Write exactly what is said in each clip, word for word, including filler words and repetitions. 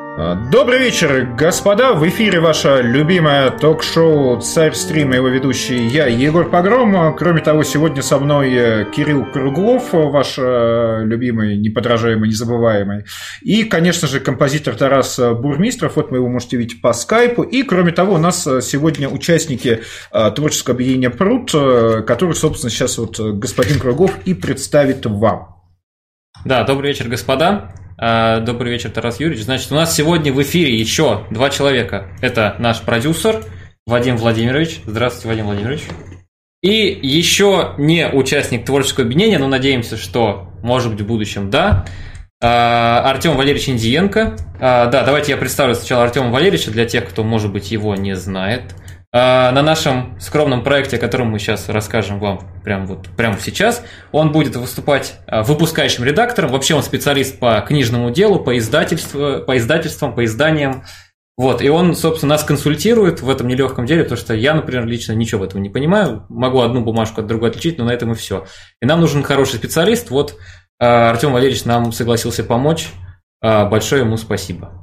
Добрый вечер, господа! В эфире ваше любимое ток-шоу «Царь стрима», его ведущий я, Егор Погром. Кроме того, сегодня со мной Кирилл Круглов, ваш любимый, неподражаемый, незабываемый. И, конечно же, композитор Тарас Бурмистров. Вот вы его можете видеть по скайпу. И, кроме того, у нас сегодня участники творческого объединения «Пруд», который, собственно, сейчас вот господин Круглов и представит вам. Да, добрый вечер, господа. Добрый вечер, Тарас Юрьевич. Значит, у нас сегодня в эфире еще два человека. Это наш продюсер Вадим Владимирович. Здравствуйте, Вадим Владимирович. И еще не участник творческого объединения, но надеемся, что, может быть, в будущем, да, Артем Валерьевич Индиенко. Да, давайте я представлю сначала Артема Валерьевича для тех, кто, может быть, его не знает. На нашем скромном проекте, о котором мы сейчас расскажем вам прямо, вот, прямо сейчас, он будет выступать выпускающим редактором. Вообще он специалист по книжному делу, по, издательству, по издательствам, по изданиям. Вот, и он, собственно, нас консультирует в этом нелегком деле, потому что я, например, лично ничего в этом не понимаю. Могу одну бумажку от другой отличить, но на этом и все. И нам нужен хороший специалист. Вот Артем Валерьевич нам согласился помочь. Большое ему спасибо.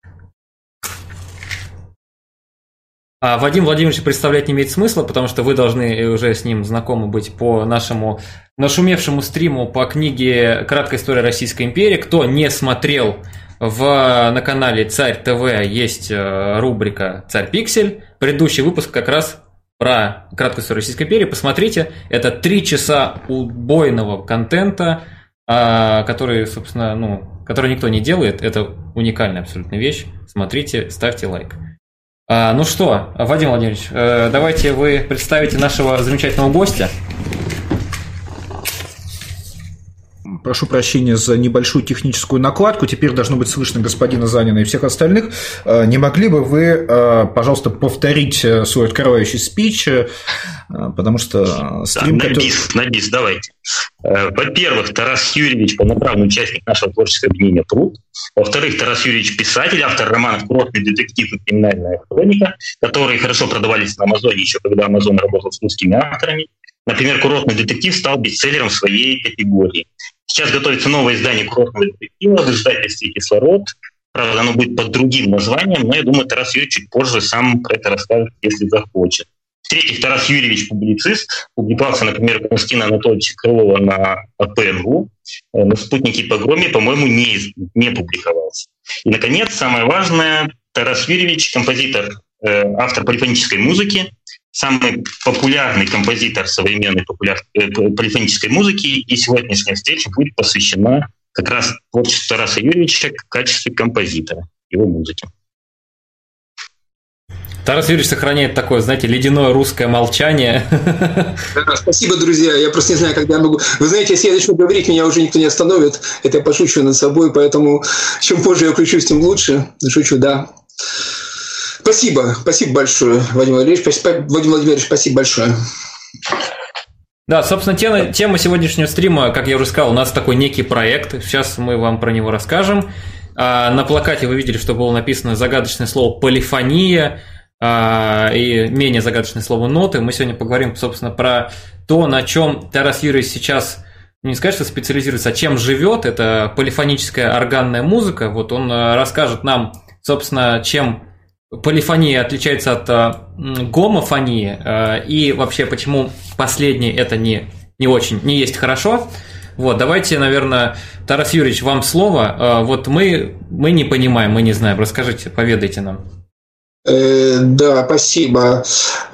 А Вадим Владимирович представлять не имеет смысла, потому что вы должны уже с ним знакомы быть по нашему нашумевшему стриму по книге «Краткая история Российской империи». Кто не смотрел, в, на канале Царь ТВ есть рубрика «Царь Пиксель». Предыдущий выпуск как раз про краткую историю Российской империи. Посмотрите, это три часа убойного контента, который, собственно, ну, который никто не делает. Это уникальная абсолютно вещь. Смотрите, ставьте лайк. А, ну что, Вадим Владимирович, э, давайте вы представите нашего замечательного гостя. Прошу прощения за небольшую техническую накладку. Теперь должно быть слышно господина Занина и всех остальных. Не могли бы вы, пожалуйста, повторить свой открывающий спич, потому что стрим... Да, на бис, на бис, давайте. Во-первых, Тарас Юрьевич, полноправный участник нашего творческого объединения «Пруд». Во-вторых, Тарас Юрьевич писатель, автор романов «Курортный детектив» и «Криминальная хроника», которые хорошо продавались на Амазоне еще когда Амазон работал с русскими авторами. Например, «Курортный детектив» стал бестселлером в своей категории. Сейчас готовится новое издание «Курортного детектива» в издательстве «Кислород». Правда, оно будет под другим названием, но я думаю, Тарас Юрьевич чуть позже сам про это расскажет, если захочет. В-третьих, Тарас Юрьевич публицист. Публиковался, например, у Константина Анатольевича Крылова на ПНГУ. На «Спутнике и Погроме», по-моему, не, не публиковался. И, наконец, самое важное, Тарас Юрьевич, композитор, э, автор полифонической музыки, самый популярный композитор современной популяр... полифонической музыки, и сегодняшняя встреча будет посвящена как раз творчеству Тараса Юрьевича в качестве композитора, его музыки. Тарас Юрьевич сохраняет такое, знаете, ледяное русское молчание. Да, спасибо, друзья. Я просто не знаю, когда я могу... Вы знаете, если я начну говорить, меня уже никто не остановит. Это я пошучу над собой, поэтому чем позже я включусь, тем лучше. Шучу, да. Спасибо. Спасибо большое, Вадим Владимирович. Вадим Владимирович, спасибо большое. Да, собственно, тема, тема сегодняшнего стрима, как я уже сказал, у нас такой некий проект. Сейчас мы вам про него расскажем. На плакате вы видели, что было написано загадочное слово «полифония», и менее загадочное слово «ноты». Мы сегодня поговорим, собственно, про то, на чем Тарас Юрьевич сейчас, не сказать, что специализируется, а чем живет. Это полифоническая органная музыка. Вот он расскажет нам, собственно, чем полифония отличается от гомофонии, и вообще, почему последнее это не, не очень, не есть хорошо. Вот, давайте, наверное, Тарас Юрьевич, вам слово. Вот мы, мы не понимаем, мы не знаем. Расскажите, поведайте нам. Э, да, спасибо.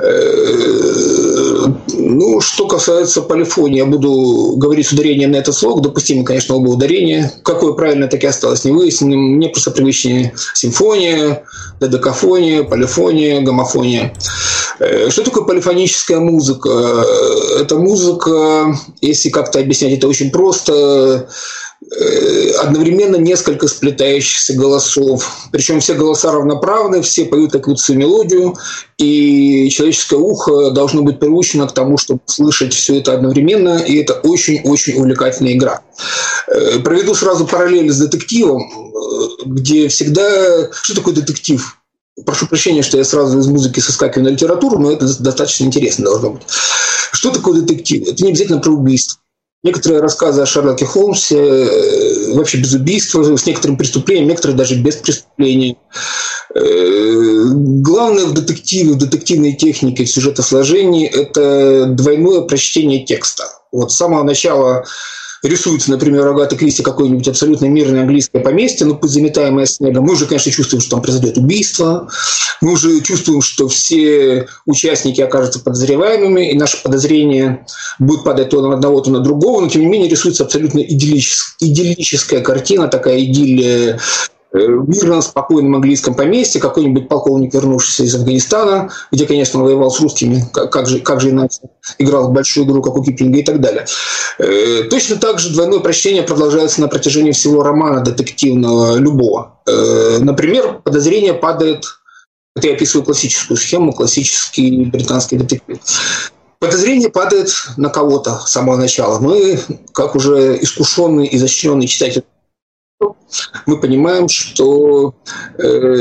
Э, ну, что касается полифонии, я буду говорить с ударением на этот слог. Допустимо, конечно, оба ударения. Какое правильно, так и осталось невыясненным. Мне просто привычнее симфония, додекафония, полифония, гомофония. Э, что такое полифоническая музыка? Это музыка, если как-то объяснять это очень просто, одновременно несколько сплетающихся голосов. Причем все голоса равноправны, все поют такую мелодию, и человеческое ухо должно быть приучено к тому, чтобы слышать все это одновременно, и это очень-очень увлекательная игра. Проведу сразу параллель с детективом, где всегда... Что такое детектив? Прошу прощения, что я сразу из музыки соскакиваю на литературу, но это достаточно интересно должно быть. Что такое детектив? Это не обязательно про убийство. некоторые рассказы о Шерлоке Холмсе вообще без убийства, с некоторым преступлением, некоторые даже без преступления. Главное в детективе, в детективной технике, в сюжетосложении – это двойное прочтение текста. Вот с самого начала рисуется, например, Агата Кристи какое-нибудь абсолютно мирное английское поместье, но пусть заметаемое снегом. Мы уже, конечно, чувствуем, что там произойдет убийство. Мы уже чувствуем, что все участники окажутся подозреваемыми, и наше подозрение будет падать то на одного, то на другого. Но, тем не менее, рисуется абсолютно идиллическая, идиллическая картина, такая идиллия в мирном, спокойном английском поместье, какой-нибудь полковник, вернувшийся из Афганистана, где, конечно, он воевал с русскими, как, как, же, как же иначе, играл в большую игру, как у Киплинга и так далее. Э, точно так же двойное прочтение продолжается на протяжении всего романа детективного любого. Э, например, подозрение падает, это я описываю классическую схему, классический британский детектив. Подозрение падает на кого-то с самого начала. Мы, как уже искушенный, изощренный читатель, мы понимаем, что э,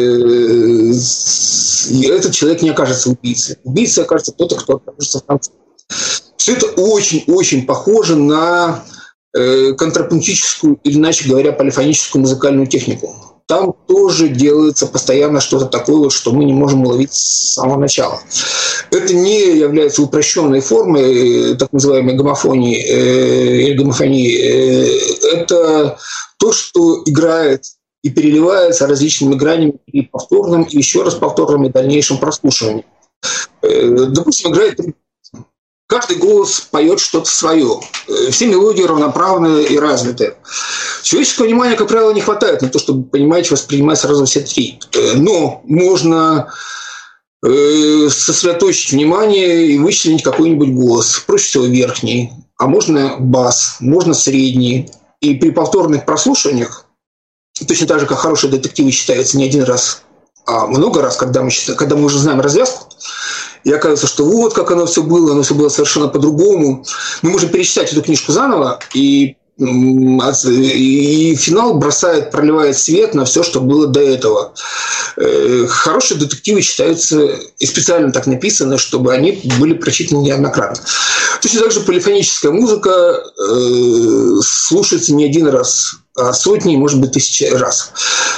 этот человек не окажется убийцей. Убийцей окажется кто-то, кто окажется в конце. Все это очень-очень похоже на э, контрапунктическую, или иначе говоря, полифоническую музыкальную технику. Там тоже делается постоянно что-то такое, что мы не можем уловить с самого начала. Это не является упрощенной формой так называемой гомофонии э, или гомофонии. Э, это то, что играет и переливается различными гранями и повторным, и еще раз повторным, и дальнейшим прослушиванием. Э, допустим, играет каждый голос поет что-то свое. Все мелодии равноправные и развитые. Человеческого внимания, как правило, не хватает на то, чтобы понимать, воспринимать сразу все три. Но можно сосредоточить внимание и вычленить какой-нибудь голос. Проще всего верхний, а можно бас, можно средний. И при повторных прослушиваниях, точно так же, как хорошие детективы считаются не один раз, а много раз, когда мы, когда мы уже знаем развязку, и оказывается, что вот как оно все было, оно все было совершенно по-другому. Мы можем перечитать эту книжку заново, и, и финал бросает, проливает свет на все, что было до этого. Хорошие детективы считаются и специально так написаны, чтобы они были прочитаны неоднократно. Точно так же полифоническая музыка э, слушается не один раз, а сотни, может быть, тысячи раз.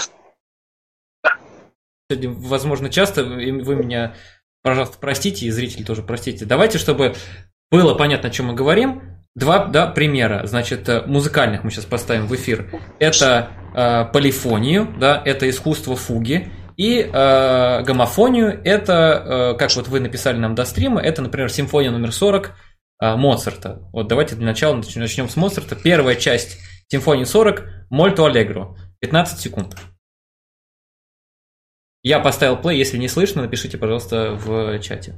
Возможно, часто вы меня, пожалуйста, простите, и зрители тоже простите. Давайте, чтобы было понятно, о чем мы говорим, два да, примера, значит, музыкальных мы сейчас поставим в эфир. Это э, полифонию, да, это искусство фуги, и э, гомофонию, это, э, как вот вы написали нам до стрима, это, например, симфония номер сорок э, Моцарта. Вот давайте для начала начнем с Моцарта. Первая часть симфонии сорок «Мольто аллегро», пятнадцать секунд. Я поставил плей, если не слышно, напишите, пожалуйста, в чате.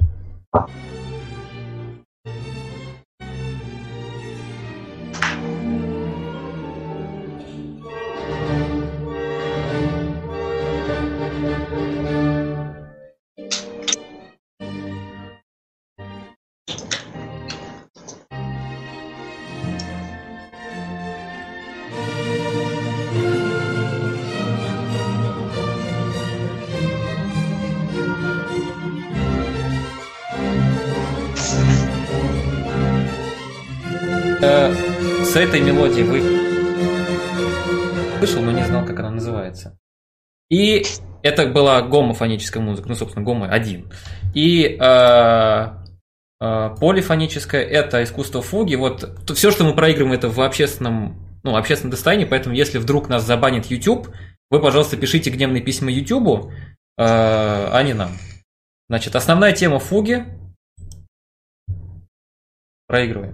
С этой мелодией вы слышал, но не знал, как она называется. И это была гомофоническая музыка, ну, собственно, гомо один. И э, э, полифоническая – это искусство фуги. Вот все, что мы проигрываем, это в общественном, ну, общественном достоянии, поэтому если вдруг нас забанит YouTube, вы, пожалуйста, пишите гневные письма YouTube, э, а не нам. Значит, основная тема фуги. Проигрываем.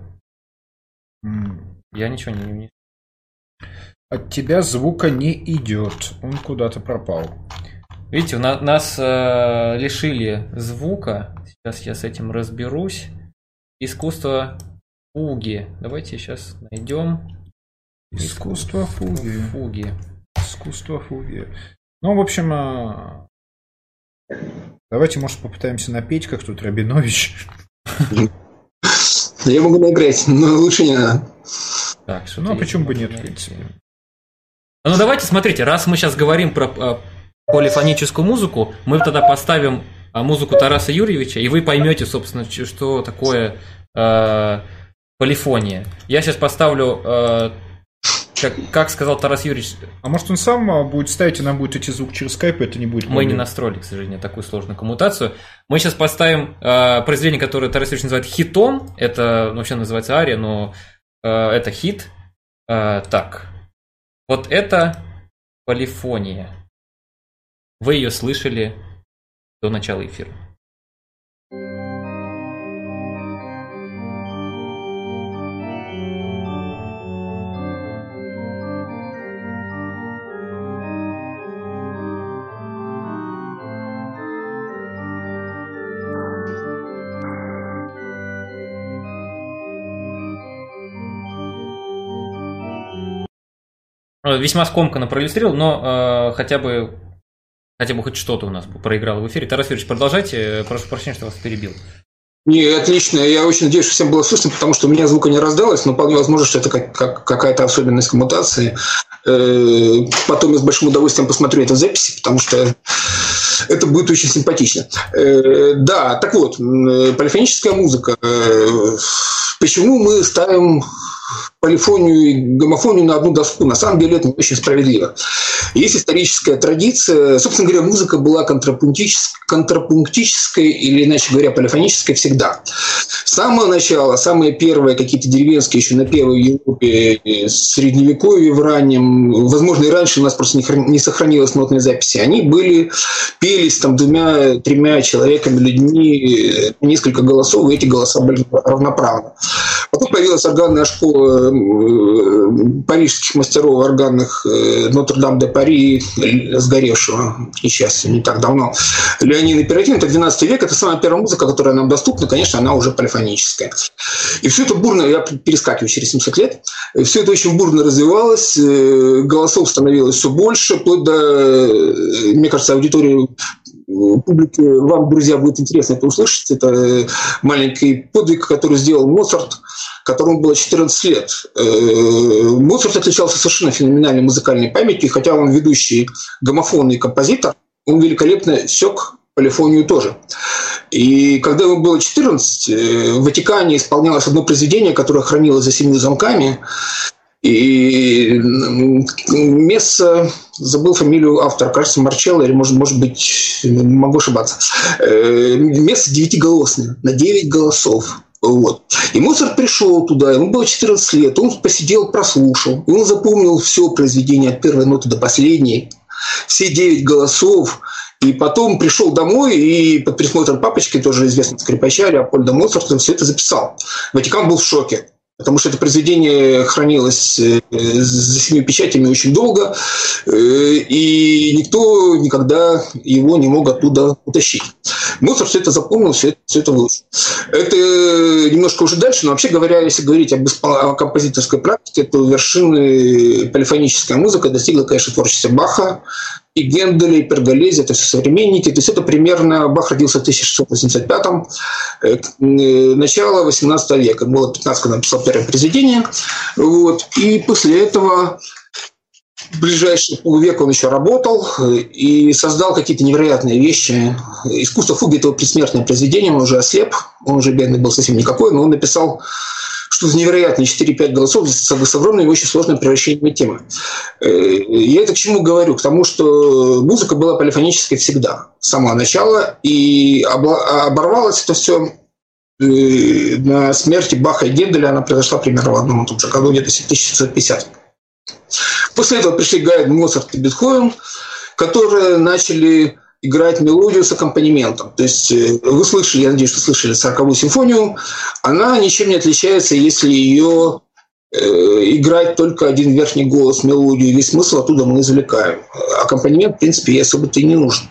Я ничего не вижу. От тебя звука не идет. Он куда-то пропал. Видите, у нас, нас э, лишили звука. Сейчас я с этим разберусь. Искусство фуги. Давайте сейчас найдем. Искусство фуги. Фуги. Искусство фуги. Ну, в общем, э, давайте, может, попытаемся напеть, как тут Рабинович. Я могу наиграть, но лучше не надо. Так, ну, а почему бы нет, в принципе? Ну, давайте, смотрите, раз мы сейчас говорим про э, полифоническую музыку, мы тогда поставим э, музыку Тараса Юрьевича, и вы поймете, собственно, что такое э, полифония. Я сейчас поставлю, э, как, как сказал Тарас Юрьевич... А может он сам будет ставить, и нам будет идти звук через скайп, это не будет Мы проблем. Не настроили, к сожалению, такую сложную коммутацию. Мы сейчас поставим э, произведение, которое Тарас Юрьевич называет хитом. Это ну, вообще называется ария, но э, это хит. Э, так, вот это полифония. Вы ее слышали до начала эфира. Весьма скомканно проиллюстрировал, но э, хотя бы хотя бы хоть что-то у нас проиграло в эфире. Тарас Юрьевич, продолжайте. Прошу прощения, что вас перебил. Не, отлично. Я очень надеюсь, что всем было слышно, потому что у меня звука не раздалось, но вполне возможно, что это как, как, какая-то особенность коммутации. Э, потом я с большим удовольствием посмотрю это в записи, потому что это будет очень симпатично. Э, да, так вот, полифоническая музыка. Э, почему мы ставим полифонию и гомофонию на одну доску? На самом деле это очень справедливо. Есть историческая традиция. Собственно говоря, музыка была контрапунктической, контрапунктической или, иначе говоря, полифонической всегда. С самого начала, самые первые какие-то деревенские, еще на первой Европе, средневековье в раннем, возможно, и раньше у нас просто не сохранилось нотной записи, они были, пелись там двумя-тремя человеками, людьми, несколько голосов, и эти голоса были равноправны. Потом появилась органная школа парижских мастеров органных Нотр-Дам-де-Пари, сгоревшего, к несчастью, не так давно, Леонид Пиротин. Это двенадцатый век, это самая первая музыка, которая нам доступна, конечно, она уже полифоническая. И все это бурно, я перескакиваю через семьсот лет, все это очень бурно развивалось, голосов становилось все больше, вплоть до, мне кажется, аудитории публике, вам, друзья, будет интересно это услышать. Это маленький подвиг, который сделал Моцарт, которому было четырнадцать лет. Моцарт отличался совершенно феноменальной музыкальной памятью, хотя он ведущий гомофонный композитор, он великолепно сёк полифонию тоже. И когда ему было четырнадцать, в Ватикане исполнялось одно произведение, которое хранилось за семью замками. И Месса, забыл фамилию автора, кажется, Марчелло, или, может, может быть, могу ошибаться. Месса девятиголосное, на девять голосов. Вот. И Моцарт пришел туда, ему было четырнадцать лет, он посидел, прослушал, и он запомнил все произведение от первой ноты до последней, все девять голосов. И потом пришел домой и под присмотром папочки, тоже известного скрипача, Леопольда Моцарта, все это записал. Ватикан был в шоке, потому что это произведение хранилось за семью печатями очень долго, и никто никогда его не мог оттуда утащить. Моцарт все это запомнил, все это, все это выучил. Это немножко уже дальше, но вообще говоря, если говорить об о композиторской практике, то вершины полифоническая музыка достигла, конечно, творчества Баха, и Генделя, и Перголези, это все современники. То есть это примерно... Бах родился в тысяча шестьсот восемьдесят пятом, начало восемнадцатого века. Было пятнадцать, когда написал первое произведение. Вот. И после этого в ближайшие полвека он еще работал и создал какие-то невероятные вещи. «Искусство фуги» – это его предсмертное произведение, он уже ослеп, он уже бедный был совсем никакой, но он написал что-то невероятное, четыре-пять голосов с огромной и очень сложной превращением темы. Я это к чему говорю? К тому, что музыка была полифонической всегда, с самого начала, и оборвалось это все на смерти Баха и Генделя, она произошла примерно в одном и том же году, где-то тысяча семьсот пятидесятом. После этого пришли Гайдн, Моцарт и Бетховен, которые начали играть мелодию с аккомпанементом. То есть вы слышали, я надеюсь, что слышали сороковую симфонию, она ничем не отличается, если ее э, играть только один верхний голос, мелодию, весь смысл оттуда мы извлекаем. Аккомпанемент, в принципе, ей особо-то и не нужен.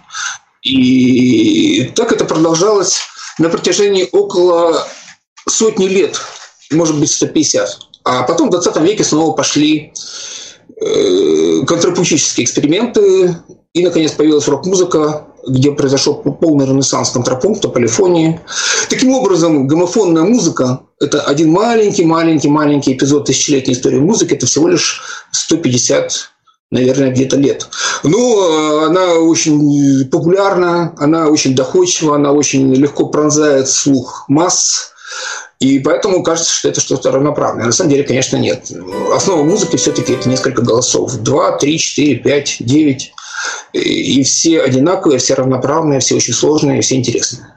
И так это продолжалось на протяжении около сотни лет, может быть, сто пятьдесят. А потом в двадцатом веке снова пошли контрапунктические эксперименты, и, наконец, появилась рок-музыка, где произошел полный ренессанс контрапункта, полифонии. Таким образом, гомофонная музыка – это один маленький-маленький-маленький эпизод тысячелетней истории музыки, это всего лишь сто пятьдесят, наверное, где-то лет. Но она очень популярна, она очень доходчива, она очень легко пронзает слух масс. И поэтому кажется, что это что-то равноправное. На самом деле, конечно, нет. Основа музыки все-таки это несколько голосов. Два, три, четыре, пять, девять. И все одинаковые, все равноправные, все очень сложные, все интересные.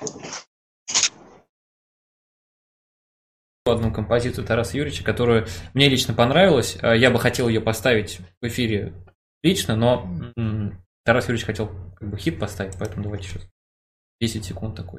Одну композицию Тараса Юрьевича, которую мне лично понравилась. Я бы хотел ее поставить в эфире лично, но Тарас Юрьевич хотел как бы хит поставить, поэтому давайте сейчас десять секунд такой.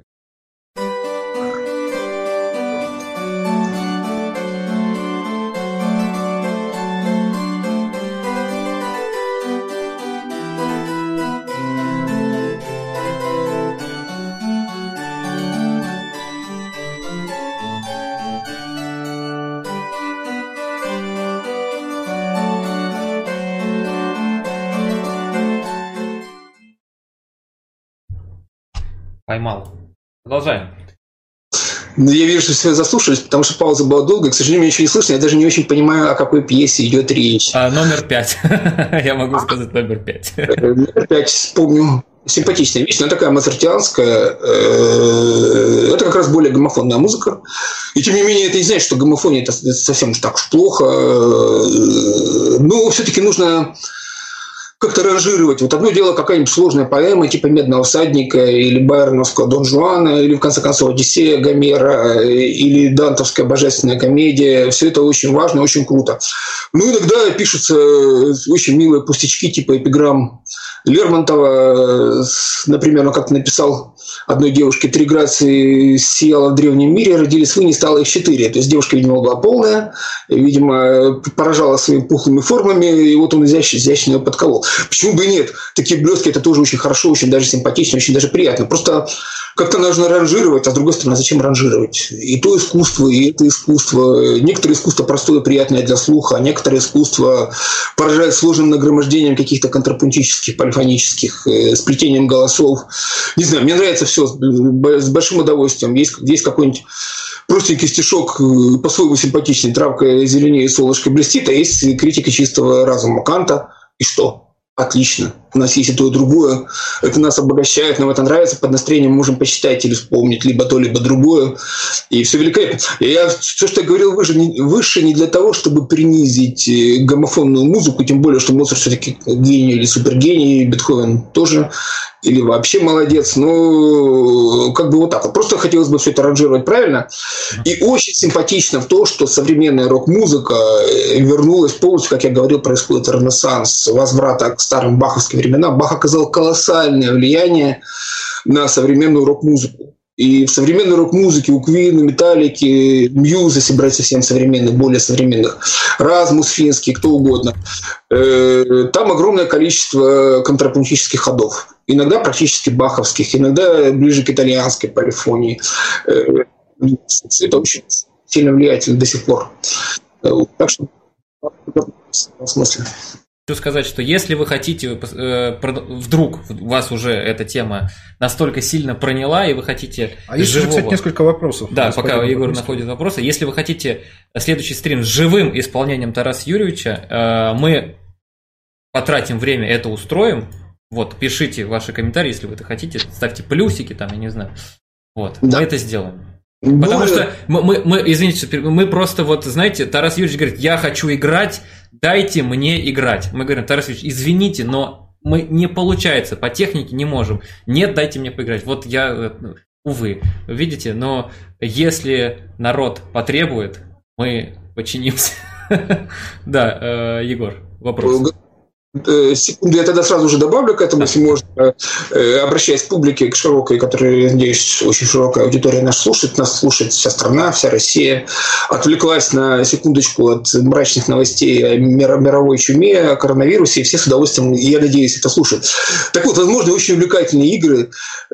Поймал. Продолжаем. Я вижу, что все заслушались, потому что пауза была долгая. К сожалению, меня ничего не слышно. Я даже не очень понимаю, о какой пьесе идет речь. А, номер пять. Я могу сказать номер пять. Номер пять, помню. Симпатичная вещь, но такая моцартианская. Это как раз более гомофонная музыка. И тем не менее, это не значит, что гомофония это совсем уж так уж плохо. Но все-таки нужно как-то ранжировать. Вот одно дело какая-нибудь сложная поэма типа «Медного всадника» или байроновского «Дон Жуана», или, в конце концов, «Одиссея» Гомера, или дантовская «Божественная комедия». Все это очень важно, очень круто. Ну, иногда пишутся очень милые пустячки типа эпиграмм Лермонтова. Например, он как-то написал одной девушке: «Три грации сияло в древнем мире, родились вы, не стало их четыре». То есть девушка, видимо, была полная, видимо, поражала своими пухлыми формами, и вот он изящно, изящно ее подколол. Почему бы и нет? Такие блестки – это тоже очень хорошо, очень даже симпатично, очень даже приятно. Просто как-то нужно ранжировать, а с другой стороны, зачем ранжировать? И то искусство, и это искусство. Некоторые искусство простое, приятное для слуха, а некоторые искусство поражает сложным нагромождением каких-то контрапунктических, полифонических, э, сплетением голосов. Не знаю, мне нравится все с большим удовольствием. Есть, есть какой-нибудь простенький стишок, по-своему симпатичный: «Травка зеленее, солнышко блестит», а есть критика чистого разума Канта. И что? Отлично. У нас есть и то, и другое. Это нас обогащает, нам это нравится. Под настроением можем почитать или вспомнить либо то, либо другое. И все великолепно. И я все, что я говорил выше не, выше, не для того, чтобы принизить гомофонную музыку, тем более, что Моцарт все-таки гений или супергений, Бетховен тоже, или вообще молодец. Но как бы вот так вот. Просто хотелось бы все это аранжировать правильно. И очень симпатично в то, что современная рок-музыка вернулась полностью, как я говорил, происходит ренессанс, возврата к старым баховским временам. Бах оказал колоссальное влияние на современную рок-музыку. И в современной рок-музыке у Queen, у Металлики, Мьюз, если брать совсем современных, более современных, Размус финский, кто угодно, там огромное количество контрапунктических ходов. Иногда практически баховских, иногда ближе к итальянской полифонии. Это очень сильно влиятельно до сих пор. Так что в смысле. Хочу сказать, что если вы хотите, вдруг вас уже эта тема настолько сильно проняла, и вы хотите А есть живого... же, кстати, несколько вопросов. Да, пока Егор находит вопросы. Если вы хотите следующий стрим с живым исполнением Тараса Юрьевича, мы потратим время, это устроим. Вот, пишите ваши комментарии, если вы это хотите, ставьте плюсики там, я не знаю. Вот, да. Мы это сделаем. Потому ну, что мы, мы, мы, извините, мы просто вот, знаете, Тарас Юрьевич говорит: я хочу играть, дайте мне играть. Мы говорим: Тарас Юрьевич, извините, но мы не получается, по технике не можем. Нет, дайте мне поиграть. Вот я, увы, видите, но если народ потребует, мы подчинимся. Да, Егор, вопрос. Секунду, я тогда сразу же добавлю к этому, если можно, обращаясь к публике, к широкой, которая, я надеюсь, очень широкая аудитория нас слушает, нас слушает вся страна, вся Россия, отвлеклась на секундочку от мрачных новостей о мировой чуме, о коронавирусе, и все с удовольствием, я надеюсь, это слушают. Так вот, возможно, очень увлекательные игры,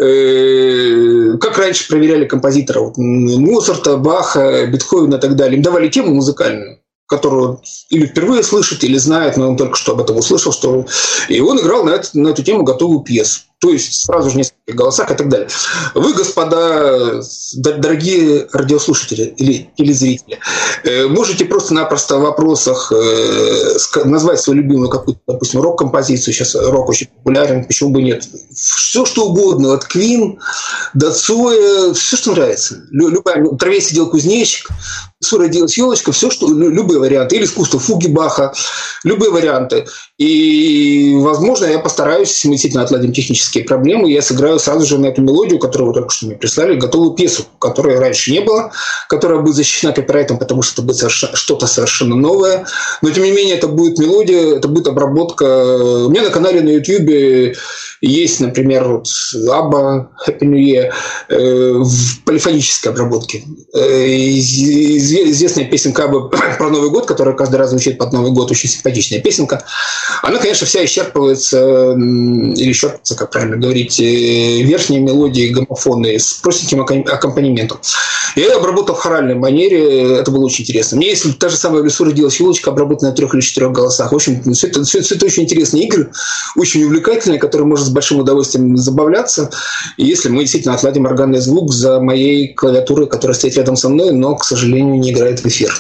как раньше проверяли композиторов Моцарта, Баха, Бетховена и так далее. Им давали тему музыкальную, которую или впервые слышит, или знает, но он только что об этом услышал, что... и он играл на, это, на эту тему готовую пьесу. То есть сразу же несколько голосах и так далее. Вы, господа, дорогие радиослушатели или телезрители, можете просто-напросто в вопросах назвать свою любимую какую-то, допустим, рок-композицию. Сейчас рок очень популярен, почему бы нет. Все, что угодно, от Queen до Цоя, все, что нравится. Любая, в траве сидел кузнечик, в родилась елочка, все, что, любые варианты. Или искусство фуги Баха, любые варианты. И, возможно, я постараюсь, если мы действительно отладим технические проблемы, я сыграю сразу же на эту мелодию, которую вы только что мне прислали, готовую пьесу, которой раньше не было, которая будет защищена копирайтом, потому что это будет совершенно, что-то совершенно новое. Но, тем не менее, это будет мелодия, это будет обработка. У меня на канале на YouTube есть, например, вот Абба, Happy New Year, э, в полифонической обработке. Э, известная песенка Аббы про Новый год, которая каждый раз звучит под Новый год, очень симпатичная песенка. Она, конечно, вся исчерпывается, или исчерпывается, как правильно говорить, верхней мелодией гомофонной с простеньким аккомпанементом. Я ее обработал в хоральной манере, это было очень интересно. Мне, если та же самая в лесу родилась елочка, обработана на трех или четырех голосах. В общем, все это, все, все это очень интересные игры, очень увлекательные, которые можно с большим удовольствием забавляться, если мы действительно отладим органный звук за моей клавиатурой, которая стоит рядом со мной, но, к сожалению, не играет в эфир.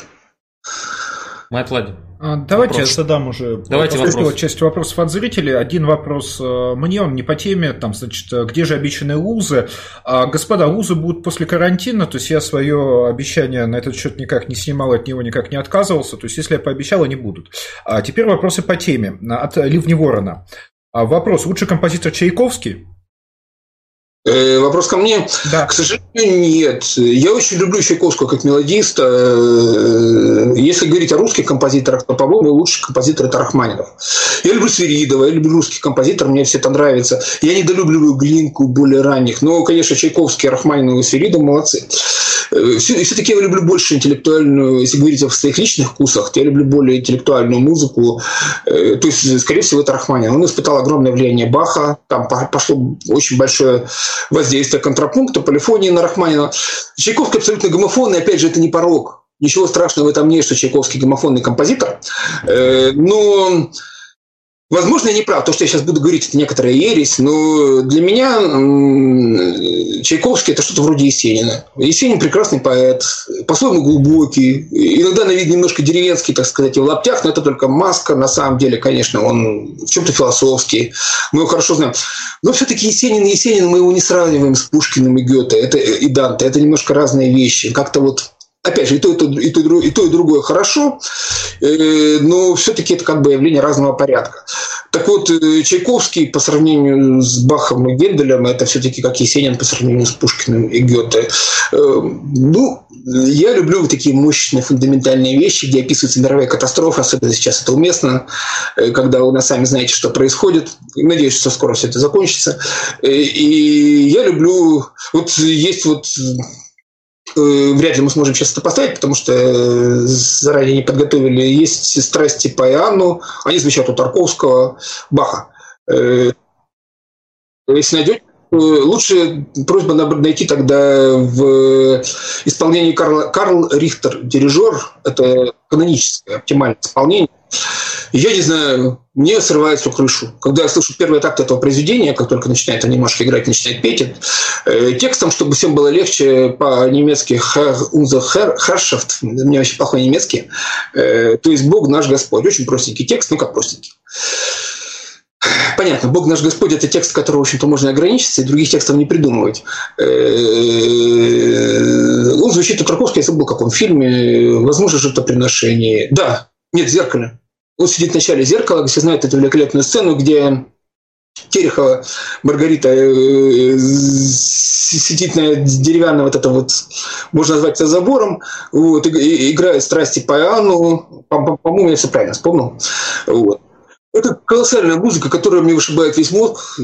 Мы отладим. Давайте вопрос. Я задам уже Давайте вопрос. часть вопросов от зрителей. Один вопрос мне, он не по теме, там, значит, где же обещанные лузы? А, господа, лузы будут после карантина, то есть я свое обещание на этот счет никак не снимал, от него никак не отказывался, то есть если я пообещал, они будут. А теперь вопросы по теме от Ливни Ворона. А, вопрос, лучший композитор Чайковский? Вопрос ко мне? Да. К сожалению, нет. Я очень люблю Чайковского как мелодиста. Если говорить о русских композиторах, то, по-моему, лучший композитор – это Рахманинов. Я люблю Свиридова, я люблю русских композиторов, мне все это нравится. Я недолюбливаю Глинку более ранних. Но, конечно, Чайковский, Рахманинов и Свиридов молодцы. Все-таки я люблю больше интеллектуальную, если говорить о своих личных вкусах, то я люблю более интеллектуальную музыку. То есть, скорее всего, это Рахманинов. Он испытал огромное влияние Баха, там пошло очень большое воздействие контрапункта, полифонии на Рахманинова. Чайковский абсолютно гомофонный, опять же, это не порок. Ничего страшного в этом нет, что Чайковский гомофонный композитор. Но... Возможно, я не прав. То, что я сейчас буду говорить, это некоторая ересь, но для меня Чайковский – это что-то вроде Есенина. Есенин – прекрасный поэт, по-своему глубокий, иногда на вид немножко деревенский, так сказать, и в лаптях, но это только маска. На самом деле, конечно, он в чем-то философский, мы его хорошо знаем. Но все-таки Есенин и Есенин, мы его не сравниваем с Пушкиным и Гёте это, и Данте. Это немножко разные вещи. Как-то вот... Опять же, и то, и то, и то, и то, и другое хорошо, но все-таки это как бы явление разного порядка. Так вот, Чайковский по сравнению с Бахом и Генделем, это все-таки как Есенин по сравнению с Пушкиным и Гёте. Ну, я люблю вот такие мощные фундаментальные вещи, где описываются мировые катастрофы, особенно сейчас это уместно, когда вы сами знаете, что происходит. Надеюсь, что скоро все это закончится. И я люблю... Вот есть вот... Вряд ли мы сможем сейчас это поставить, потому что заранее не подготовили. Есть страсти по Иоанну, они звучат у Тарковского, Баха. Если найдете, лучше просьба найти тогда в исполнении Карла, Карл Рихтер, дирижер, это каноническое, оптимальное исполнение. Я не знаю, мне срывает всю крышу. Когда я слышу первый такт этого произведения, как только начинает он немножко играть, начинает петь, э, текстом, чтобы всем было легче, по-немецки «Herr unser Herrschaft», у меня очень плохой немецкий, э, то есть «Бог наш Господь». Очень простенький текст, ну как простенький. Понятно, «Бог наш Господь» – это текст, которого, в общем-то, можно ограничиться и других текстов не придумывать. Он звучит у Тарковского, я забыл, в каком фильме, возможно, жертвоприношение. Да, нет, в «Зеркале». Он сидит в начале «Зеркала», все знают эту великолепную сцену, где Терехова Маргарита сидит на деревянном, вот это вот, можно назвать это забором, вот, и играет страсти по Иоанну, по-моему, я все правильно вспомнил. Вот. Это колоссальная музыка, которая мне вышибает весь мозг,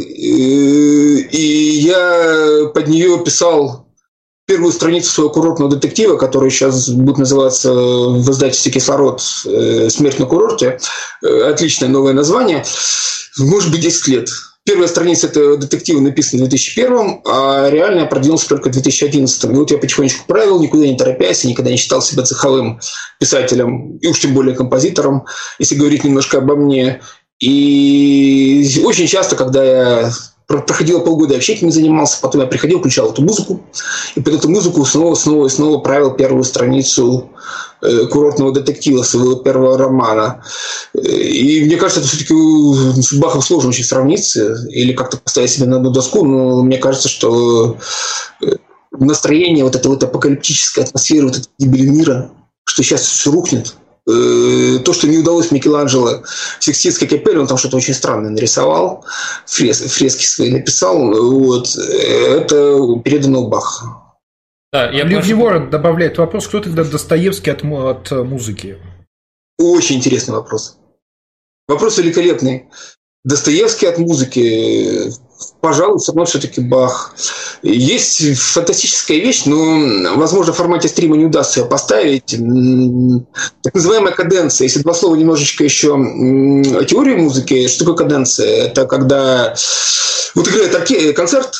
и я под нее писал первую страницу своего курортного детектива, который сейчас будет называться в издательстве «Кислород. Смерть на курорте». Отличное новое название. Может быть, десять лет. Первая страница этого детектива написана в две тысячи первом, а реально я продвинулся только в две тысячи одиннадцатом. И вот я потихонечку правил, никуда не торопясь, я никогда не считал себя цеховым писателем, и уж тем более композитором, если говорить немножко обо мне. И очень часто, когда я проходило полгода, я вообще этим не занимался. Потом я приходил, включал эту музыку. И под эту музыку снова, снова и снова правил первую страницу курортного детектива, своего первого романа. И мне кажется, это все-таки с Бахом сложно очень сравниться или как-то поставить себя на одну доску, но мне кажется, что настроение вот этой вот апокалиптической атмосферы, вот этой гибели мира, что сейчас все рухнет. То, что не удалось Микеланджело в Сикстинской капелле, он там что-то очень странное нарисовал, фрес, фрески свои написал, вот, это передано Баху. Да, я Ливневорон добавляет вопрос, кто тогда Достоевский от, от музыки? Очень интересный вопрос. Вопрос великолепный. Достоевский от музыки, пожалуй, все равно все-таки Бах. Есть фантастическая вещь, но, возможно, в формате стрима не удастся ее поставить. Так называемая каденция. Если два слова немножечко еще о теории музыки, что такое каденция? Это когда вот играет орке... концерт,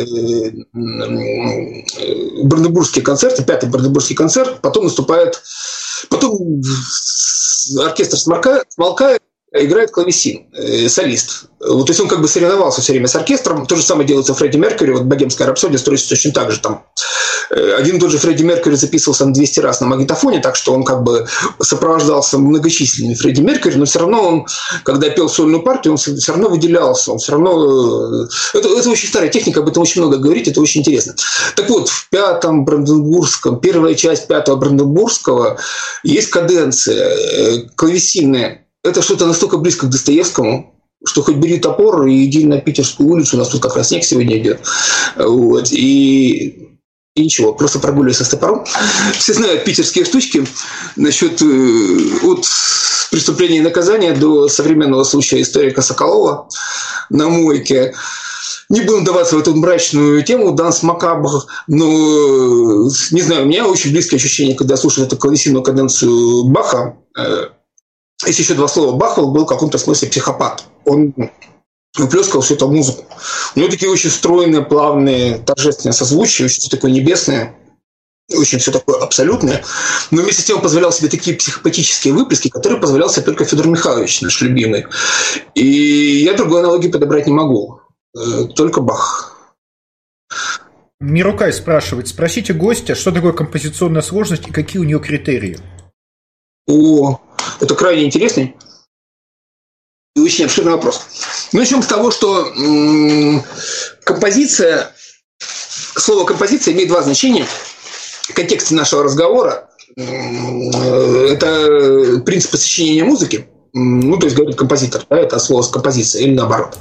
Бранденбургский концерт, пятый Бранденбургский концерт, потом наступает, потом оркестр смолкает, играет клавесин, э, солист. Вот, то есть он как бы соревновался все время с оркестром. То же самое делается Фредди Меркьюри. Вот «Богемская рапсодия» строится точно так же. Там один и тот же Фредди Меркьюри записывался на двести раз на магнитофоне, так что он как бы сопровождался многочисленными Фредди Меркьюри, но все равно он, когда пел сольную партию, он все равно выделялся. Он все равно... Это, это очень старая техника, об этом очень много говорить, это очень интересно. Так вот, в пятом Бранденбургском, первая часть пятого Бранденбургского есть каденция клавесинная. Это что-то настолько близко к Достоевскому, что хоть бери топор и иди на Питерскую улицу, у нас тут как раз снег сегодня идет. Вот. И, и ничего, просто прогуливайся с топором. Все знают питерские штучки насчет от преступления и наказания до современного случая историка Соколова на мойке. Не будем даваться в эту мрачную тему, данс макабр, но, не знаю, у меня очень близкое ощущение, когда я слушаю эту клавесинную каденцию Баха. Если еще два слова, Бах был в каком-то смысле психопат. Он выплескивал всю эту музыку. У него такие очень стройные, плавные, торжественные созвучия, очень все такое небесное, очень все такое абсолютное. Но вместе с тем он позволял себе такие психопатические выплески, которые позволял себе только Федор Михайлович, наш любимый. И я другой аналогии подобрать не могу. Только Бах. Мирукай спрашивает, спросите гостя, что такое композиционная сложность и какие у нее критерии? О, это крайне интересный и очень обширный вопрос. Начнем с того, что м- композиция, слово композиция имеет два значения. В контексте нашего разговора это принципы сочинения музыки, ну, то есть, говорит композитор, да, это слово композиция, или наоборот.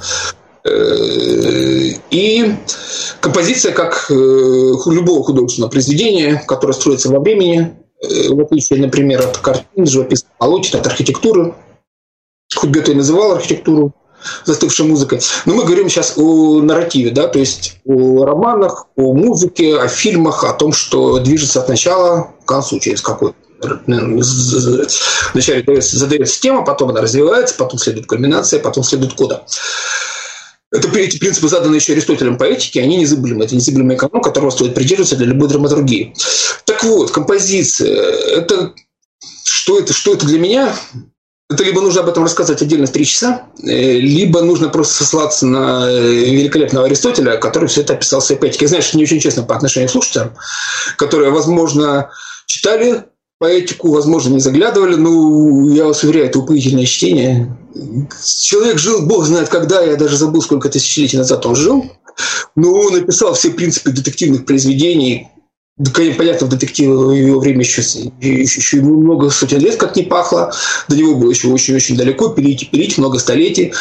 И композиция, как любого художественного произведения, которое строится во времени, в отличие, например, от картин, живописных полотен, от архитектуры, хоть Гёте и называл архитектуру застывшей музыкой, но мы говорим сейчас о нарративе, да, то есть о романах, о музыке, о фильмах, о том, что движется от начала к концу, через какой-то вначале задается тема, потом она развивается, потом следует кульминация, потом следует кода. Это, эти принципы заданы еще Аристотелем по этике, они незыблемы. Это незыблемый канон, которого стоит придерживаться для любой драматургии. Так вот, композиция. Это что это, что это для меня? Это либо нужно об этом рассказать отдельно в три часа, либо нужно просто сослаться на великолепного Аристотеля, который все это описал в своей поэтике. Я знаю, что не очень честно по отношению к слушателям, которые, возможно, читали поэтику, возможно, не заглядывали, но я вас уверяю, это упоительное чтение. Человек жил, бог знает когда, я даже забыл, сколько тысячелетий назад он жил, но он написал все принципы детективных произведений. Понятно, в детективе в его время еще, еще, еще много сотен лет как не пахло, до него было еще очень-очень далеко, пилить и пилить, много столетий,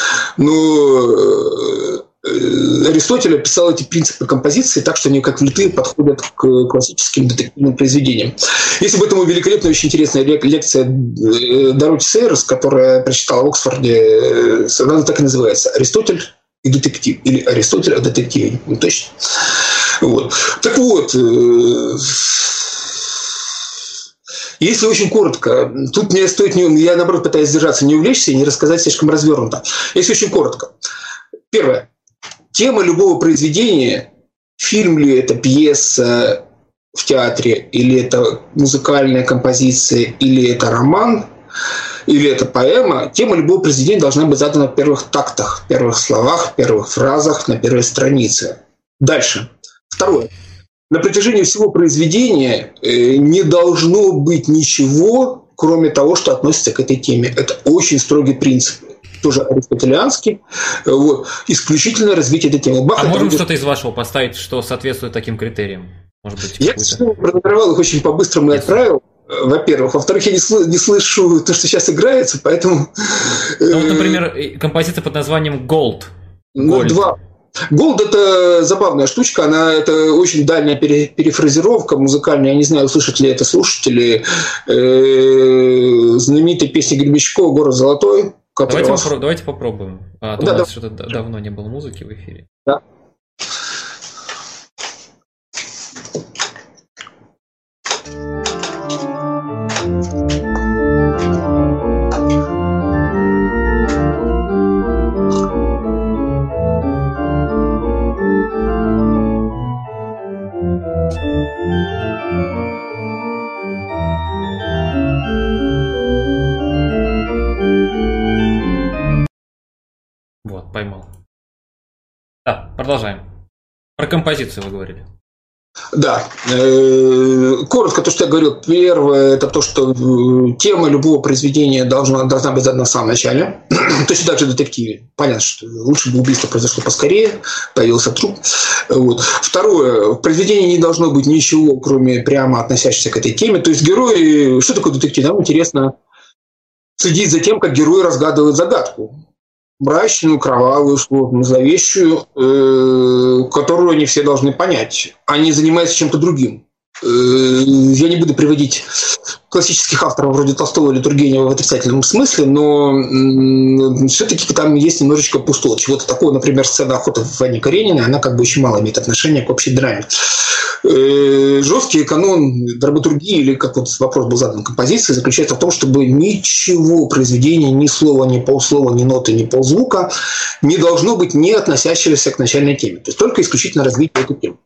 но Аристотель описал эти принципы композиции так, что они как влитые подходят к классическим детективным произведениям. Есть об этом великолепная, очень интересная лекция Дороти Сейерс, которая прочитала в Оксфорде. Она так и называется «Аристотель и детектив». Или «Аристотель о детективе». Не помню точно. Вот. Так вот, если очень коротко, тут мне стоит, не, я наоборот пытаюсь сдержаться, не увлечься и не рассказать слишком развернуто. Если очень коротко. Первое. Тема любого произведения, фильм ли это, пьеса в театре, или это музыкальная композиция, или это роман, или это поэма, тема любого произведения должна быть задана в первых тактах, в первых словах, в первых фразах, на первой странице. Дальше. Второе. На протяжении всего произведения не должно быть ничего, кроме того, что относится к этой теме. Это очень строгий принцип. Тоже аристотелианский. Вот. Исключительное развитие этой темы. Бах, а можем будет... что-то из вашего поставить, что соответствует таким критериям? Может быть, я, кстати, пронумеровал их очень по-быстрому и отправил. Во-первых. Во-вторых, я не, сл- не слышу то, что сейчас играется, поэтому... Ну, вот, например, композиция под названием «Gold». Ну, два. Gold – это забавная штучка, она это очень дальняя пере, перефразировка музыкальная. Я не знаю, услышат ли это слушатели э, знаменитой песни Гребенщикова «Город золотой». Давайте, вас... попро- давайте попробуем. А то да, у нас да. что-то давно не было музыки в эфире. Да. Вот, поймал. Да, продолжаем. Про композицию вы говорили. Да. Коротко то, что я говорил. Первое – это то, что тема любого произведения должна, должна быть задана в самом начале. Точно так же в детективе. Понятно, что лучше бы убийство произошло поскорее, появился труп. Вот. Второе. В произведении не должно быть ничего, кроме прямо относящегося к этой теме. То есть герои… Что такое детектив? Нам интересно следить за тем, как герои разгадывают загадку. Мрачную, кровавую, сложную, зловещую, э, которую они все должны понять. Они занимаются чем-то другим. Э, я не буду приводить классических авторов вроде Толстого или Тургенева в отрицательном смысле, но э, все-таки там есть немножечко пустого. Чего-то такого, например, сцена охоты в Анне Карениной, она как бы очень мало имеет отношения к общей драме. Э, жесткий канон драматургии, или как вот вопрос был задан композиции, заключается в том, чтобы ничего произведения, ни слова, ни полслова, ни ноты, ни ползвука не должно быть не относящегося к начальной теме. То есть только исключительно развитие этой темы.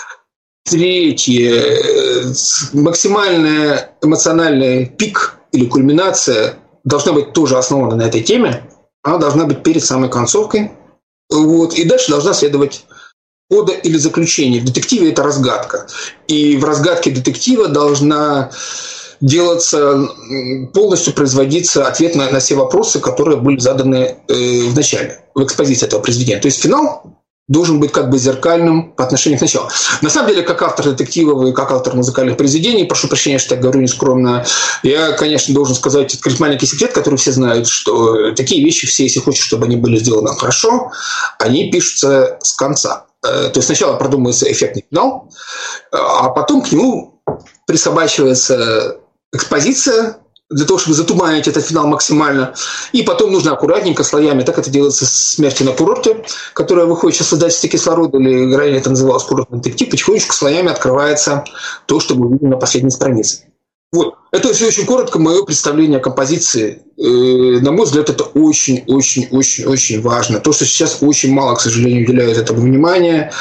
Третье. Максимальный эмоциональный пик или кульминация должна быть тоже основана на этой теме. Она должна быть перед самой концовкой. Вот. И дальше должна следовать кода или заключение. В детективе это разгадка. И в разгадке детектива должна делаться, полностью производиться ответ на, на все вопросы, которые были заданы э, в начале, в экспозиции этого произведения. То есть финал должен быть как бы зеркальным по отношению к началу. На самом деле, как автор детективов и как автор музыкальных произведений, прошу прощения, что я говорю нескромно, я, конечно, должен сказать, открыть маленький секрет, который все знают, что такие вещи все, если хочешь, чтобы они были сделаны хорошо, они пишутся с конца. То есть сначала продумывается эффектный финал, а потом к нему присобачивается экспозиция для того, чтобы затуманить этот финал максимально. И потом нужно аккуратненько, слоями. Так это делается с «Смерти на курорте», которая выходит сейчас в издательстве «Кислород», или ранее это называлось «Курортный детектив». Потихонечку слоями открывается то, что мы видим на последней странице. Вот. Это все очень коротко мое представление о композиции. На мой взгляд, это очень-очень-очень-очень важно. То, что сейчас очень мало, к сожалению, уделяют этому внимания.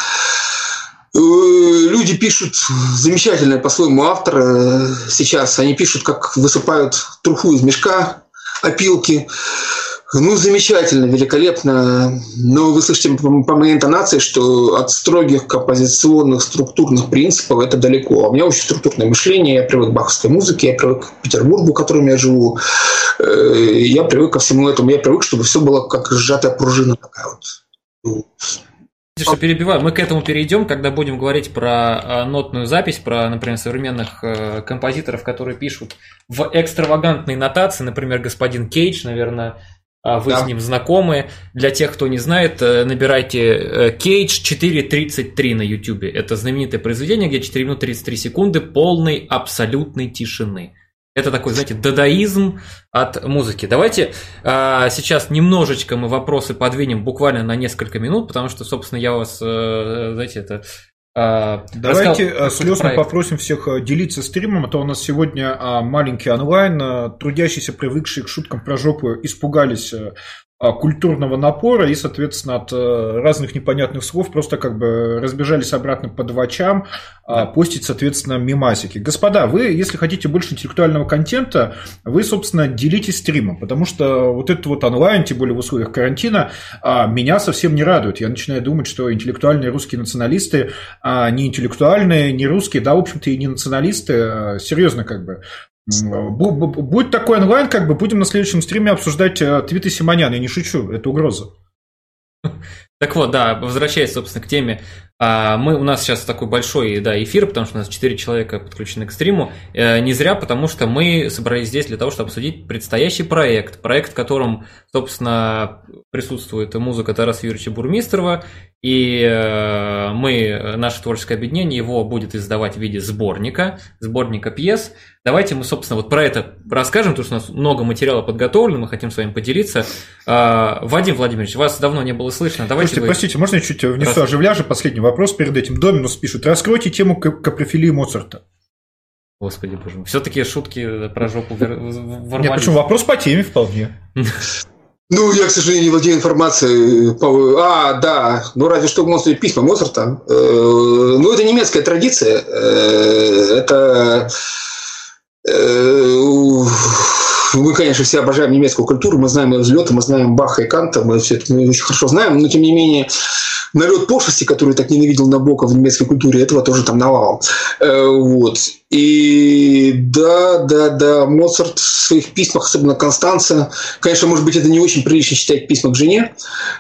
Люди пишут замечательные по-своему авторы сейчас. Они пишут, как высыпают труху из мешка, опилки. Ну, замечательно, великолепно. Но вы слышите по моей интонации, что от строгих композиционных структурных принципов это далеко. У меня очень структурное мышление. Я привык к баховской музыке, я привык к Петербургу, в котором я живу. Я привык ко всему этому. Я привык, чтобы все было как сжатая пружина такая вот. Что перебиваю, мы к этому перейдем, когда будем говорить про нотную запись, про, например, современных композиторов, которые пишут в экстравагантной нотации, например, господин Кейдж, наверное, вы да. с ним знакомы. Для тех, кто не знает, набирайте Кейдж четыре тридцать три на YouTube. Это знаменитое произведение, где четыре минуты тридцать три секунды полной абсолютной тишины. Это такой, знаете, дадаизм от музыки. Давайте а, сейчас немножечко мы вопросы подвинем буквально на несколько минут, потому что, собственно, я вас, а, знаете, это... А, Давайте слезно попросим всех делиться стримом, а то у нас сегодня а, маленький онлайн, а, трудящиеся, привыкшие к шуткам про жопу, испугались культурного напора и, соответственно, от разных непонятных слов просто как бы разбежались обратно по двачам, да. Постить, соответственно, мемасики. Господа, вы, если хотите больше интеллектуального контента, вы, собственно, делитесь стримом, потому что вот этот вот онлайн, тем более в условиях карантина, меня совсем не радует. Я начинаю думать, что интеллектуальные русские националисты не интеллектуальные, не русские, да, в общем-то, и не националисты, серьезно как бы. Будет такой онлайн, как бы будем на следующем стриме обсуждать твиты Симоняна. Я не шучу, это угроза. Так вот, да, возвращаясь, собственно, к теме, мы, у нас сейчас такой большой, да, эфир, потому что у нас четыре человека подключены к стриму. Не зря, потому что мы собрались здесь для того, чтобы обсудить предстоящий проект. Проект, в котором, собственно, присутствует музыка Тараса Юрьевича Бурмистрова. И мы, наше творческое объединение, его будет издавать в виде сборника, сборника пьес. Давайте мы, собственно, вот про это расскажем, потому что у нас много материала подготовлено, мы хотим с вами поделиться. Вадим Владимирович, вас давно не было слышно. Давайте Слушайте, вы... простите, можно я чуть внесу Раз... оживляжа? Последний вопрос перед этим. Доминус пишет. Раскройте тему капрофилии Моцарта. Господи боже мой. Все-таки шутки про жопу ворвались. Нет, почему? Вопрос по теме вполне. Ну, я, к сожалению, не владею информацией. А, да, ну разве что монстры письма Моцарта. Ну, это немецкая традиция. Это... Мы, конечно, все обожаем немецкую культуру, мы знаем ее взлеты, мы знаем Баха и Канта, мы все это очень хорошо знаем, но, тем не менее, налет пошлости, который так ненавидел Набоков в немецкой культуре, этого тоже там навалом. Вот. И да, да, да, Моцарт в своих письмах, особенно Констанция, конечно, может быть, это не очень прилично читать письма к жене.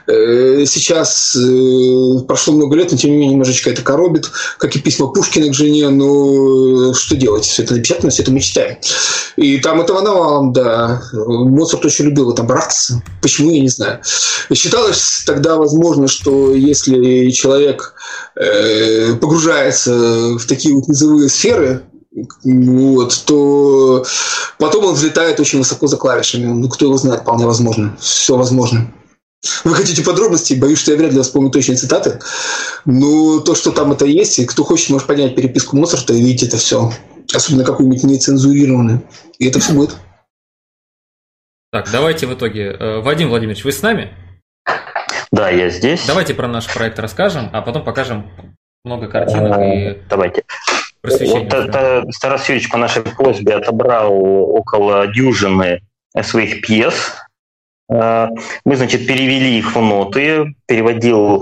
Сейчас прошло много лет, но тем не менее немножечко это коробит, как и письма Пушкина к жене, но что делать? Все это напечатано, все это мы читаем. И там этого навалом, да. Моцарт очень любил это браться. Почему, я не знаю. Считалось тогда возможно, что если человек погружается в такие вот низовые сферы, вот, то потом он взлетает очень высоко за клавишами. Ну, кто его знает, вполне возможно. Все возможно. Вы хотите подробностей? Боюсь, что я вряд ли вспомню точные цитаты. Но то, что там это есть, и кто хочет, может поднять переписку Моцарта и видеть это все. Особенно какую-нибудь нецензурированную. И это все будет. Так, давайте в итоге. Вадим Владимирович, вы с нами? Да, я здесь. Давайте про наш проект расскажем, а потом покажем много картинок и... Давайте. Вот Тарас Юрьевич по нашей просьбе отобрал около дюжины своих пьес. Мы, значит, перевели их в ноты, переводил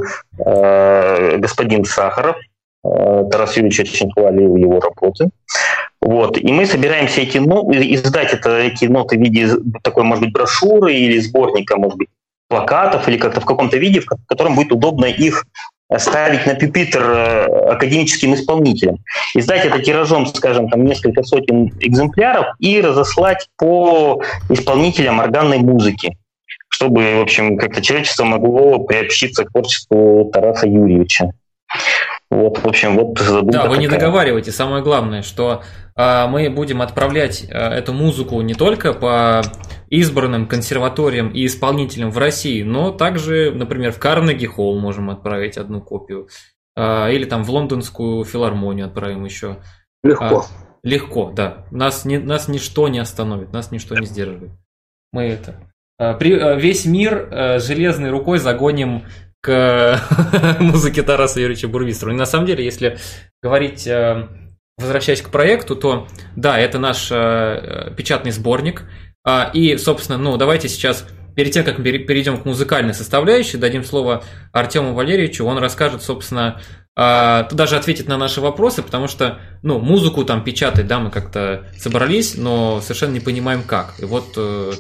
господин Сахаров. Тарас Юрьевич очень хвалил его работы. Вот. И мы собираемся эти ноты, издать это, эти ноты в виде такой, может быть, брошюры или сборника, может быть, плакатов или как-то в каком-то виде, в котором будет удобно их ставить на пюпитр академическим исполнителям. Издать это тиражом, скажем, там несколько сотен экземпляров и разослать по исполнителям органной музыки, чтобы, в общем, как-то человечество могло приобщиться к творчеству Тараса Юрьевича. Вот, в общем, вот задумка. Да, вы такая. Не договариваете. Самое главное, что э, мы будем отправлять э, эту музыку не только по избранным консерваториям и исполнителям в России, но также, например, в Карнеги-холл можем отправить одну копию, э, или там в Лондонскую филармонию отправим еще. Легко. Э, легко, да. Нас, не, нас ничто не остановит, нас ничто не сдерживает. Мы это... Э, при, э, весь мир э, железной рукой загоним к музыке Тараса Юрьевича Бурмистрова. И на самом деле, если говорить, возвращаясь к проекту, то да, это наш печатный сборник. И, собственно, ну давайте сейчас, перед тем, как мы перейдем к музыкальной составляющей, дадим слово Артему Валерьевичу, он расскажет, собственно, даже ответит на наши вопросы, потому что, ну, музыку там печатать, да, мы как-то собрались, но совершенно не понимаем как. И вот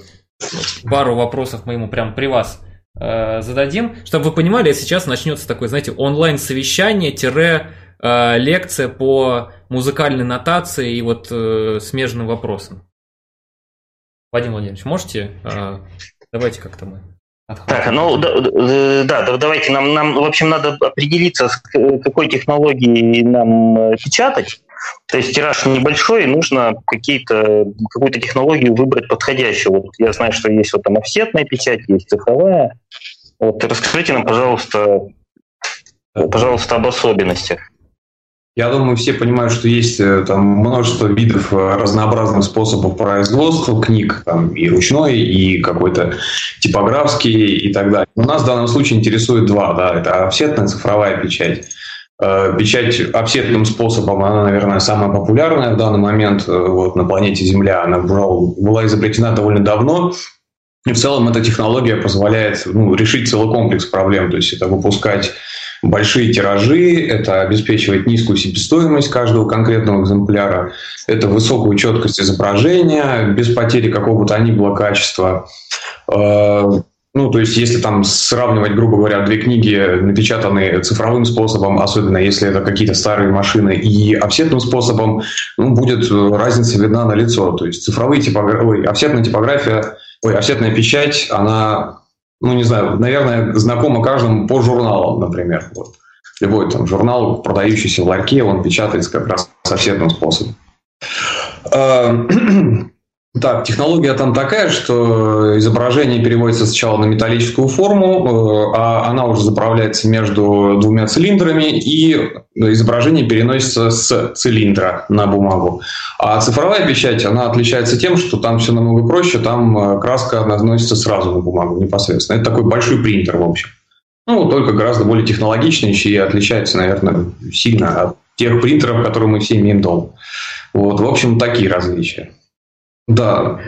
пару вопросов мы ему прямо при вас зададим, чтобы вы понимали, сейчас начнется такое, знаете, онлайн-совещание, тире, э, лекция по музыкальной нотации и вот э, смежным вопросам. Вадим Владимирович, можете? Э, давайте как-то мы отхватим. Так, ну да, да, давайте нам, нам, в общем, надо определиться, с какой технологией нам печатать. То есть тираж небольшой, и нужно какие-то, какую-то технологию выбрать подходящую. Вот я знаю, что есть вот там офсетная печать, есть цифровая. Вот расскажите нам, пожалуйста, пожалуйста, об особенностях. Я думаю, все понимают, что есть там множество видов разнообразных способов производства книг, там, и ручной, и какой-то типографский, и так далее. У нас в данном случае интересует два. Да, это офсетная цифровая печать. Печать офсетным способом, она, наверное, самая популярная в данный момент вот, на планете Земля. Она была изобретена довольно давно. И в целом эта технология позволяет ну, решить целый комплекс проблем. То есть это выпускать большие тиражи, это обеспечивать низкую себестоимость каждого конкретного экземпляра, это высокую четкость изображения без потери какого бы то ни было качества. Ну, то есть, если там сравнивать, грубо говоря, две книги, напечатанные цифровым способом, особенно если это какие-то старые машины, и офсетным способом, ну, будет разница видна на лицо. То есть, цифровые типографии, ой, офсетная типография, ой, офсетная печать, она... Ну, не знаю, наверное, знакомо каждому по журналам, например. Вот. Любой там журнал, продающийся в ларьке, он печатается как раз офсетным способом. Так, технология там такая, что изображение переводится сначала на металлическую форму, а она уже заправляется между двумя цилиндрами, и изображение переносится с цилиндра на бумагу. А цифровая печать, она отличается тем, что там все намного проще, там краска наносится сразу на бумагу непосредственно. Это такой большой принтер, в общем. Ну, только гораздо более технологичный и отличается, наверное, сильно от тех принтеров, которые мы все имеем дома. Вот, в общем, такие различия. Да.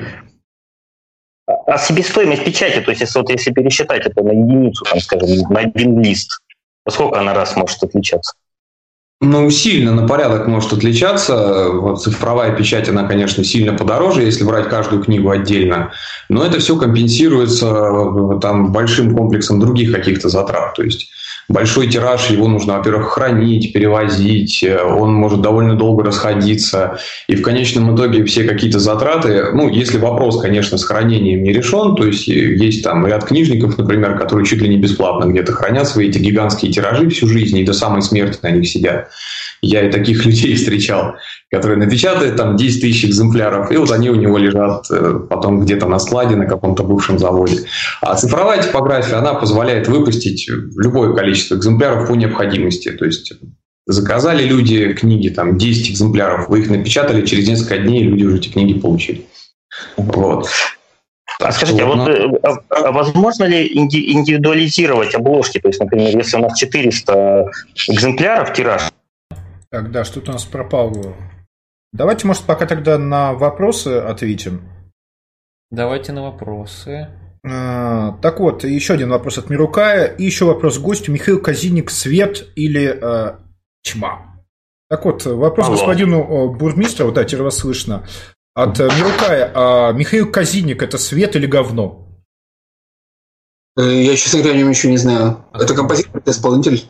А себестоимость печати, то есть если, вот, если пересчитать это на единицу, там, скажем, на один лист, то сколько она раз может отличаться? Ну, сильно на порядок может отличаться. Вот цифровая печать, она, конечно, сильно подороже, если брать каждую книгу отдельно. Но это все компенсируется там, большим комплексом других каких-то затрат. То есть большой тираж, его нужно, во-первых, хранить, перевозить, он может довольно долго расходиться. И в конечном итоге все какие-то затраты, ну, если вопрос, конечно, с хранением не решен, то есть есть там ряд книжников, например, которые чуть ли не бесплатно где-то хранят свои эти гигантские тиражи всю жизнь и до самой смерти на них сидят. Я и таких людей встречал, которые напечатают там десять тысяч экземпляров, и вот они у него лежат потом где-то на складе на каком-то бывшем заводе. А цифровая типография, она позволяет выпустить любое количество экземпляров по необходимости. То есть заказали люди книги, там десять экземпляров, вы их напечатали, через несколько дней люди уже эти книги получили. Вот. А скажите, вот, а вот а, а возможно ли инди- индивидуализировать обложки? То есть, например, если у нас четыреста экземпляров тираж. Так, да, что-то у нас пропало. Давайте, может, пока тогда на вопросы ответим. Давайте на вопросы. А, так вот, еще один вопрос от Мирукая. И еще вопрос к гостю. Михаил Казинник, свет или э, тьма? Так вот, вопрос Алло. господину бурмистру, да, теперь вас слышно. От Мирукая. А Михаил Казинник – это свет или говно? Я, честно говоря, о нем еще не знаю. Это композитор, это исполнитель?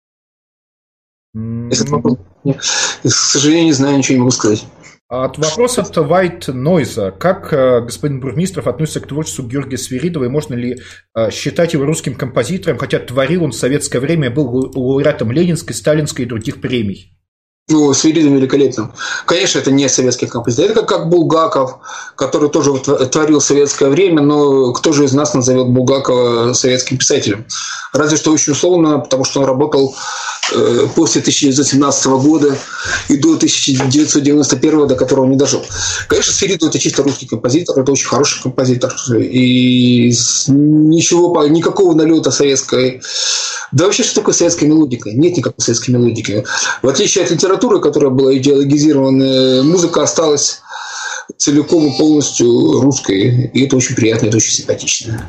Mm-hmm. К сожалению, не знаю, ничего не могу сказать. От вопроса от White Noise. Как господин Бурмистров относится к творчеству Георгия Свиридова, и можно ли считать его русским композитором, хотя творил он в советское время, был лауреатом Ленинской, Сталинской и других премий? Ну, Свиридов великолепным. Конечно, это не советский композитор. Это как, как Булгаков, который тоже творил в советское время, но кто же из нас назовет Булгакова советским писателем? Разве что очень условно, потому что он работал э, после тысяча девятьсот семнадцатого года и до тысяча девятьсот девяносто первого, до которого не дошел. Конечно, Свиридов – это чисто русский композитор, это очень хороший композитор. И ничего, никакого налета советской... Да вообще, что такое советская мелодика? Нет никакой советской мелодики. В отличие от литературы, которая была идеологизирована, музыка осталась целиком и полностью русской. И это очень приятно, это очень симпатично.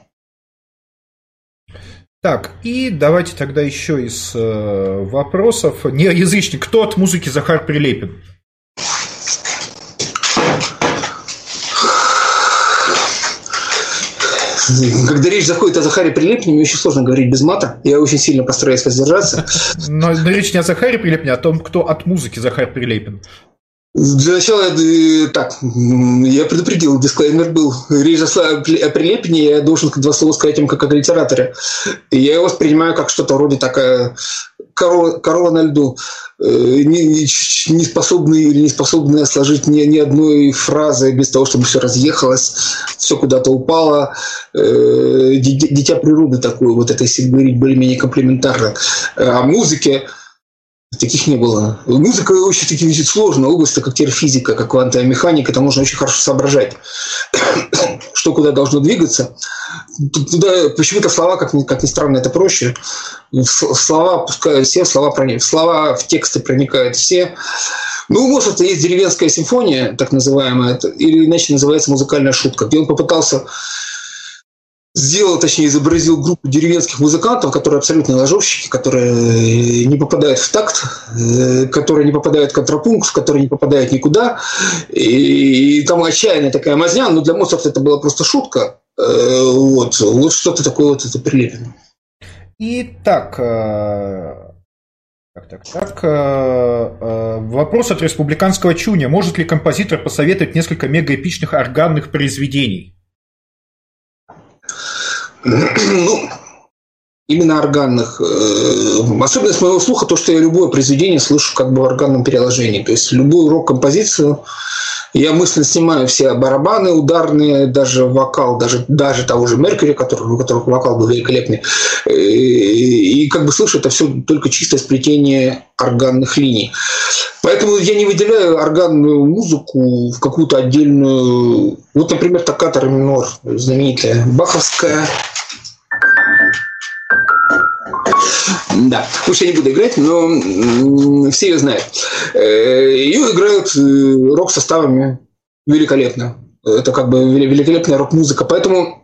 Так, и давайте тогда еще из э, вопросов. Неязычник. Кто от музыки Захар Прилепин? Когда речь заходит о Захаре Прилепине, мне очень сложно говорить без мата. Я очень сильно постараюсь воздержаться. Но, но речь не о Захаре Прилепине, а о том, кто от музыки Захар Прилепин. Для начала, так, я предупредил, дисклеймер был. Речь зашла о Прилепине, я должен два слова сказать им как о литераторе. И я его воспринимаю как что-то вроде такая корова, корова на льду, не, не, не способная или не способная сложить ни, ни одной фразы без того, чтобы все разъехалось, все куда-то упало. Дитя природы такое, вот это, если говорить более-менее комплементарно. О музыке. Таких не было. Музыка очень таки сложная область, как теперь физика, как квантовая механика, там можно очень хорошо соображать, что куда должно двигаться. Туда почему-то слова, как ни, как ни странно, это проще. В слова пускают все, слова, проник... слова в тексты проникают все. Ну, у Моцарта есть деревенская симфония, так называемая, или иначе называется музыкальная шутка, где он попытался сделал, точнее, изобразил группу деревенских музыкантов, которые абсолютно ложовщики, которые не попадают в такт, которые не попадают в контрапункт, которые не попадают никуда. И, и там отчаянная такая мазня, но для Моцарта это была просто шутка. Вот, вот что-то такое вот это Прилепин. Итак, так, так, так. Вопрос от республиканского Чуня. Может ли композитор посоветовать несколько мегаэпичных органных произведений? Ну, именно органных. Особенность моего слуха то, что я любое произведение слышу как бы в органном переложении. То есть любую рок-композицию я мысленно снимаю все барабаны ударные, даже вокал, даже, даже того же Меркьюри, который, у которого вокал был великолепный. И, и как бы слышу это все только чистое сплетение органных линий. Поэтому я не выделяю органную музыку в какую-то отдельную... Вот, например, токката ре минор, знаменитая, баховская. Да, лучше я не буду играть, но все ее знают. Ее играют рок-составами великолепно. Это как бы великолепная рок-музыка. Поэтому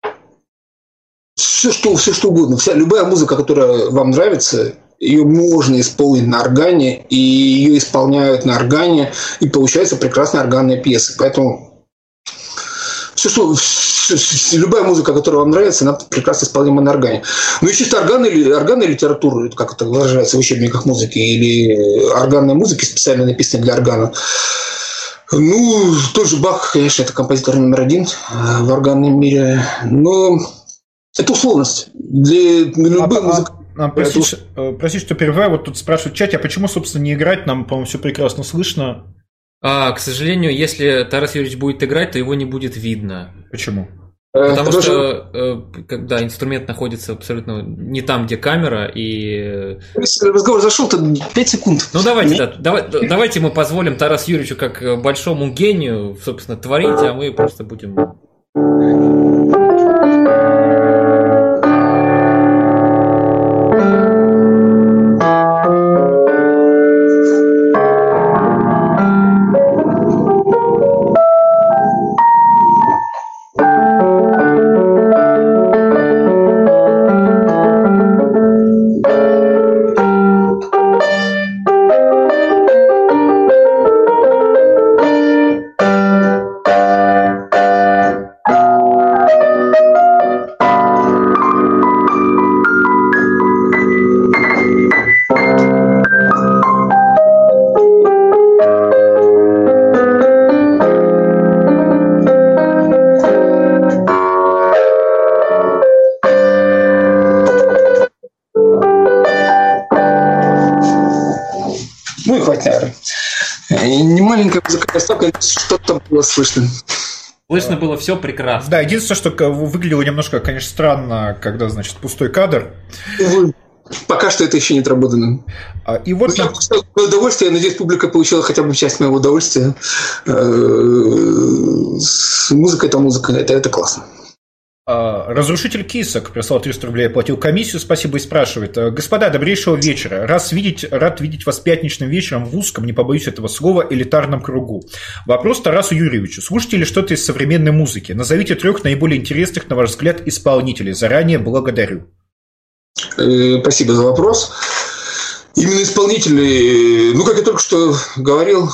все что, все, что угодно, вся, любая музыка, которая вам нравится, ее можно исполнить на органе, и ее исполняют на органе, и получается прекрасная органная пьеса. Поэтому все, что, все, любая музыка, которая вам нравится, она прекрасно исполнима на органе. Ну и чисто органная, органная литература, как это выражается в учебниках музыки, или органная музыка, специально написанная для органа. Ну, тот же Бах, конечно, это композитор номер один в органном мире, но это условность. Для любой а, музыки. А, простите, простите, что перебиваю, вот тут спрашивают в чате, а почему, собственно, не играть? Нам, по-моему, все прекрасно слышно. А, к сожалению, если Тарас Юрьевич будет играть, то его не будет видно. Почему? Потому Потому что, э, когда инструмент находится абсолютно не там, где камера, и... Разговор зашел-то пять секунд. Ну, давайте, да, давай, давайте мы позволим Тарасу Юрьевичу, как большому гению, собственно, творить, а мы просто будем... Не маленькая музыкальная ставка, что-то было слышно. Слышно было все прекрасно. Да, единственное, что выглядело немножко, конечно, странно, когда, значит, пустой кадр. Увы, пока что это еще не отработано. И вот я получил удовольствие, я надеюсь, публика получила хотя бы часть моего удовольствия. Музыка – это музыка, это, это классно. Разрушитель кисок прислал триста рублей, оплатил комиссию, спасибо, и спрашивает: господа, добрейшего вечера. Раз видеть, рад видеть вас пятничным вечером в узком, не побоюсь этого слова, элитарном кругу. Вопрос Тарасу Юрьевичу. Слушаете ли что-то из современной музыки? Назовите трех наиболее интересных, на ваш взгляд, исполнителей. Заранее благодарю. Спасибо за вопрос. Именно исполнители, ну, как я только что говорил,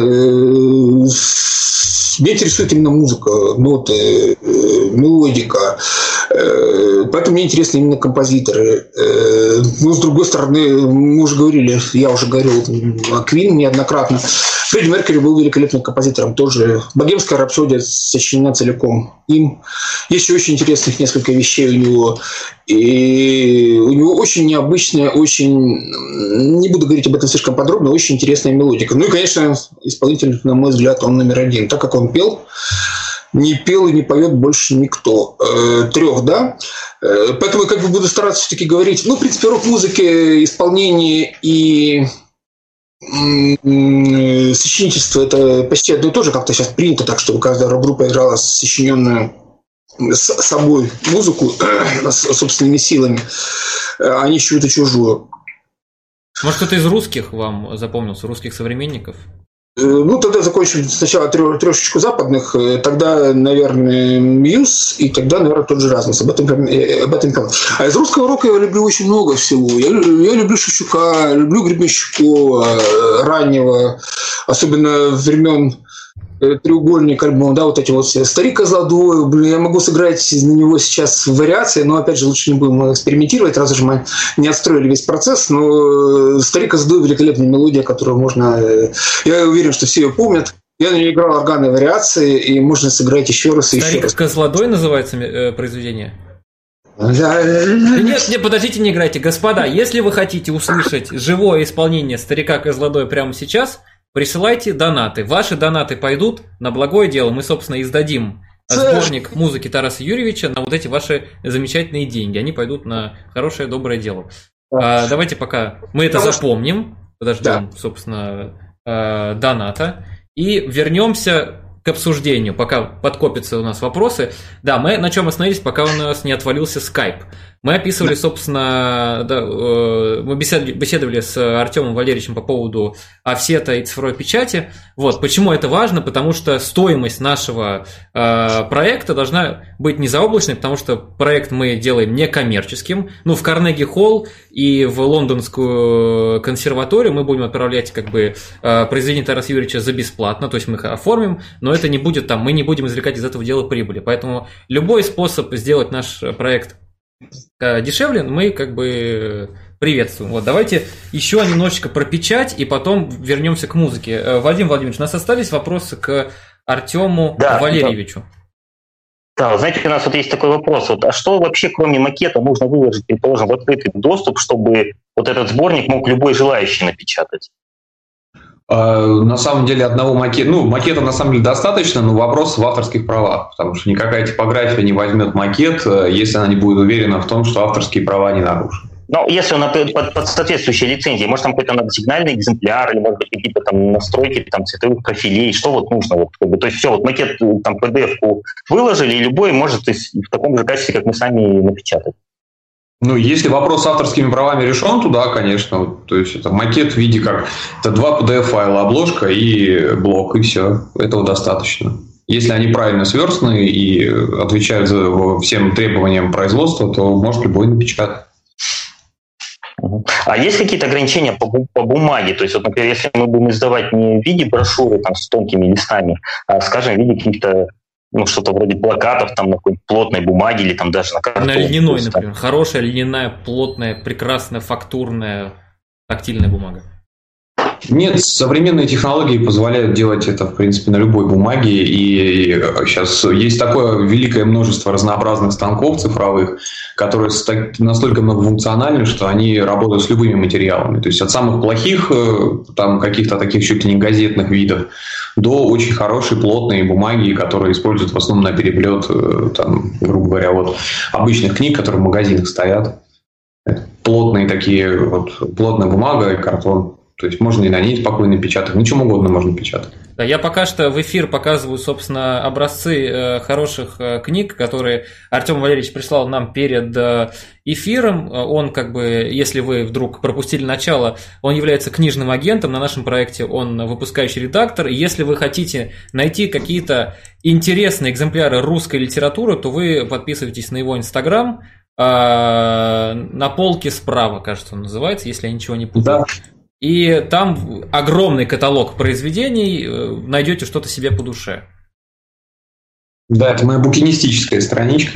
меня интересует именно музыка, ноты, мелодика. Поэтому мне интересны именно композиторы. Но, с другой стороны, мы уже говорили, я уже говорил о Квин неоднократно. Фредди Меркьюри был великолепным композитором. Тоже «Богемская рапсодия» сочинена целиком им. Есть еще очень интересных несколько вещей у него. И у него очень необычная, очень, не буду говорить об этом слишком подробно, очень интересная мелодика. Ну и, конечно, исполнитель, на мой взгляд, он номер один. Так как он пел, не пел и не поет больше никто. Трех, да. Поэтому я как бы буду стараться все-таки говорить. Ну, в принципе, рок-музыки, исполнение и сочинительство – это почти одно и то же. Как-то сейчас принято так, чтобы каждая рок-группа играла сочиненную с собой музыку, с собственными силами, а не чью-то чужую. Может, кто-то из русских вам запомнился, русских современников? Ну, тогда закончим сначала трешечку западных, тогда, наверное, Мьюз, и тогда, наверное, тот же Размус. Об этом, об этом говорил. А из русского рока я люблю очень много всего. Я, я люблю Шевчука, люблю Гребенщикова, раннего, особенно времен треугольник альбом, да, вот эти вот все. Старик Козлодой, блин, я могу сыграть на него сейчас вариации, но, опять же, лучше не будем экспериментировать, раз уж мы не отстроили весь процесс, но Старик Козлодой — великолепная мелодия, которую можно... Я уверен, что все ее помнят. Я на нее играл органные вариации, и можно сыграть еще раз и еще Старик раз. Козлодой называется э, произведение? Нет, нет, подождите, не играйте. Господа, если вы хотите услышать живое исполнение Старика Козлодоя прямо сейчас, присылайте донаты. Ваши донаты пойдут на благое дело. Мы, собственно, издадим сборник музыки Тараса Юрьевича на вот эти ваши замечательные деньги. Они пойдут на хорошее, доброе дело. А, давайте пока мы это запомним. Подождем, да. собственно, доната. И вернемся к обсуждению, пока подкопятся у нас вопросы. Да, мы на чем остановились, пока у нас не отвалился скайп. Мы описывали, собственно, да, мы беседовали с Артемом Валерьевичем по поводу офсета и цифровой печати. Вот, почему это важно? Потому что стоимость нашего э, проекта должна быть не заоблачной, потому что проект мы делаем некоммерческим. Ну, в Карнеги-холл и в Лондонскую консерваторию мы будем отправлять как бы э, произведения Тараса Юрьевича за бесплатно, то есть мы их оформим, но это не будет там, мы не будем извлекать из этого дела прибыли. Поэтому любой способ сделать наш проект дешевле, мы как бы приветствуем. Вот, давайте еще немножечко про печать, и потом вернемся к музыке. Вадим Владимирович, у нас остались вопросы к Артему да, Валерьевичу. Да. да, знаете, у нас вот есть такой вопрос. Вот, а что вообще, кроме макета, можно выложить, предположим, в открытый доступ, чтобы вот этот сборник мог любой желающий напечатать? На самом деле одного макета, ну, макета на самом деле достаточно, но вопрос в авторских правах, потому что никакая типография не возьмет макет, если она не будет уверена в том, что авторские права не нарушены. Ну, если он под, под, под соответствующей лицензией, может, там какой-то надо сигнальный экземпляр, или, может быть, какие-то там настройки там, цветовых профилей, что вот нужно. Вот, как бы, то есть все, вот макет, там, пи ди эф-ку выложили, и любой может в таком же качестве, как мы сами, напечатать. Ну, если вопрос с авторскими правами решен, то да, конечно. То есть это макет в виде как это два пи ди эф-файла, обложка и блок, и все. Этого достаточно. Если они правильно сверстаны и отвечают за всем требованиям производства, то может любой напечатать. А есть какие-то ограничения по, по бумаге? То есть, вот, например, если мы будем издавать не в виде брошюры там, с тонкими листами, а, скажем, в виде каких-то, ну, что-то вроде плакатов там, на какой-то плотной бумаге или там даже на картоне. На льняной, например. Хорошая льняная, плотная, прекрасная, фактурная, тактильная бумага. Нет, современные технологии позволяют делать это, в принципе, на любой бумаге. И сейчас есть такое великое множество разнообразных станков цифровых, которые настолько многофункциональны, что они работают с любыми материалами. То есть от самых плохих, там, каких-то таких чуть ли не газетных видов, до очень хорошей плотной бумаги, которые используют в основном на переплет, там, грубо говоря, вот, обычных книг, которые в магазинах стоят. Плотные такие, вот, плотная бумага и картон. То есть можно и на ней спокойно печатать, ничем угодно можно печатать. Да, я пока что в эфир показываю, собственно, образцы э, хороших э, книг, которые Артем Валерьевич прислал нам перед э, эфиром. Он, как бы, если вы вдруг пропустили начало, он является книжным агентом на нашем проекте, он выпускающий редактор. И если вы хотите найти какие-то интересные экземпляры русской литературы, то вы подписывайтесь на его Инстаграм. Э, на полке справа, кажется, он называется, если я ничего не путаю. Да. И там огромный каталог произведений, найдете что-то себе по душе. Да, это моя букинистическая страничка.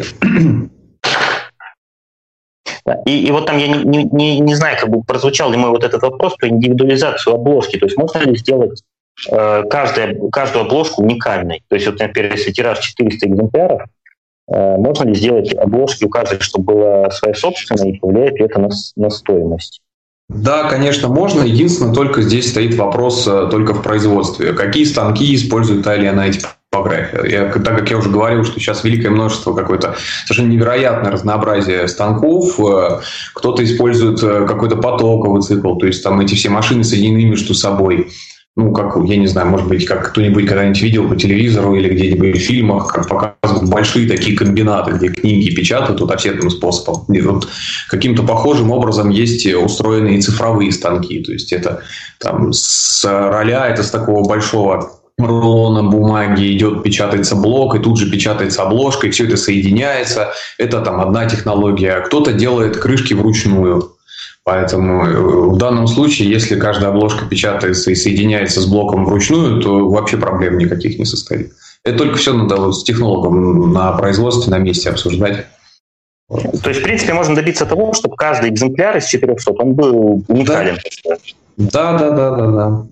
И, и вот там я не, не, не знаю, как бы прозвучал ли мой вот этот вопрос про индивидуализацию обложки. То есть можно ли сделать э, каждая, каждую обложку уникальной? То есть, вот, например, если тираж четыреста экземпляров, э, можно ли сделать обложки у каждой, чтобы была своя собственная, и повлияет ли это на, на стоимость? Да, конечно, можно. Единственное, только здесь стоит вопрос только в производстве. Какие станки использует та или иная типография. Я, так как я уже говорил, что сейчас великое множество, какое-то совершенно невероятное разнообразие станков, кто-то использует какой-то потоковый цикл, то есть там эти все машины соединены между собой. Ну, как, я не знаю, может быть, как кто-нибудь когда-нибудь видел по телевизору или где-нибудь в фильмах, как показывают большие такие комбинаты, где книги печатают вот офсетным способом. И вот каким-то похожим образом есть устроены и цифровые станки. То есть это там с роля, это с такого большого рулона бумаги идет, печатается блок, и тут же печатается обложка, и все это соединяется. Это там одна технология. Кто-то делает крышки вручную. Поэтому в данном случае, если каждая обложка печатается и соединяется с блоком вручную, то вообще проблем никаких не состоит. Это только все надо с технологом на производстве, на месте обсуждать. То есть, в принципе, можно добиться того, чтобы каждый экземпляр из четырехсот, он был уникален. Да, да, да, да, да.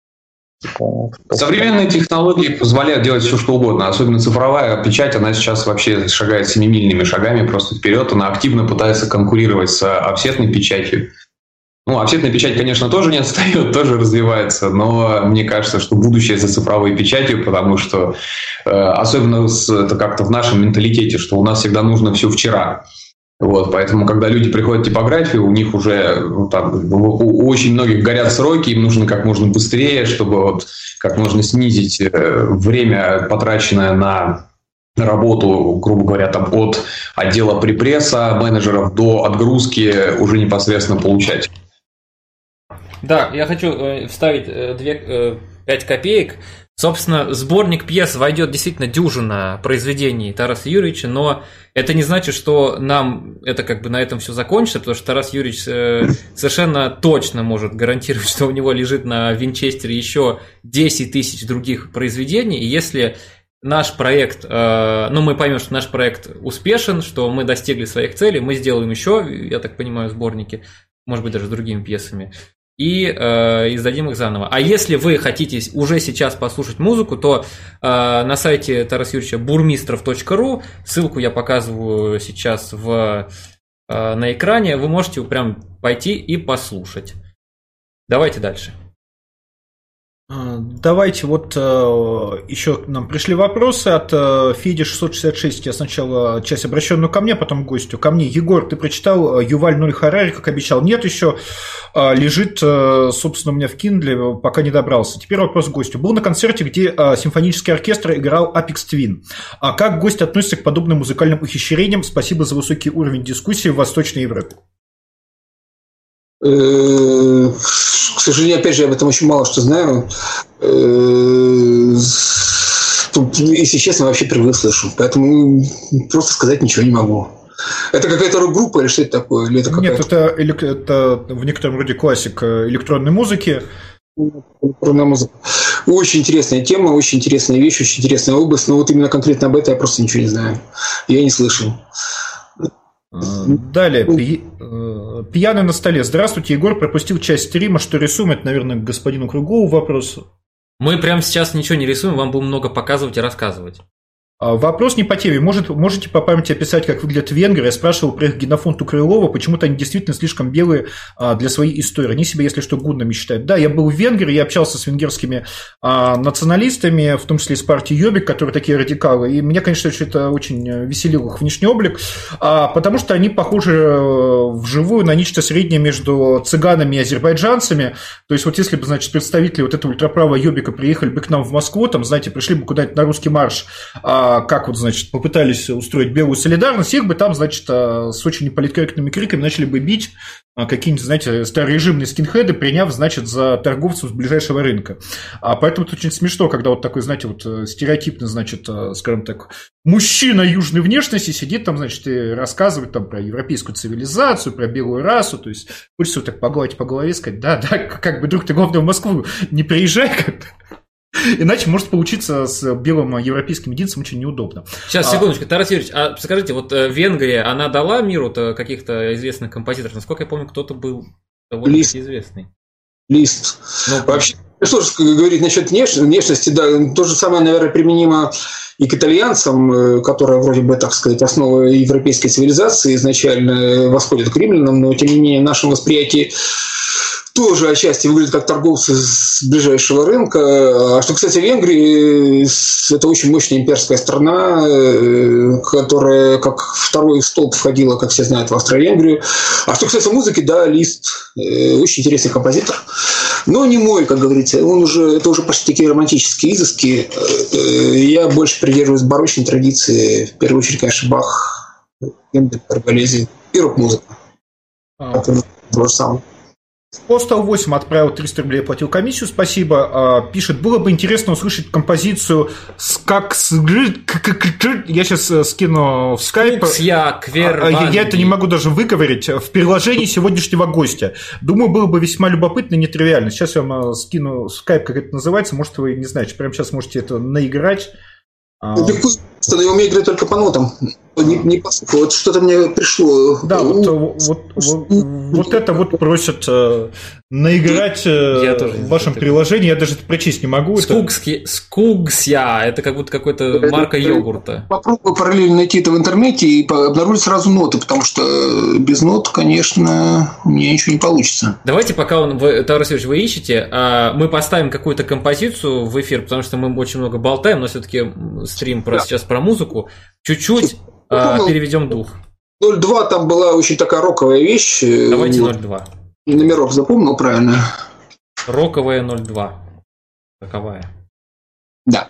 Современные технологии позволяют делать все, что угодно. Особенно цифровая печать, она сейчас вообще шагает семимильными шагами просто вперед. Она активно пытается конкурировать с офсетной печатью. Ну, офсетная печать, конечно, тоже не отстает, тоже развивается, но мне кажется, что будущее за цифровой печатью, потому что э, особенно с, это как-то в нашем менталитете, что у нас всегда нужно все вчера. Вот, поэтому, когда люди приходят в типографию, у них уже ну, там, у очень многих горят сроки, им нужно как можно быстрее, чтобы вот, как можно снизить время, потраченное на работу, грубо говоря, там, от отдела припресса менеджеров до отгрузки уже непосредственно получать. Да, я хочу э, вставить э, две, э, пять копеек. Собственно, сборник пьес войдет действительно дюжина произведений Тараса Юрьевича, но это не значит, что нам это как бы на этом все закончится, потому что Тарас Юрьевич совершенно точно может гарантировать, что у него лежит на винчестере еще десять тысяч других произведений, и если наш проект, ну мы поймем, что наш проект успешен, что мы достигли своих целей, мы сделаем еще, я так понимаю, сборники, может быть даже с другими пьесами, и э, издадим их заново. А если вы хотите уже сейчас послушать музыку, то э, на сайте Тараса Юрьевича бурмистров точка ру, ссылку я показываю сейчас в, э, на экране, вы можете прям пойти и послушать. Давайте дальше. Давайте вот э, еще нам пришли вопросы от э, Феди шестьсот шестьдесят шесть. Я сначала часть обращенную ко мне, потом к гостю. Ко мне. Егор, ты прочитал Юваль Ноа Харари, как обещал? Нет еще. Э, лежит, э, собственно, у меня в Kindle, пока не добрался. Теперь вопрос к гостю. Был на концерте, где э, симфонический оркестр играл Aphex Twin. А как гость относится к подобным музыкальным ухищрениям? Спасибо за высокий уровень дискуссии в Восточной Европе. К сожалению, опять же, я об этом очень мало что знаю. Тут, если честно, вообще впервые слышу. Поэтому просто сказать ничего не могу. Это какая-то рок-группа или что это такое? Или это Нет, это, это в некотором роде классик электронной музыки. Электронная музыка. Очень интересная тема, очень интересная вещь, очень интересная область. Но вот именно конкретно об этом я просто ничего не знаю. Я не слышал. Далее, пи... пьяный на столе. Здравствуйте, Егор, пропустил часть стрима, что рисуем, это, наверное, к господину Круглову вопрос. Мы прямо сейчас ничего не рисуем, вам будем много показывать и рассказывать. Вопрос не по теме. Может, можете по памяти описать, как выглядят венгры? Я спрашивал про их генофонд у Крылова. Почему-то они действительно слишком белые для своей истории. Они себя, если что, гуннами считают. Да, я был в Венгрии, я общался с венгерскими а, националистами, в том числе из партии Йобик, которые такие радикалы. И меня, конечно, это очень веселил их внешний облик, а, потому что они похожи вживую на нечто среднее между цыганами и азербайджанцами. То есть, вот если бы, значит, представители вот этого ультраправого Йобика приехали бы к нам в Москву, там, знаете, пришли бы куда-нибудь на русский марш, а, как вот, значит, попытались устроить белую солидарность, их бы там, значит, с очень неполиткорректными криками начали бы бить какие-нибудь, знаете, старорежимные скинхеды, приняв, значит, за торговцев с ближайшего рынка. А поэтому это очень смешно, когда вот такой, знаете, вот стереотипный, значит, скажем так, мужчина южной внешности сидит там, значит, и рассказывает там про европейскую цивилизацию, про белую расу, то есть хочется вот так погладить по голове и сказать, да, да, как бы, друг, ты, главное, в Москву не приезжай, как-то. Иначе может получиться с белым европейским единцем очень неудобно. Сейчас, секундочку, Тарас Юрьевич, а скажите, вот Венгрия, она дала миру-то каких-то известных композиторов? Насколько я помню, кто-то был довольно известный. Лист. Ну, вообще, что же говорить насчет внешности, да, то же самое, наверное, применимо и к итальянцам, которые вроде бы, так сказать, основа европейской цивилизации изначально восходят к римлянам, но тем не менее в нашем восприятии тоже отчасти выглядят как торговцы с ближайшего рынка. А что, кстати, Венгрия, это очень мощная имперская страна, которая как второй столб входила, как все знают, в Австро-Венгрию. А что, кстати, музыки, да, Лист очень интересный композитор. Но не мой, как говорится. Он уже, это уже почти такие романтические изыски. Я больше придерживаюсь барочной традиции. В первую очередь, конечно, Бах, Гендель, Баргалези и рок-музыка. А. Это то же самое. Постал восемь отправил триста рублей, платил комиссию, спасибо. Пишет, было бы интересно услышать композицию как с... Я сейчас скину в скайп. Я, я это не могу даже выговорить. В приложении сегодняшнего гостя. Думаю, было бы весьма любопытно и нетривиально. Сейчас я вам скину в скайп, как это называется. Может, вы не знаете, прямо сейчас можете это наиграть. Что я умею играть только по нотам. Не, не по слуху. Вот что-то мне пришло. Да, вот, вот, вот, вот это вот просят э, наиграть э, в вашем приложении. Я даже это прочесть не могу. Скугски, это... Скугсья. Это как будто какой-то марка йогурта. Попробую параллельно найти это в интернете и обнаружить сразу ноты, потому что без нот, конечно, у меня ничего не получится. Давайте, пока он, Тарас Юрьевич, вы ищете, мы поставим какую-то композицию в эфир, потому что мы очень много болтаем, но все-таки стрим про, да. сейчас про музыку. Чуть-чуть а, переведем дух. ноль два там была очень такая роковая вещь. Давайте ноль два. Номерок запомнил правильно? Роковая ноль два. Роковая. Да.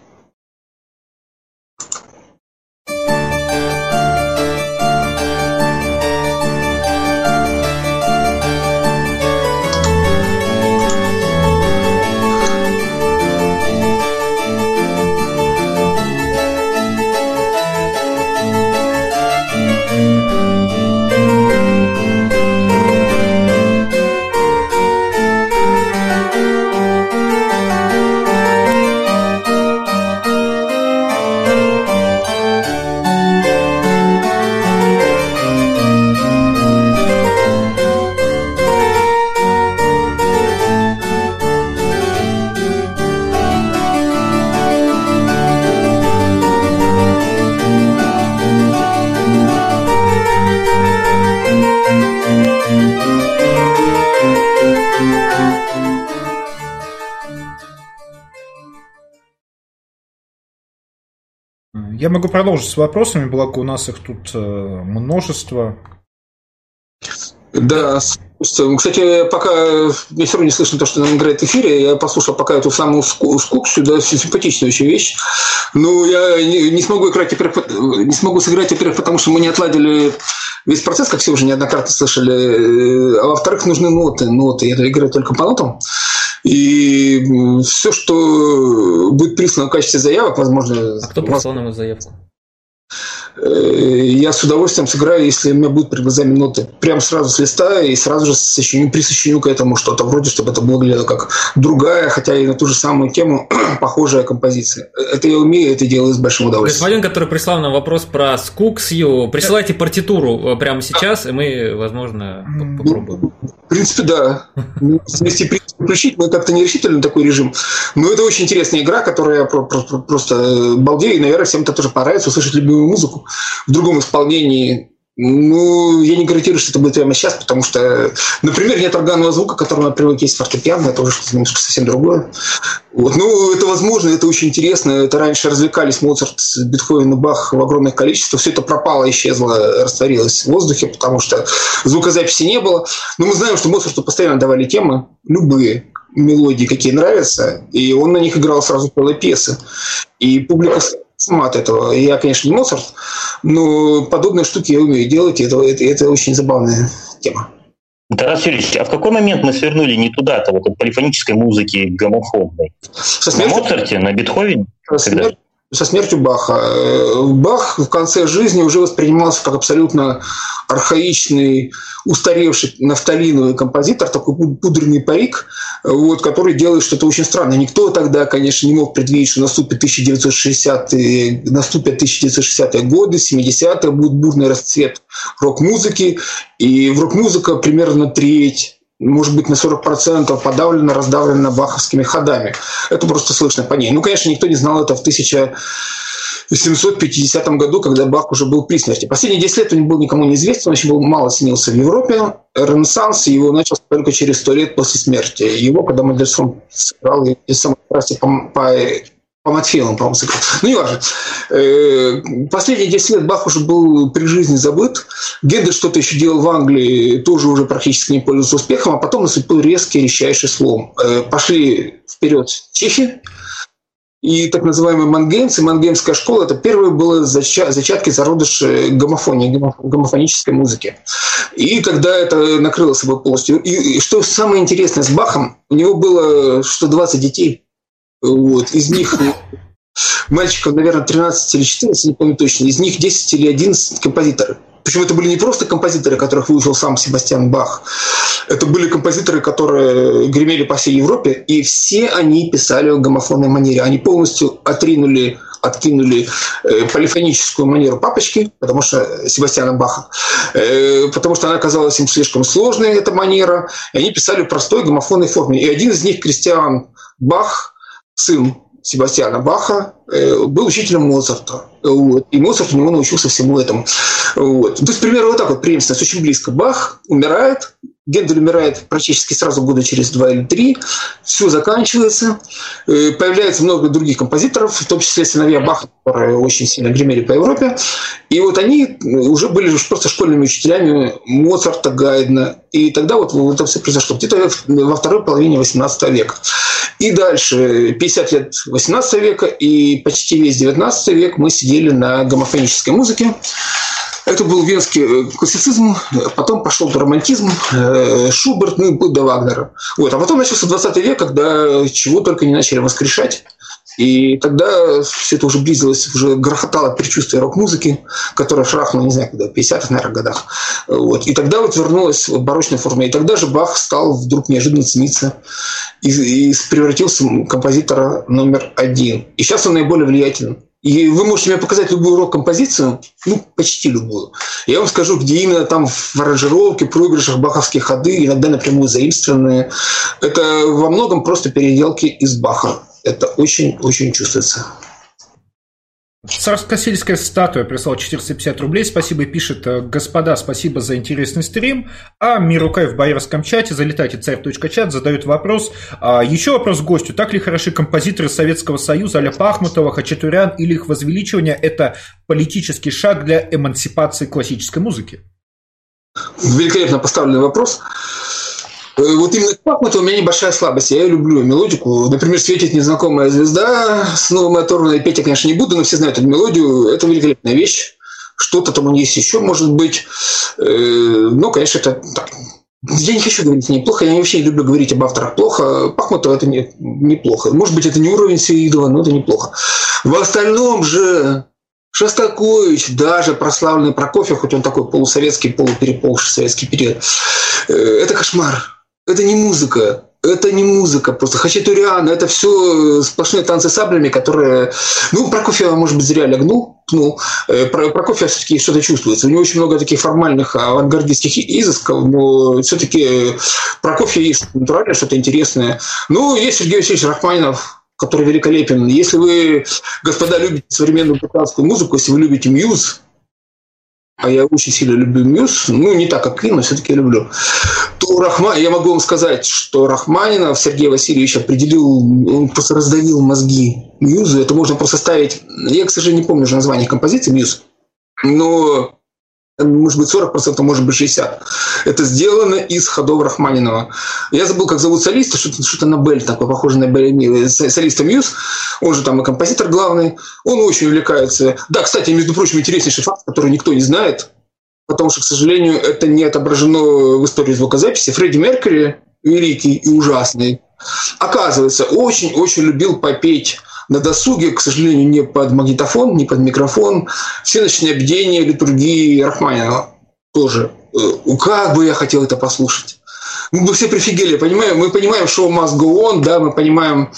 Я могу продолжить с вопросами, благо у нас их тут множество. Да, кстати, пока мне все равно не слышно то, что нам играет в эфире, я послушал пока эту самую скуксию, да, симпатичная очень вещь. Но я не, не смогу играть теперь, не смогу сыграть теперь, потому что мы не отладили весь процесс, как все уже неоднократно слышали. А во-вторых, нужны ноты, ноты. Я играю только по нотам. И все, что будет прислано в качестве заявок, возможно... А кто прислал нам заявку? Я с удовольствием сыграю, если у меня будут перед глазами ноты. Прям сразу с листа и сразу же сочиню, присочиню к этому что-то вроде, чтобы это выглядело как другая, хотя и на ту же самую тему, похожая композиция. Это я умею, это делаю с большим удовольствием. Господин, который прислал нам вопрос про Скуксью, присылайте партитуру прямо сейчас, и мы, возможно, попробуем. В принципе, да. Если включить, мы как-то не решительно на такой режим. Но это очень интересная игра, которая просто балдею, и, наверное, всем это тоже понравится, услышать любимую музыку в другом исполнении. Ну, я не гарантирую, что это будет прямо сейчас, потому что, например, нет органного звука, к которому я привык, есть фортепиано, это уже что-то немножко совсем другое. Вот. Ну, это возможно, это очень интересно. Это раньше развлекались Моцарт, Бетховен и Бах в огромных количествах. Все это пропало, исчезло, растворилось в воздухе, потому что звукозаписи не было. Но мы знаем, что Моцарту постоянно давали темы, любые мелодии, какие нравятся, и он на них играл сразу целые пьесы. И публика сама от этого. Я, конечно, не Моцарт, но подобные штуки я умею делать, и это, это, это очень забавная тема. Тарас Юрьевич, а в какой момент мы свернули не туда-то, вот от полифонической музыки гомофонной? Со смертью... На Моцарте, на Бетховене? Со, смер... Со смертью Баха. Бах в конце жизни уже воспринимался как абсолютно архаичный, устаревший нафталиновый композитор, такой пудренный парик, вот, который делает что-то очень странное. Никто тогда, конечно, не мог предвидеть, что наступит тысяча девятьсот шестидесятые, наступят тысяча девятьсот шестидесятые годы, семидесятые, будет бурный расцвет рок-музыки, и в рок-музыка примерно треть, может быть, на сорок процентов подавлена, раздавлена баховскими ходами. Это просто слышно по ней. Ну, конечно, никто не знал это в тысяча в семьсот пятидесятом году, когда Бах уже был при смерти. Последние десять лет он был никому не известен, он очень был мало ценился в Европе. Ренессанс его начался только через сто лет после смерти. Его, когда Мендельсон сыграл, и сам по, по, по Матфеевым, по-моему, сыграл. Ну, не важно. Последние десять лет Бах уже был при жизни забыт. Гендель что-то еще делал в Англии, тоже уже практически не пользовался успехом, а потом наступил резкий, резчайший слом. Пошли вперед чехи, и так называемые мангеймцы, мангеймская школа, это первые были зачатки, зародыши гомофонии, гомофонической музыки. И тогда это накрыло собой полностью. И, и что самое интересное с Бахом, у него было что двадцать детей. Вот. Из них мальчиков, наверное, тринадцать или четырнадцать, не помню точно. Из них десять или одиннадцать композиторы. Причем это были не просто композиторы, которых выучил сам Себастьян Бах. Это были композиторы, которые гремели по всей Европе, и все они писали в гомофонной манере. Они полностью отринули, откинули э, полифоническую манеру папочки, потому что Себастьяна Баха, э, потому что она казалась им слишком сложной, эта манера, и они писали в простой гомофонной форме. И один из них, Кристиан Бах, сын Себастьяна Баха, был учителем Моцарта. Вот. И Моцарт у него научился всему этому. Вот. То есть, примерно вот так вот преемственность очень близко. Бах умирает, Гендель умирает практически сразу года через два или три, все заканчивается, появляется много других композиторов, в том числе сыновья Баха, которые очень сильно гремели по Европе. И вот они уже были просто школьными учителями Моцарта, Гайдна. И тогда вот, вот это все произошло где-то во второй половине восемнадцатого века. И дальше пятьдесят лет восемнадцатого века и почти весь девятнадцатый век мы сидели на гомофонической музыке. Это был венский классицизм, потом пошел романтизм, Шуберт, ну и до Вагнера. Вот. А потом начался двадцатый век, когда чего только не начали воскрешать. И тогда все это уже близилось, уже грохотало предчувствие рок-музыки, которая шрахнула, не знаю, когда, в пятидесятых, наверное, годах. Вот. И тогда вот вернулась в барочная форма. И тогда же Бах стал вдруг неожиданно цениться и, и превратился в композитора номер один. И сейчас он наиболее влиятельный. И вы можете мне показать любую рок-композицию, ну, почти любую. Я вам скажу, где именно там в аранжировке, проигрышах баховские ходы, иногда напрямую заимствованные. Это во многом просто переделки из Баха. Это очень-очень чувствуется. Царско-сельская статуя прислал четыреста пятьдесят рублей. Спасибо, и пишет: господа, спасибо за интересный стрим. А Мирукай в байерском чате, залетайте царь точка чат, задают вопрос. А, еще вопрос гостю. Так ли хороши композиторы Советского Союза а-ля Пахмутова, Хачатурян, или их возвеличивание – это политический шаг для эмансипации классической музыки? Великолепно поставленный вопрос. Вот именно к Пахмутову у меня небольшая слабость. Я люблю мелодику. Например, «Светит незнакомая звезда» с новым оторванной. Петь я, конечно, не буду, но все знают эту мелодию. Это великолепная вещь. Что-то там у нее есть еще, может быть. Но, конечно, это так. Я не хочу говорить неплохо. Я вообще не люблю говорить об авторах плохо. Пахмутова это не, неплохо. Может быть, это не уровень Сеидова, но это неплохо. В остальном же Шостакович, даже прославленный Прокофьев, хоть он такой полусоветский, полупереползший советский период, это кошмар. Это не музыка. Это не музыка. Просто Хачатурян, это все сплошные танцы саблями, которые... Ну, Прокофьева, может быть, зря лягнул. Ну, Прокофьев все-таки что-то чувствуется. У него очень много таких формальных авангардистских изысков, но все-таки Прокофьев есть что-то натуральное, что-то интересное. Ну, есть Сергей Васильевич Рахманинов, который великолепен. Если вы, господа, любите современную британскую музыку, если вы любите Мьюз, а я очень сильно люблю Мьюз, ну, не так, как Квин, но все-таки люблю, то Рахман, я могу вам сказать, что Рахманинов Сергей Васильевич определил, он просто раздавил мозги Мьюзу. Это можно просто ставить, я, к сожалению, не помню уже название композиции Мьюз, но может быть сорок процентов, может быть шестьдесят процентов. Это сделано из ходов Рахманинова. Я забыл, как зовут солиста, что-то, что-то на Бель, такой, похоже на Бель, солиста Мьюз. Он же там и композитор главный. Он очень увлекается. Да, кстати, между прочим, интереснейший факт, который никто не знает, потому что, к сожалению, это не отображено в истории звукозаписи. Фредди Меркьюри, великий и ужасный, оказывается, очень-очень любил попеть на досуге, к сожалению, не под магнитофон, не под микрофон, все ночные бдения, литургии Рахманинова тоже. Как бы я хотел это послушать. Мы бы все прифигели, понимаем? Мы понимаем шоу Must Go On, да, мы понимаем,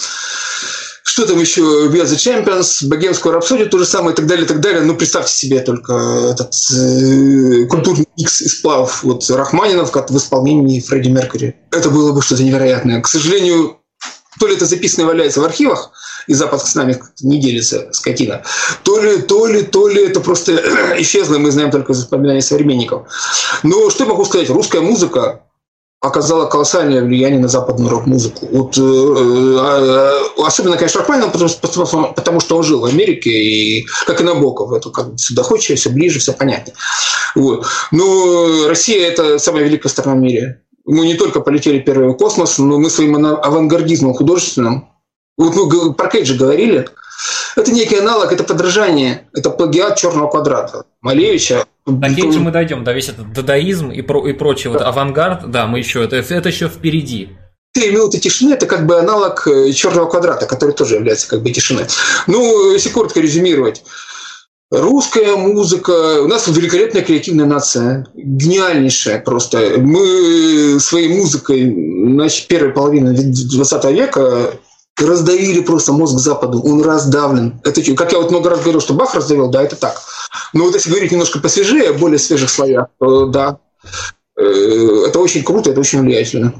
что там еще, We Are the Champions, Богемскую рапсодию, то же самое и так далее, и так далее. Ну, представьте себе только этот э, культурный микс и сплав вот, Рахманинов как в исполнении Фредди Меркьюри. Это было бы что-то невероятное. К сожалению, то ли это записано и валяется в архивах, и Запад с нами не делится, скотина. То ли, то ли, то ли это просто исчезло, мы знаем только из воспоминаний современников. Но что я могу сказать? Русская музыка оказала колоссальное влияние на западную рок-музыку. Вот, э, особенно, конечно, Рахманинов, потому, потому что он жил в Америке, и, как и Набоков, это как бы все доходчиво, все ближе, все понятнее. Вот. Но Россия – это самая великая страна в мире. Мы не только полетели первые в космос, но мы своим авангардизмом художественным, вот мы про Кейджа говорили, это некий аналог, это подражание, это плагиат «Черного квадрата» Малевича. До Кейджа мы дойдем, да, весь этот дадаизм и, про, и прочее, да. Вот авангард, да, мы еще, это, это еще впереди. Три минуты тишины – это как бы аналог «Черного квадрата», который тоже является как бы тишиной. Ну, если коротко резюмировать. Русская музыка, у нас великолепная креативная нация, гениальнейшая просто. Мы своей музыкой, значит, первой половины двадцатого века раздавили просто мозг Западу, он раздавлен. Это, как я вот много раз говорил, что Бах раздавил, да, это так. Но вот если говорить немножко посвежее, более свежих слоях, то да, это очень круто, это очень влиятельно.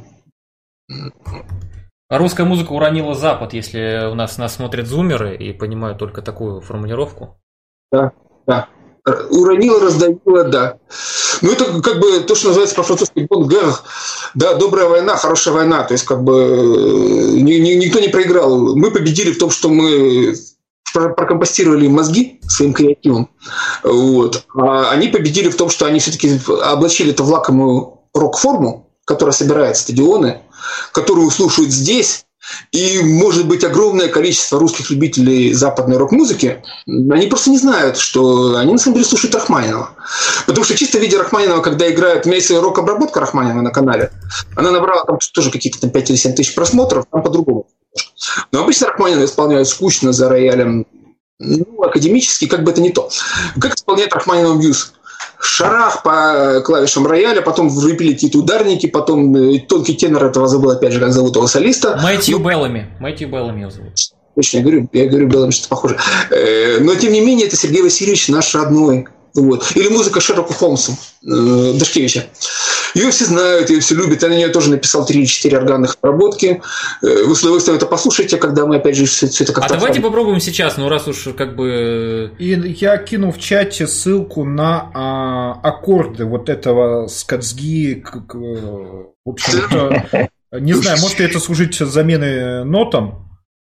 Русская музыка уронила Запад, если у нас нас смотрят зумеры и понимают только такую формулировку. Да, да. Уронила, раздавила, да. Ну, это как бы то, что называется по-французски «bon guerre», да, добрая война, хорошая война. То есть, как бы ни, ни, никто не проиграл. Мы победили в том, что мы прокомпостировали мозги своим креативом. Вот. А они победили в том, что они все-таки облачили это в лакомую рок-форму, которая собирает стадионы, которую слушают здесь. И, может быть, огромное количество русских любителей западной рок-музыки, они просто не знают, что они на самом деле слушают Рахманинова. Потому что чисто в виде Рахманинова, когда играет, у меня есть рок-обработка Рахманинова на канале, она набрала там тоже какие-то там пять или семь тысяч просмотров, там по-другому. Но обычно Рахманинова исполняют скучно за роялем, ну, академически, как бы это не то. Как исполняет Рахманинов бьюз? Шарах по клавишам рояля, потом влепили какие-то ударники, потом тонкий тенор, этого забыл опять же, как зовут его солиста. Мэтью ну, Беллами. Мэтью Беллами его зовут. Точно, я говорю, я говорю Беллами, что-то похоже. Но, тем не менее, это Сергей Васильевич, наш родной. Вот. Или музыка Шерлока Холмса, э, Дашкевича. Ее все знают, ее все любят. Я на нее тоже написал три или четыре органных обработки. Вы с удовольствием это послушайте, когда мы опять же все, все это как-то... А давайте попробуем сейчас, ну раз уж как бы... И я кину в чате ссылку на а, аккорды вот этого скотсги. В общем, не знаю, может ли это служить заменой нотам?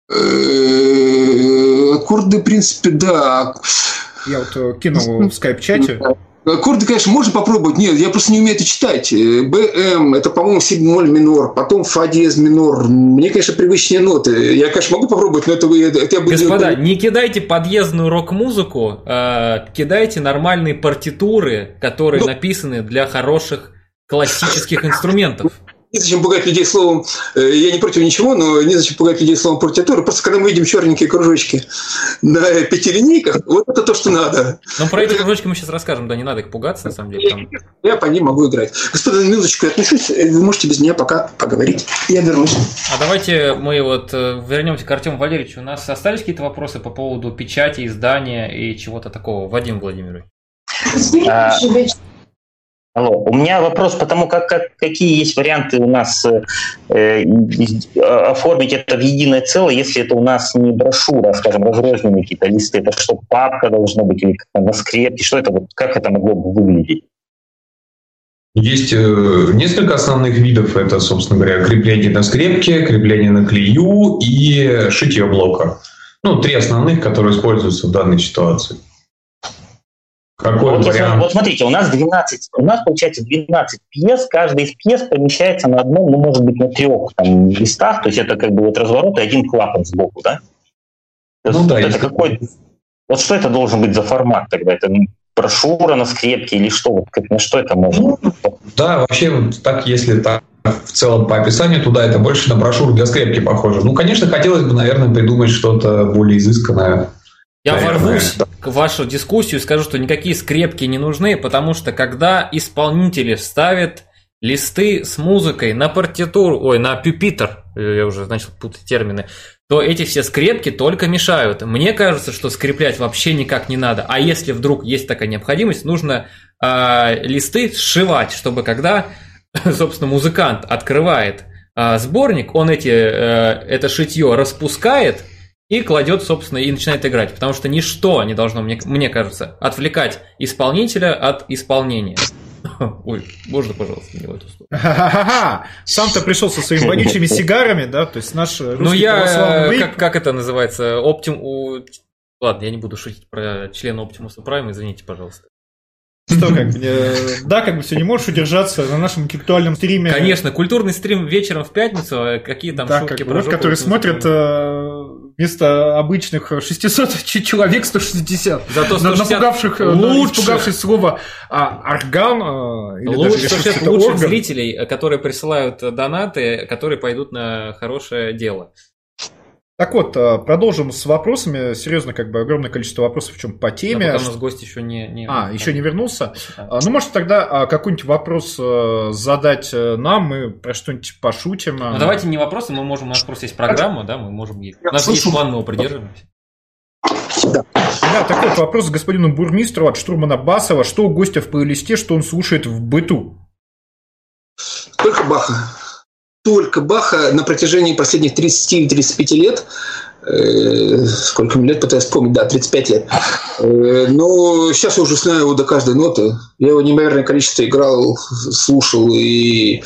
Аккорды, в принципе, да. Я вот кинул в скайп-чате. Аккорды, конечно, можно попробовать. Нет, я просто не умею это читать. БМ, это, по-моему, си бемоль минор, потом фа диез минор. Мне, конечно, привычнее ноты. Я, конечно, могу попробовать, но это, вы, это я буду... Господа, не кидайте подъездную рок-музыку, а кидайте нормальные партитуры, которые ну... написаны для хороших классических инструментов. Незачем пугать людей словом, я не против ничего, но незачем пугать людей словом партитура. Просто когда мы видим черненькие кружочки на пятилинейках, вот это то, что надо. Но про эти кружочки мы сейчас расскажем, да, не надо их пугаться, на самом деле. Там... Я по ним могу играть. Господа, на минуточку я отношусь, вы можете без меня пока поговорить. Я вернусь. А давайте мы вот вернемся к Артему Валерьевичу. У нас остались какие-то вопросы по поводу печати, издания и чего-то такого? Вадим Владимирович. А... Алло, у меня вопрос по тому, как, как, какие есть варианты у нас э, оформить это в единое целое, если это у нас не брошюра, скажем, разрозненные какие-то листы, это что, папка должна быть или как-то на скрепке, что это, вот, как это могло бы выглядеть? Есть э, несколько основных видов, это, собственно говоря, крепление на скрепке, крепление на клею и шитье блока. Ну, три основных, которые используются в данной ситуации. Какой вот, вариант? Вот смотрите, у нас двенадцать, у нас получается двенадцать пьес, каждая из пьес помещается на одном, ну, может быть, на трех там, листах, то есть это как бы вот разворот и один клапан сбоку, да? Ну, вот да, это какой... Вот что это должен быть за формат тогда? Это брошюра на скрепке или что? Вот, на что это можно? Да, вообще, вот так, если так в целом по описанию туда, это больше на брошюру для скрепки похоже. Ну, конечно, хотелось бы, наверное, придумать что-то более изысканное. Я ворвусь к вашу дискуссию и скажу, что никакие скрепки не нужны, потому что когда исполнители ставят листы с музыкой на партитуру, ой, на пюпитр, я уже начал путать термины, то эти все скрепки только мешают. Мне кажется, что скреплять вообще никак не надо. А если вдруг есть такая необходимость, нужно э, листы сшивать, чтобы когда, собственно, музыкант открывает э, сборник, он эти, э, это шитье распускает, и кладет, собственно, и начинает играть. Потому что ничто не должно, мне, мне кажется, отвлекать исполнителя от исполнения. Ой, можно, пожалуйста, не в эту сторону. Ха-ха-ха! Сам-то пришел со своими вонючими сигарами, да? То есть наш русский Ну, я, православный как, как это называется, Оптим... Ладно, я не буду шутить про члена Оптимуса Прайма, извините, пожалуйста. Что, как бы, да, как бы все не можешь удержаться на нашем интеллектуальном стриме. Конечно, культурный стрим вечером в пятницу, а какие там да, шутки как про бы, жопу. Вот, которые смотрят э, вместо обычных шестьсот человек сто шестьдесят. Зато сто шестьдесят напугавших, лучше. Напугавших слово а, орган. Э, или лучше, даже сто шестьдесят это лучших орган. зрителей, которые присылают донаты, которые пойдут на хорошее дело. Так вот, продолжим с вопросами. Серьезно, как бы огромное количество вопросов, в чем по теме. Но пока у нас гость еще не... не а, не еще не вернулся. Да. Ну, может, тогда какой-нибудь вопрос задать нам, мы про что-нибудь пошутим. Ну, давайте не вопросы, мы можем, у нас просто есть программа, да, мы можем... У нас есть план, мы его придерживаемся. Да. Да, такой вот вопрос к господину бурмистру от штурмана Басова. Что у гостя в плейлисте, что он слушает в быту? Только Баха. Только Баха на протяжении последних тридцати-тридцати пяти лет, э, сколько мне лет, пытаюсь вспомнить, да, тридцать пять лет, э, но сейчас я уже знаю его до каждой ноты. Я его неимоверное количество играл, слушал и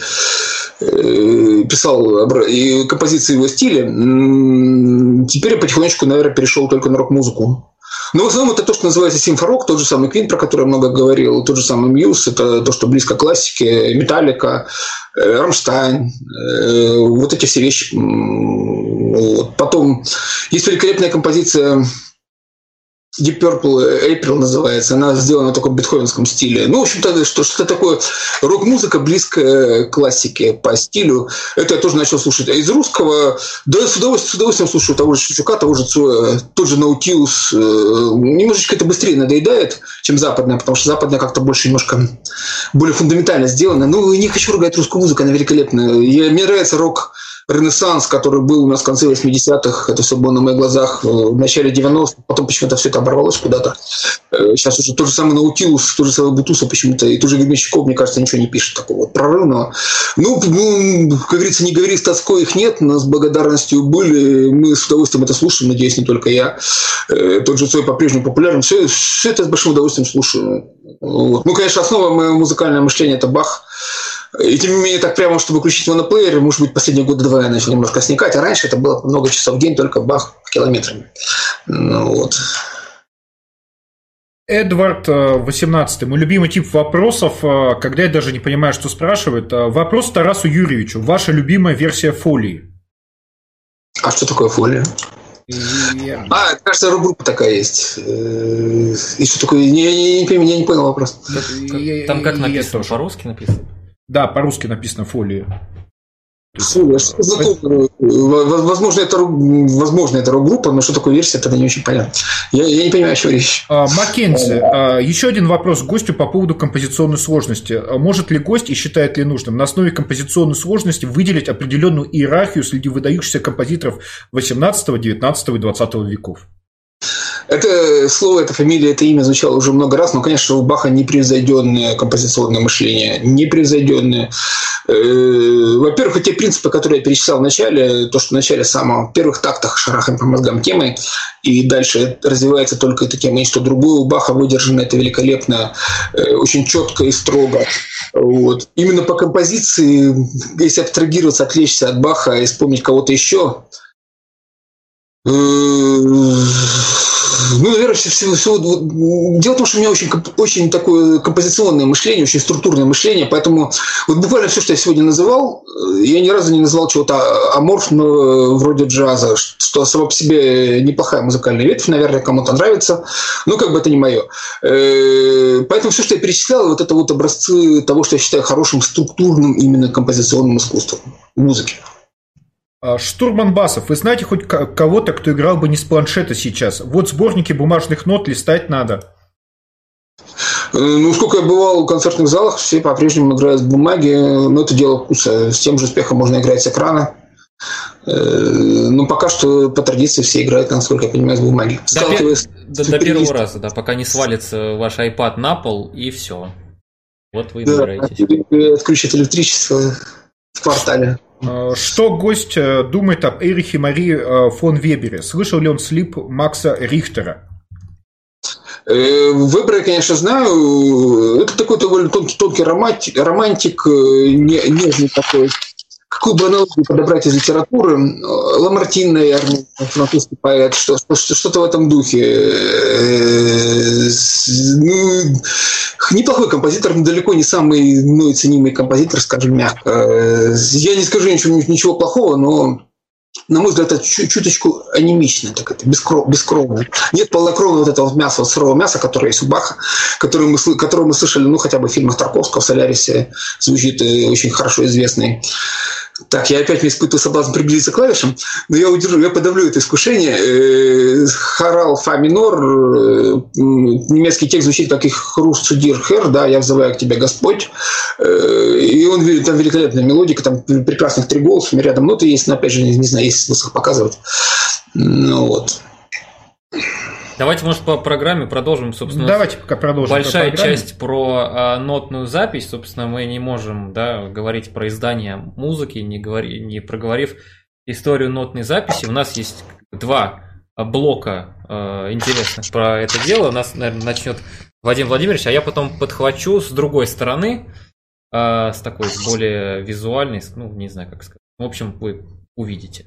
э, писал и композиции его стиля. Теперь я потихонечку, наверное, перешел только на рок-музыку. Но в основном это то, что называется симфорок, тот же самый Queen, про который я много говорил, тот же самый Muse, это то, что близко к классике, Металлика, Рамштайн, вот эти все вещи. Вот. Потом есть великолепная композиция Deep Purple, April называется, она сделана в таком бетховенском стиле. Ну, в общем-то, что, что-то такое рок-музыка, близкая к классике по стилю. Это я тоже начал слушать. А из русского, да, с удовольствием, с удовольствием слушаю того же Шевчука, того же Цоя, тот же Наутилус. Немножечко это быстрее надоедает, чем западная, потому что западная как-то больше немножко более фундаментально сделана. Ну, не хочу ругать русскую музыку, она великолепная. Я, мне нравится рок Ренессанс, который был у нас в конце восьмидесятых, это все было на моих глазах в начале девяностых, потом почему-то все это оборвалось куда-то. Сейчас уже тот же самый Наутилус, тот же самый Бутусов почему-то, и тот же Гребенщиков, мне кажется, ничего не пишет такого вот прорывного. Ну, ну, как говорится, не говори с тоской, их нет, но с благодарностью были, мы с удовольствием это слушаем, надеюсь, не только я. Тот же Цой по-прежнему популярен, все, все это с большим удовольствием слушаю. Вот. Ну, конечно, основа моего музыкального мышления – это Бах. И тем не менее, так прямо, чтобы включить его на плеере, может быть, последние года два я начал немножко сникать, а раньше это было много часов в день, только Бах километрами. Ну, вот. Эдвард, восемнадцатый. Мой любимый тип вопросов, когда я даже не понимаю, что спрашивают. Вопрос Тарасу Юрьевичу. Ваша любимая версия фолии? А что такое фолия? И... А, кажется, рок-группа такая есть. И что такое? Я не, не, не, не понял вопрос. Там как написано? По-русски написано? Да, по-русски написано фолия. Фу, что за то? Возможно, это, возможно, это рок-группа, но что такое версия, тогда не очень понятно. Я, я не понимаю, о чем речь. Маккензи, еще один вопрос к гостю по поводу композиционной сложности. Может ли гость и считает ли нужным на основе композиционной сложности выделить определенную иерархию среди выдающихся композиторов восемнадцатого, девятнадцатого и двадцатого веков? Это слово, эта фамилия, это имя звучало уже много раз, но, конечно, у Баха непревзойденное композиционное мышление, непревзойденное. Во-первых, те принципы, которые я перечислял в начале, то, что в начале самого, в первых тактах шарахаем по мозгам темой, и дальше развивается только эта тема, и что другое, у Баха выдержано это великолепно, очень четко и строго. Вот. Именно по композиции, если абстрагироваться, отвлечься от Баха и вспомнить кого-то еще, ну, наверное, всего, всего, дело в том, что у меня очень, очень такое композиционное мышление, очень структурное мышление, поэтому вот буквально все, что я сегодня называл, я ни разу не назвал чего-то аморфного вроде джаза, что само по себе неплохая музыкальная ветвь, наверное, кому-то нравится, но как бы это не мое. Поэтому все, что я перечислял, вот это вот образцы того, что я считаю хорошим структурным именно композиционным искусством музыки. Штурман Басов, вы знаете хоть кого-то, кто играл бы не с планшета сейчас? Вот сборники бумажных нот листать надо. Ну, сколько я бывал в концертных залах, все по-прежнему играют с бумаги, но это дело вкуса. С тем же успехом можно играть с экрана. Но пока что по традиции все играют, насколько я понимаю, с бумаги. До, пер... до, до первого раза, да, пока не свалится ваш iPad на пол, и все. Вот вы и да, играете. Отключат электричество в квартале. Что гость думает об Эрихе Марии фон Вебере? Слышал ли он слип Макса Рихтера? Вебера я, конечно, знаю. Это такой довольно тонкий, тонкий романтик, романтик, нежный такой. Какую бы аналогию подобрать из литературы? Ламартин, наверное, французский поэт, что, что-то в этом духе. Ну, неплохой композитор, но далеко не самый мной ценимый композитор, скажем мягко. Я не скажу ничего, ничего плохого, но, на мой взгляд, это чуточку анемично, так это, бескровно. Нет полнокровного вот этого мяса, вот сырого мяса, которое есть у Баха, которое мы, которое мы слышали, ну, хотя бы в фильмах Тарковского, в «Солярисе», звучит очень хорошо известный. Так, я опять не испытываю соблазн приблизиться к клавишам, но я удержу, я подавлю это искушение. Хорал фа минор, немецкий текст звучит как их «Рус цудир хер», да, «Я взываю к тебе, Господь». И он, там великолепная мелодика, там прекрасных три голоса, рядом ноты есть, но опять же, не знаю, есть смысл показывать. Ну вот. Давайте, может, по программе продолжим, собственно. Давайте пока продолжим. Большая про часть про а, нотную запись, собственно, мы не можем, да, говорить про издание музыки, не, говори, не проговорив историю нотной записи. У нас есть два блока а, интересных про это дело. У нас, наверное, начнет Вадим Владимирович, а я потом подхвачу с другой стороны, а, с такой более визуальной, ну, не знаю, как сказать. В общем, вы увидите.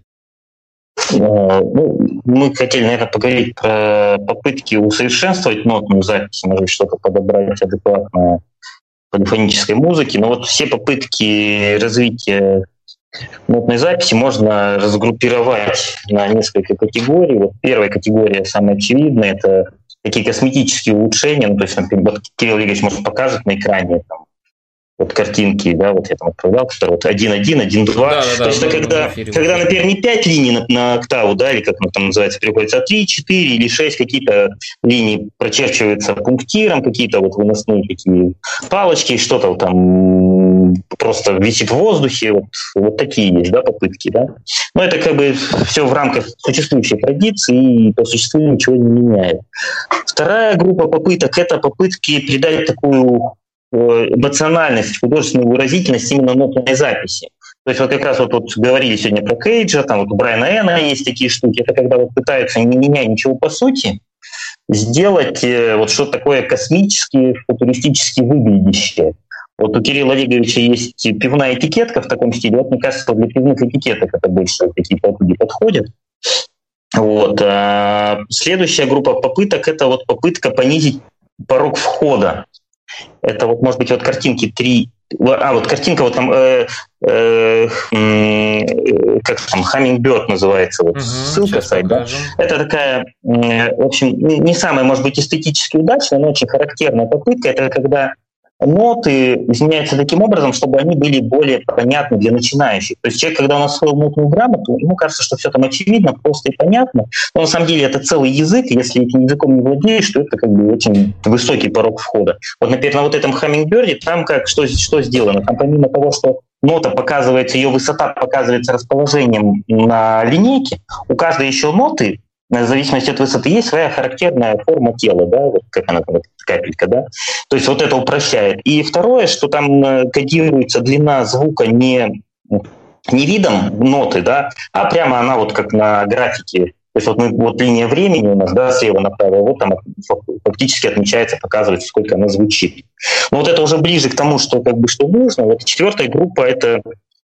Ну, мы хотели, наверное, поговорить про попытки усовершенствовать нотную запись, может быть, что-то подобрать адекватное полифонической музыки, но вот все попытки развития нотной записи можно разгруппировать на несколько категорий. Вот первая категория, самая очевидная, это такие косметические улучшения, ну, то есть, например, вот Кирилл Игоревич может покажет на экране там, вот картинки, да, вот я там отправлял, которые вот один один, один два. Да, да, то есть да, это когда, когда, например, не пять линий на, на октаву, да, или как оно там называется, переходится, а три, четыре или шесть какие-то линии прочерчиваются пунктиром, какие-то вот выносные такие палочки, что-то вот там просто висит в воздухе, вот, вот такие есть, да, попытки, да. Но это как бы все в рамках существующей традиции и по существу ничего не меняет. Вторая группа попыток – это попытки придать такую эмоциональность, художественную выразительность именно нотной записи. То есть вот как раз вот, вот говорили сегодня про Кейджа, там вот у Брайана Эна есть такие штуки, это когда вот пытаются, не меняя ничего по сути, сделать вот что-то такое космически, футуристически выглядящее. Вот у Кирилла Олеговича есть пивная этикетка в таком стиле, вот мне кажется, что для пивных этикеток это больше такие попытки подходят. Вот. А следующая группа попыток – это вот попытка понизить порог входа. Это вот, может быть, вот картинки три... А, вот картинка вот там... Э, э, э, как там? Hummingbird называется. Вот, угу, ссылка сайт, да? Это такая, э, в общем, не самая, может быть, эстетически удачная, но очень характерная попытка. Это когда ноты изменяются таким образом, чтобы они были более понятны для начинающих. То есть человек, когда он освоил нотную грамоту, ему кажется, что все там очевидно, просто и понятно. Но на самом деле это целый язык, если этим языком не владеешь, то это как бы очень высокий порог входа. Вот, например, на вот этом Hummingbird там как, что, что сделано? Там помимо того, что нота показывается, ее высота показывается расположением на линейке, у каждой еще ноты в зависимости от высоты есть своя характерная форма тела, да, вот как она там, капелька, да. То есть вот это упрощает. И второе, что там кодируется длина звука не, не видом ноты, да, а прямо она вот как на графике. То есть вот, мы, вот линия времени у нас, да, слева направо, вот там фактически отмечается, показывается, сколько она звучит. Но вот это уже ближе к тому, что как бы что нужно. Вот четвертая группа — это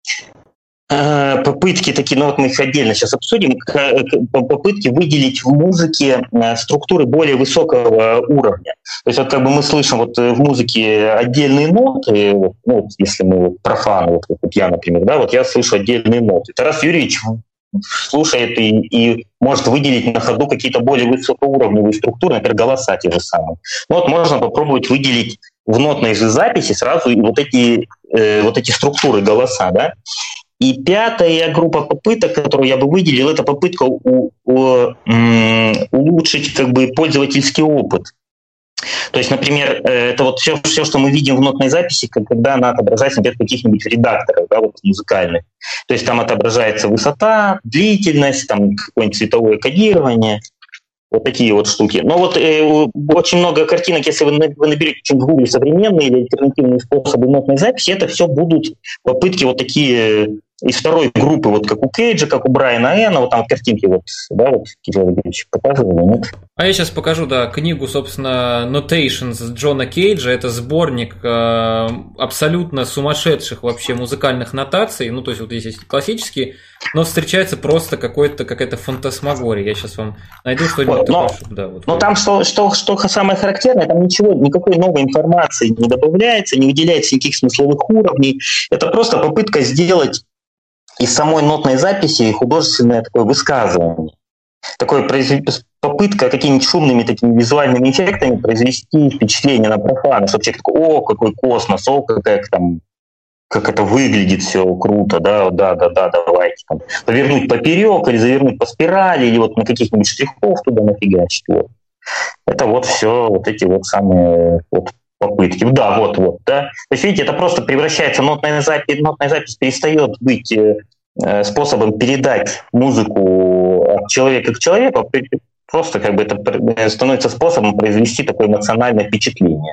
попытки такие, ну вот мы их отдельно сейчас обсудим, попытки выделить в музыке структуры более высокого уровня. То есть вот как бы мы слышим вот в музыке отдельные ноты, ну вот если мы профаны, вот, вот я, например, да, вот я слышу отдельные ноты. Тарас Юрьевич слушает и, и может выделить на ходу какие-то более высокоуровневые структуры, например, голоса те же самые. Ну вот можно попробовать выделить в нотной же записи сразу вот эти, э, вот эти структуры голоса, да. И пятая группа попыток, которую я бы выделил, это попытка у, у, м, улучшить как бы пользовательский опыт. То есть, например, это вот все, все, что мы видим в нотной записи, когда она отображается, например, в каких-нибудь редакторах, да, вот музыкальных. То есть там отображается высота, длительность, там какое-нибудь цветовое кодирование, вот такие вот штуки. Но вот э, очень много картинок, если вы, вы наберете в Google современные или альтернативные способы нотной записи, это все будут попытки вот такие из второй группы, вот как у Кейджа, как у Брайана Эна, вот там вот картинки вот, да, вот Кирилл Ильич показывал, нет? А я сейчас покажу, да, книгу, собственно, Notations Джона Кейджа. Это сборник э, абсолютно сумасшедших вообще музыкальных нотаций. Ну, то есть, вот здесь есть классические, но встречается просто какой-то, какая-то фантасмагория. Я сейчас вам найду что-нибудь вот, но, такое, чтобы, да, вот. Но там что, что, что самое характерное, там ничего, никакой новой информации не добавляется, не выделяется никаких смысловых уровней. Это просто попытка сделать из самой нотной записи художественное такое высказывание. Такое попытка какими-нибудь шумными такими визуальными эффектами произвести впечатление на профана, чтобы человек такой: о, какой космос, о, какая там, как это выглядит все круто, да, да, да, да, давайте там повернуть поперек или завернуть по спирали, или вот на каких-нибудь штрихов туда нафигачить. Вот. Это вот все вот эти вот самые вот попытки. Да, вот, вот, да. То есть, видите, это просто превращается, нотная запись, нотная запись перестает быть э, способом передать музыку от человека к человеку, просто как бы это становится способом произвести такое эмоциональное впечатление.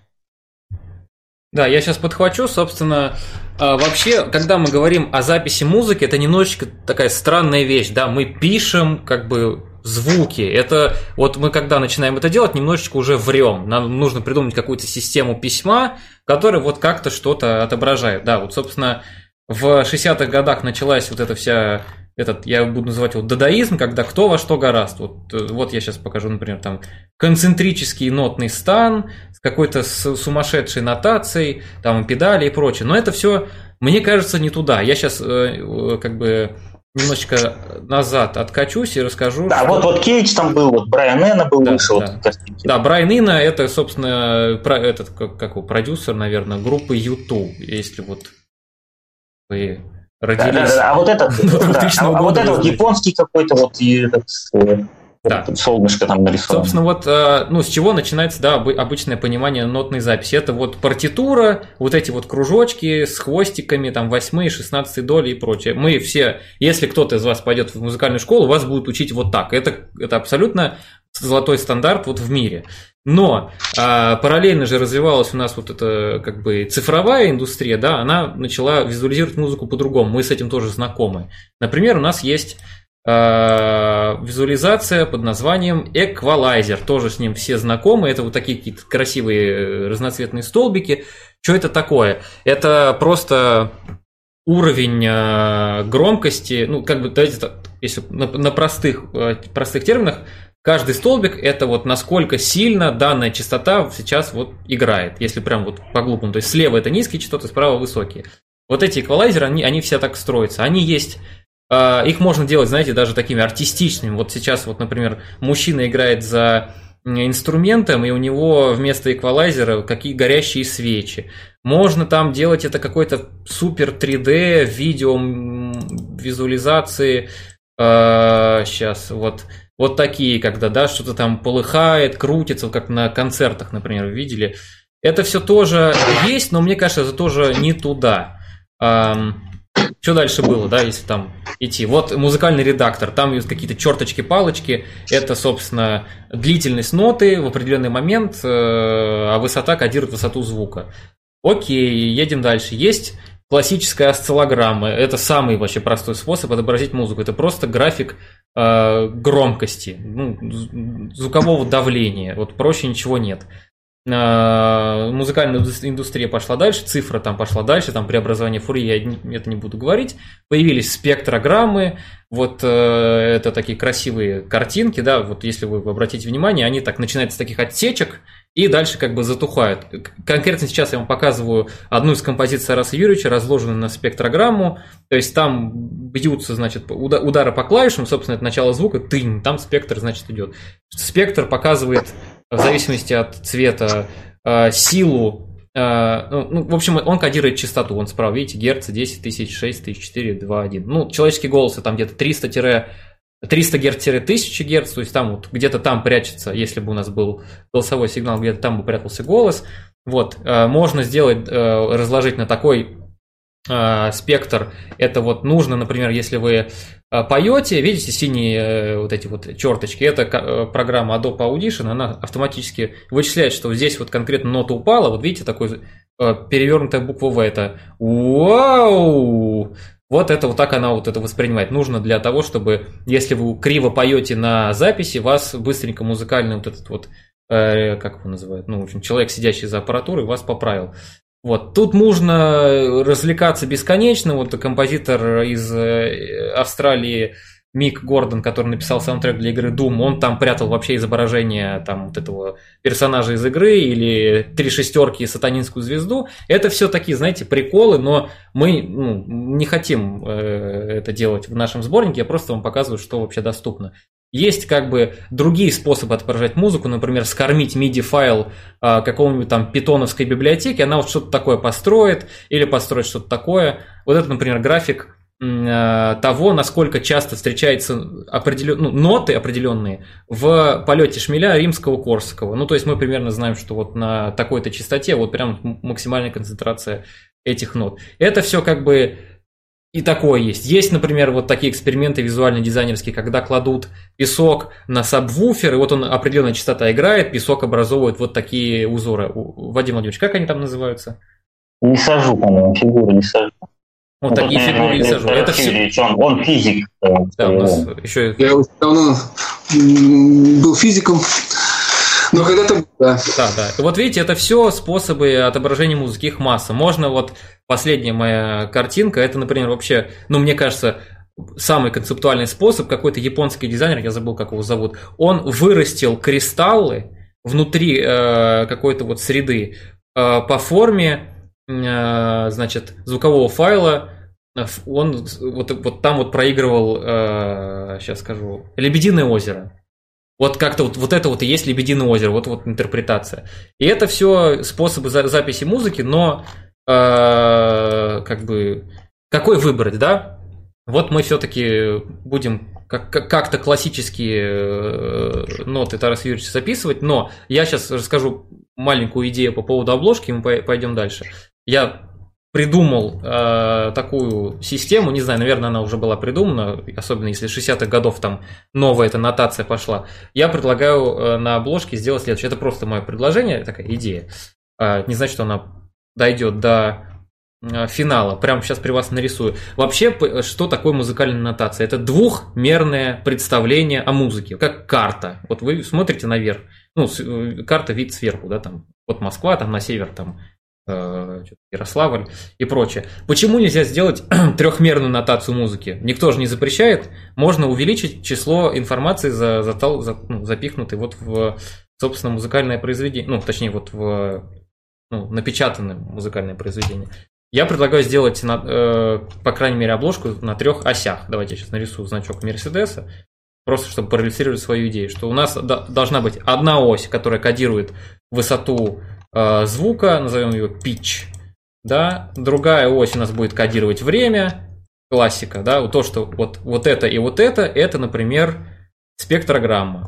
Да, я сейчас подхвачу, собственно, вообще, когда мы говорим о записи музыки, это немножечко такая странная вещь, да, мы пишем как бы звуки, это вот мы когда начинаем это делать, немножечко уже врем, нам нужно придумать какую-то систему письма, которая вот как-то что-то отображает, да, вот, собственно, в шестидесятых годах началась вот эта вся, этот, я буду называть его дадаизм, когда кто во что горазд, вот, вот я сейчас покажу, например, там, концентрический нотный стан с какой-то сумасшедшей нотацией, там, педали и прочее, но это все, мне кажется, не туда, я сейчас э, как бы немножечко назад откачусь и расскажу. Да, что... вот, вот Кейдж там был, вот Брайан Эна был, да, вышел. Да, вот, да, Брайан Эна это, собственно, про, этот, как, как его, продюсер, наверное, группы ю ту, если вот вы родились. Да, да, да. А вот этот, да, а, а вот этот вот японский какой-то вот и этот, да. солнышко там нарисовано. Собственно, вот, ну, с чего начинается, да, обычное понимание нотной записи. Это вот партитура, вот эти вот кружочки с хвостиками, там, восьмые, шестнадцатые доли и прочее. Мы все, если кто-то из вас пойдет в музыкальную школу, вас будут учить вот так. Это, это абсолютно золотой стандарт вот в мире. Но а, параллельно же развивалась у нас вот эта как бы цифровая индустрия, да, она начала визуализировать музыку по-другому. Мы с этим тоже знакомы. Например, у нас есть а, визуализация под названием эквалайзер. Тоже с ним все знакомы. Это вот такие какие-то красивые разноцветные столбики. Что это такое? Это просто уровень а, громкости. Ну, как бы, давайте так, если на, на простых, простых терминах. Каждый столбик – это вот насколько сильно данная частота сейчас вот играет, если прям вот по-глупому. То есть слева это низкие частоты, справа высокие. Вот эти эквалайзеры, они, они все так строятся. Они есть, э, их можно делать, знаете, даже такими артистичными. Вот сейчас вот, например, мужчина играет за инструментом, и у него вместо эквалайзера какие горящие свечи. Можно там делать это какой-то супер три дэ, видео, визуализации. Э, сейчас вот... Вот такие, когда, да, что-то там полыхает, крутится, как на концертах, например, вы видели. Это все тоже есть, но мне кажется, это тоже не туда. Что дальше было, да, если там идти? Вот музыкальный редактор, там есть какие-то черточки-палочки. Это, собственно, длительность ноты в определенный момент, а высота кодирует высоту звука. Окей, едем дальше. Есть классическая осциллограмма. Это самый вообще простой способ отобразить музыку. Это просто график э, громкости, ну, звукового давления. Вот проще ничего нет. Э, музыкальная индустрия пошла дальше, цифра там пошла дальше, там преобразование Фурье, я это не буду говорить. Появились спектрограммы. Вот э, это такие красивые картинки, да, вот если вы обратите внимание, они так начинаются с таких отсечек, и дальше как бы затухают. Конкретно сейчас я вам показываю одну из композиций Тараса Юрьевича, разложенную на спектрограмму. То есть там бьются, значит, удары по клавишам, собственно, это начало звука, тынь, там спектр, значит, идет. Спектр показывает в зависимости от цвета силу. Ну, в общем, он кодирует частоту. Он справа, видите, герца десять тысяч, шесть тысяч, четыре, два, один. Ну, человеческий голос там где-то триста герц-тысяча герц, то есть там вот где-то там прячется, если бы у нас был голосовой сигнал, где-то там бы прятался голос. Вот, можно сделать, разложить на такой спектр. Это вот нужно, например, если вы поете, видите синие вот эти вот черточки, это программа Adobe Audition, она автоматически вычисляет, что здесь вот конкретно нота упала, вот видите, такой перевернутая буква В, это вау. Вот это вот так она вот это воспринимает. Нужно для того, чтобы, если вы криво поете на записи, вас быстренько музыкальный вот этот вот, э, как его называют, ну, в общем, человек, сидящий за аппаратурой, вас поправил. Вот. Тут можно развлекаться бесконечно. Вот композитор из Австралии Мик Гордон, который написал саундтрек для игры Doom, он там прятал вообще изображение там, вот этого персонажа из игры или три шестерки и сатанинскую звезду. Это все такие, знаете, приколы, но мы ну, не хотим э, это делать в нашем сборнике, я просто вам показываю, что вообще доступно. Есть как бы другие способы отображать музыку, например, скормить миди-файл э, какому-нибудь там питоновской библиотеке, она вот что-то такое построит или построит что-то такое. Вот это, например, график того, насколько часто встречаются определен... ну, ноты определенные в полете шмеля римского-корсакова. Ну, то есть мы примерно знаем, что вот на такой-то частоте вот прям максимальная концентрация этих нот. Это все как бы и такое есть. Есть, например, вот такие эксперименты визуально-дизайнерские, когда кладут песок на сабвуфер, и вот он определенная частота играет, песок образовывает вот такие узоры. Вадим Владимирович, как они там называются? Не сажу, по-моему, фигуры не сажу. Вот ну, такие фигуры не сажу. Это все... он, он физик. Да, у нас еще... Я давно был физиком, но когда-то... Да. да, да. И вот видите, это все способы отображения музыки, их масса. Можно вот... Последняя моя картинка, это, например, вообще, ну, мне кажется, самый концептуальный способ. Какой-то японский дизайнер, я забыл, как его зовут, он вырастил кристаллы внутри э, какой-то вот среды э, по форме, э, значит, звукового файла. Он вот, вот там вот проигрывал, э, сейчас скажу, «Лебединое озеро». Вот как-то вот, вот это вот и есть «Лебединое озеро», вот, вот интерпретация. И это все способы за, записи музыки, но э, как бы какой выбрать, да? Вот мы все-таки будем как- как-то классические ноты Тараса Юрьевича записывать, но я сейчас расскажу маленькую идею по поводу обложки, и мы пойдем дальше. Я придумал э, такую систему, не знаю, наверное, она уже была придумана, особенно если с шестидесятых годов там новая эта нотация пошла. Я предлагаю э, на обложке сделать следующее. Это просто мое предложение, такая идея. Э, не значит, что она дойдет до э, финала. Прямо сейчас при вас нарисую. Вообще, что такое музыкальная нотация? Это двухмерное представление о музыке, как карта. Вот вы смотрите наверх, ну, карта вид сверху, да, там, вот Москва, там на север, там, Ярославль и прочее. Почему нельзя сделать трехмерную нотацию музыки? Никто же не запрещает. Можно увеличить число информации, за, за, за, ну, запихнутой вот в, собственно, музыкальное произведение. Ну, точнее, вот в ну, напечатанное музыкальное произведение. Я предлагаю сделать, на, э, по крайней мере, обложку на трех осях. Давайте я сейчас нарисую значок Мерседеса. Просто чтобы проиллюстрировать свою идею. Что у нас до, должна быть одна ось, которая кодирует высоту звука, назовем ее pitch, да, другая ось у нас будет кодировать время, классика, да, то, что вот, вот это и вот это, это, например, спектрограмма.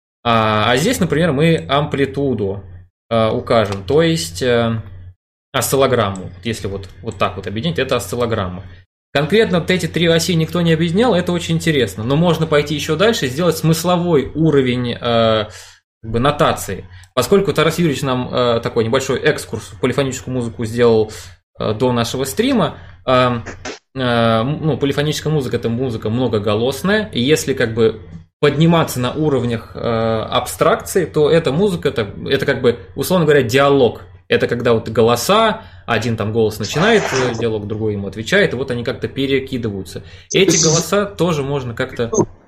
А, а здесь, например, мы амплитуду а, укажем, то есть а, осциллограмму, если вот, вот так вот объединить, это осциллограмма. Конкретно вот эти три оси никто не объединял, это очень интересно, но можно пойти еще дальше и сделать смысловой уровень а, как бы нотации. Поскольку Тарас Юрьевич нам э, такой небольшой экскурс в полифоническую музыку сделал э, до нашего стрима, э, э, ну, полифоническая музыка – это музыка многоголосная, и если как бы подниматься на уровнях э, абстракции, то эта музыка – это, это как бы, условно говоря, диалог. Это когда вот голоса, один там голос начинает диалог, другой ему отвечает, и вот они как-то перекидываются. Эти голоса тоже можно как-то...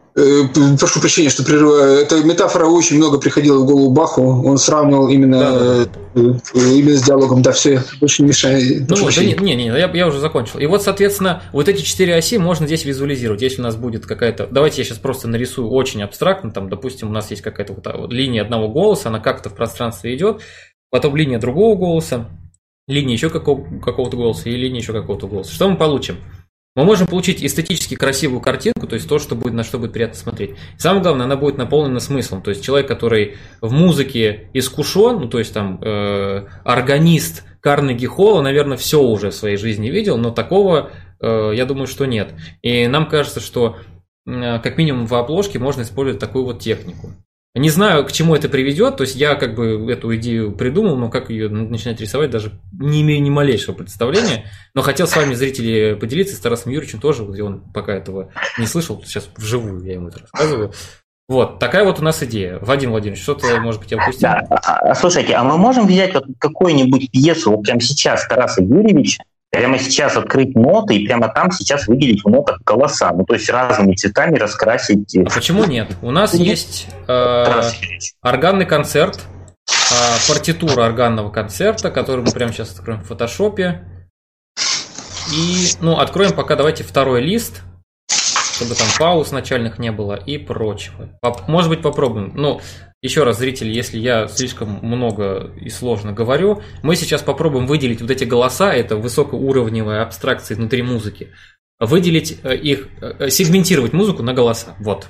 Прошу прощения, что прерываю. Эта метафора очень много приходила в голову Баху. Он сравнивал именно, да, да, да. именно с диалогом. Да, все, больше не мешает. Ну, да, не, не, не я, я уже закончил. И вот, соответственно, вот эти четыре оси можно здесь визуализировать. Если у нас будет какая-то... Давайте я сейчас просто нарисую очень абстрактно. Там, допустим, у нас есть какая-то вот, вот линия одного голоса, она как-то в пространстве идет. Потом линия другого голоса, линия еще какого- какого-то голоса и линия еще какого-то голоса. Что мы получим? Мы можем получить эстетически красивую картинку, то есть то, что будет, на что будет приятно смотреть. И самое главное, она будет наполнена смыслом. То есть человек, который в музыке искушен, ну то есть там э, органист Карнеги Холла, наверное, все уже в своей жизни видел, но такого, э, я думаю, что нет. И нам кажется, что э, как минимум в обложке можно использовать такую вот технику. Не знаю, к чему это приведет, то есть я как бы эту идею придумал, но как ее начинать рисовать, даже не имею ни малейшего представления. Но хотел с вами, зрители, поделиться, с Тарасом Юрьевичем тоже, где он пока этого не слышал, сейчас вживую я ему это рассказываю. Вот, такая вот у нас идея. Вадим Владимирович, что-то, может быть, я упустил? Да. Слушайте, а мы можем взять вот какую-нибудь пьесу вот прямо сейчас Тараса Юрьевича, прямо сейчас открыть ноты и прямо там сейчас выделить в нотах голоса, ну то есть разными цветами раскрасить. А почему нет? У нас есть э, органный концерт, э, партитура органного концерта, который мы прямо сейчас откроем в фотошопе. И, ну, откроем пока, давайте второй лист, чтобы там пауз начальных не было и прочего. Может быть, попробуем. Ну, еще раз, зрители, если я слишком много и сложно говорю, мы сейчас попробуем выделить вот эти голоса, это высокоуровневые абстракции внутри музыки, выделить их, сегментировать музыку на голоса. Вот.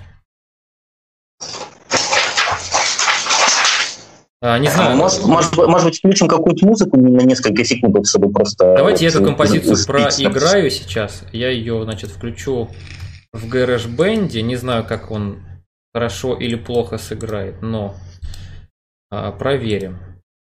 А, не знаю. Может, может, может быть, включим какую-то музыку на несколько секунд, чтобы просто... Давайте я эту композицию проиграю сейчас. Я ее, значит, включу в GarageBand. Не знаю, как он хорошо или плохо сыграет, но а, проверим.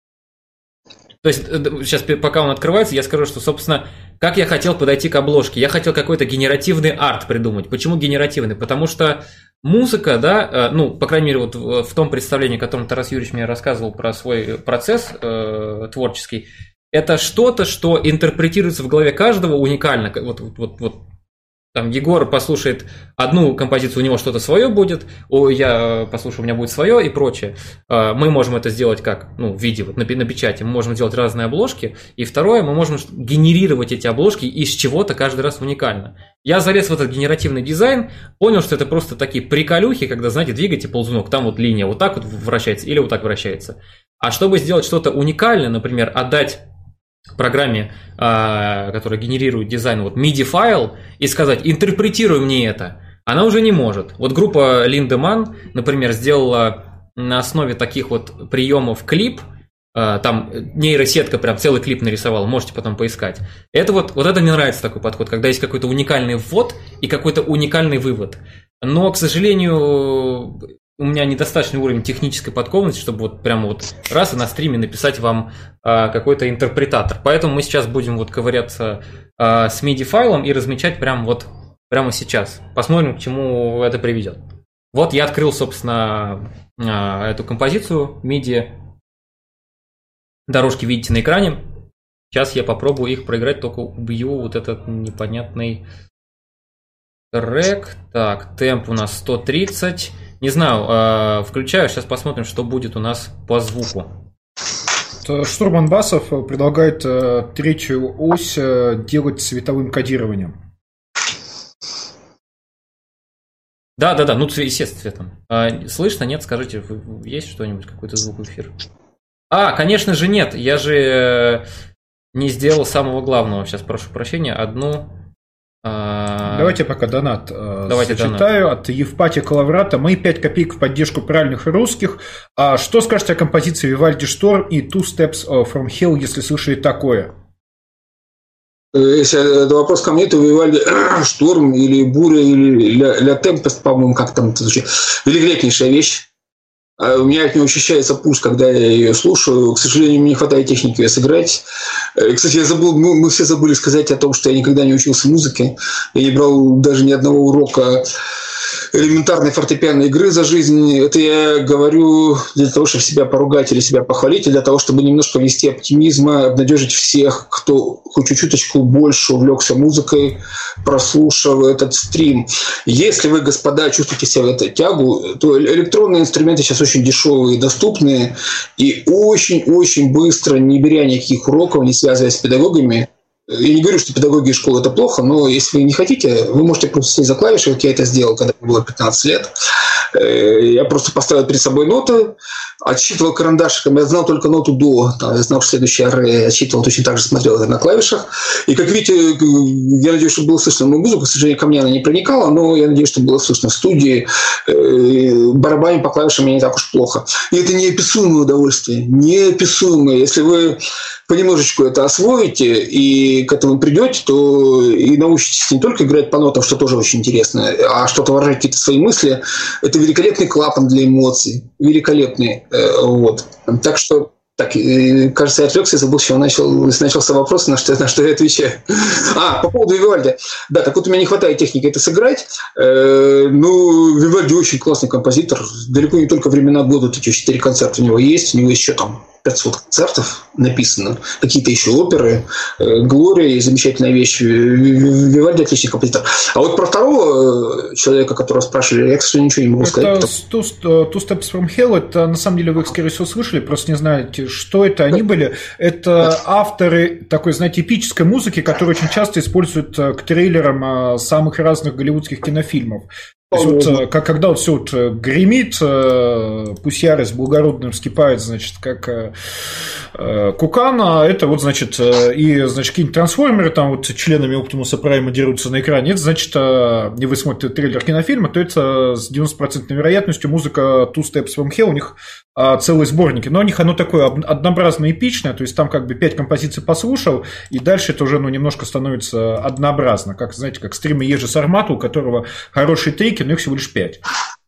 То есть, сейчас, пока он открывается, я скажу, что, собственно, как я хотел подойти к обложке. Я хотел какой-то генеративный арт придумать. Почему генеративный? Потому что музыка, да, ну, по крайней мере, вот в том представлении, о котором Тарас Юрьевич мне рассказывал про свой процесс э, творческий, это что-то, что интерпретируется в голове каждого уникально. Вот, вот, вот. Там Егор послушает одну композицию, у него что-то свое будет, я послушаю, у меня будет свое и прочее. Мы можем это сделать как, ну, в виде, вот на, на печати, мы можем делать разные обложки. И второе, мы можем генерировать эти обложки из чего-то каждый раз уникально. Я залез в этот генеративный дизайн, понял, что это просто такие приколюхи, когда, знаете, двигаете ползунок, там вот линия вот так вот вращается или вот так вращается. А чтобы сделать что-то уникальное, например, отдать программе, которая генерирует дизайн, вот миди-файл, и сказать, интерпретируй мне это, она уже не может. Вот группа Lindemann, например, сделала на основе таких вот приемов клип, там нейросетка прям целый клип нарисовала, можете потом поискать. Это вот, вот это мне нравится такой подход, когда есть какой-то уникальный ввод и какой-то уникальный вывод. Но, к сожалению, у меня недостаточный уровень технической подкованности, чтобы вот прямо вот раз и на стриме написать вам а, какой-то интерпретатор. Поэтому мы сейчас будем вот ковыряться а, с миди-файлом и размечать прямо вот прямо сейчас. Посмотрим, к чему это приведет. Вот я открыл, собственно, а, эту композицию миди. Дорожки видите на экране. Сейчас я попробую их проиграть, только убью вот этот непонятный трек. Так, темп у нас сто тридцать. Не знаю, включаю, сейчас посмотрим, что будет у нас по звуку. Штурман Басов предлагает третью ось делать цветовым кодированием. Да, да, да, ну естественно, цветом. Слышно, нет? Скажите, есть что-нибудь, какой-то звук в эфир? А, конечно же нет, я же не сделал самого главного. Сейчас прошу прощения, одну... Давайте пока донат Давайте зачитаю. Донат. От Евпатия Калаврата. Мои пять копеек в поддержку правильных и русских. А что скажете о композиции Вивальди Шторм и Two Steps from Hell, если слышали такое? Если это вопрос ко мне, то Вивальди Шторм или Буря или Ля Темпест, по-моему, как там это звучит. Великолепнейшая вещь. У меня от нее ощущается пульс, когда я ее слушаю. К сожалению, мне не хватает техники ее сыграть. Кстати, я забыл, мы, мы все забыли сказать о том, что я никогда не учился музыке. Я не брал даже ни одного урока элементарной фортепианной игры за жизнь. Это я говорю для того, чтобы себя поругать или себя похвалить, и для того, чтобы немножко ввести оптимизма, обнадежить всех, кто хоть чуть-чуточку больше увлекся музыкой, прослушав этот стрим. Если вы, господа, чувствуете себя в эту тягу, то электронные инструменты сейчас очень дешевые и доступные, и очень-очень быстро, не беря никаких уроков, не связываясь с педагогами. Я не говорю, что педагогия и школа – это плохо, но если вы не хотите, вы можете просто сесть за клавиши, как я это сделал, когда мне было пятнадцать лет. Я просто поставил перед собой ноты, отсчитывал карандашиком, я знал только ноту до, там, я знал, что следующий ре, отсчитывал, точно так же смотрел это на клавишах. И, как видите, я надеюсь, что было слышно мою музыку, к сожалению, ко мне она не проникала, но я надеюсь, что было слышно в студии. Барабанить по клавишам мне не так уж плохо. И это неописуемое удовольствие, неописуемое. Если вы понемножечку это освоите и к этому придете, то и научитесь не только играть по нотам, что тоже очень интересно, а что-то выражать какие-то свои мысли. Это великолепный клапан для эмоций. Великолепный. Вот. Так что, так, кажется, я отвлекся, я забыл, с чего начал, начался вопрос, на что, на что я отвечаю. А, по поводу Вивальди. Да, так вот у меня не хватает техники это сыграть. Ну, Вивальди очень классный композитор. Далеко не только времена года, вот эти четыре концерта у него есть. У него еще там пятьсот концертов написано, какие-то еще оперы, Глория и замечательная вещь, Вивальди отличный композитор. А вот про второго человека, которого спрашивали, я, к сожалению, ничего не могу сказать. Это Two Steps from Hell, это на самом деле вы их, скорее всего, слышали, просто не знаете, что это они были. Это авторы такой, знаете, эпической музыки, которую очень часто используют к трейлерам самых разных голливудских кинофильмов. То есть вот, как, когда вот все вот гремит, пусть ярость благородным вскипает, значит, как э, кукана, это вот, значит, и, значит, какие-нибудь трансформеры там вот членами Оптимуса Прайма дерутся на экране, это, значит, и вы смотрите трейлер кинофильма, то это с девяносто процентов вероятностью музыка Two Steps from Hell, у них целые сборники, но у них оно такое однообразно эпичное, то есть там как бы пять композиций послушал, и дальше это уже, ну, немножко становится однообразно, как, знаете, как стримы Ежи Сармата, у которого хорошие трики, но их всего лишь пять.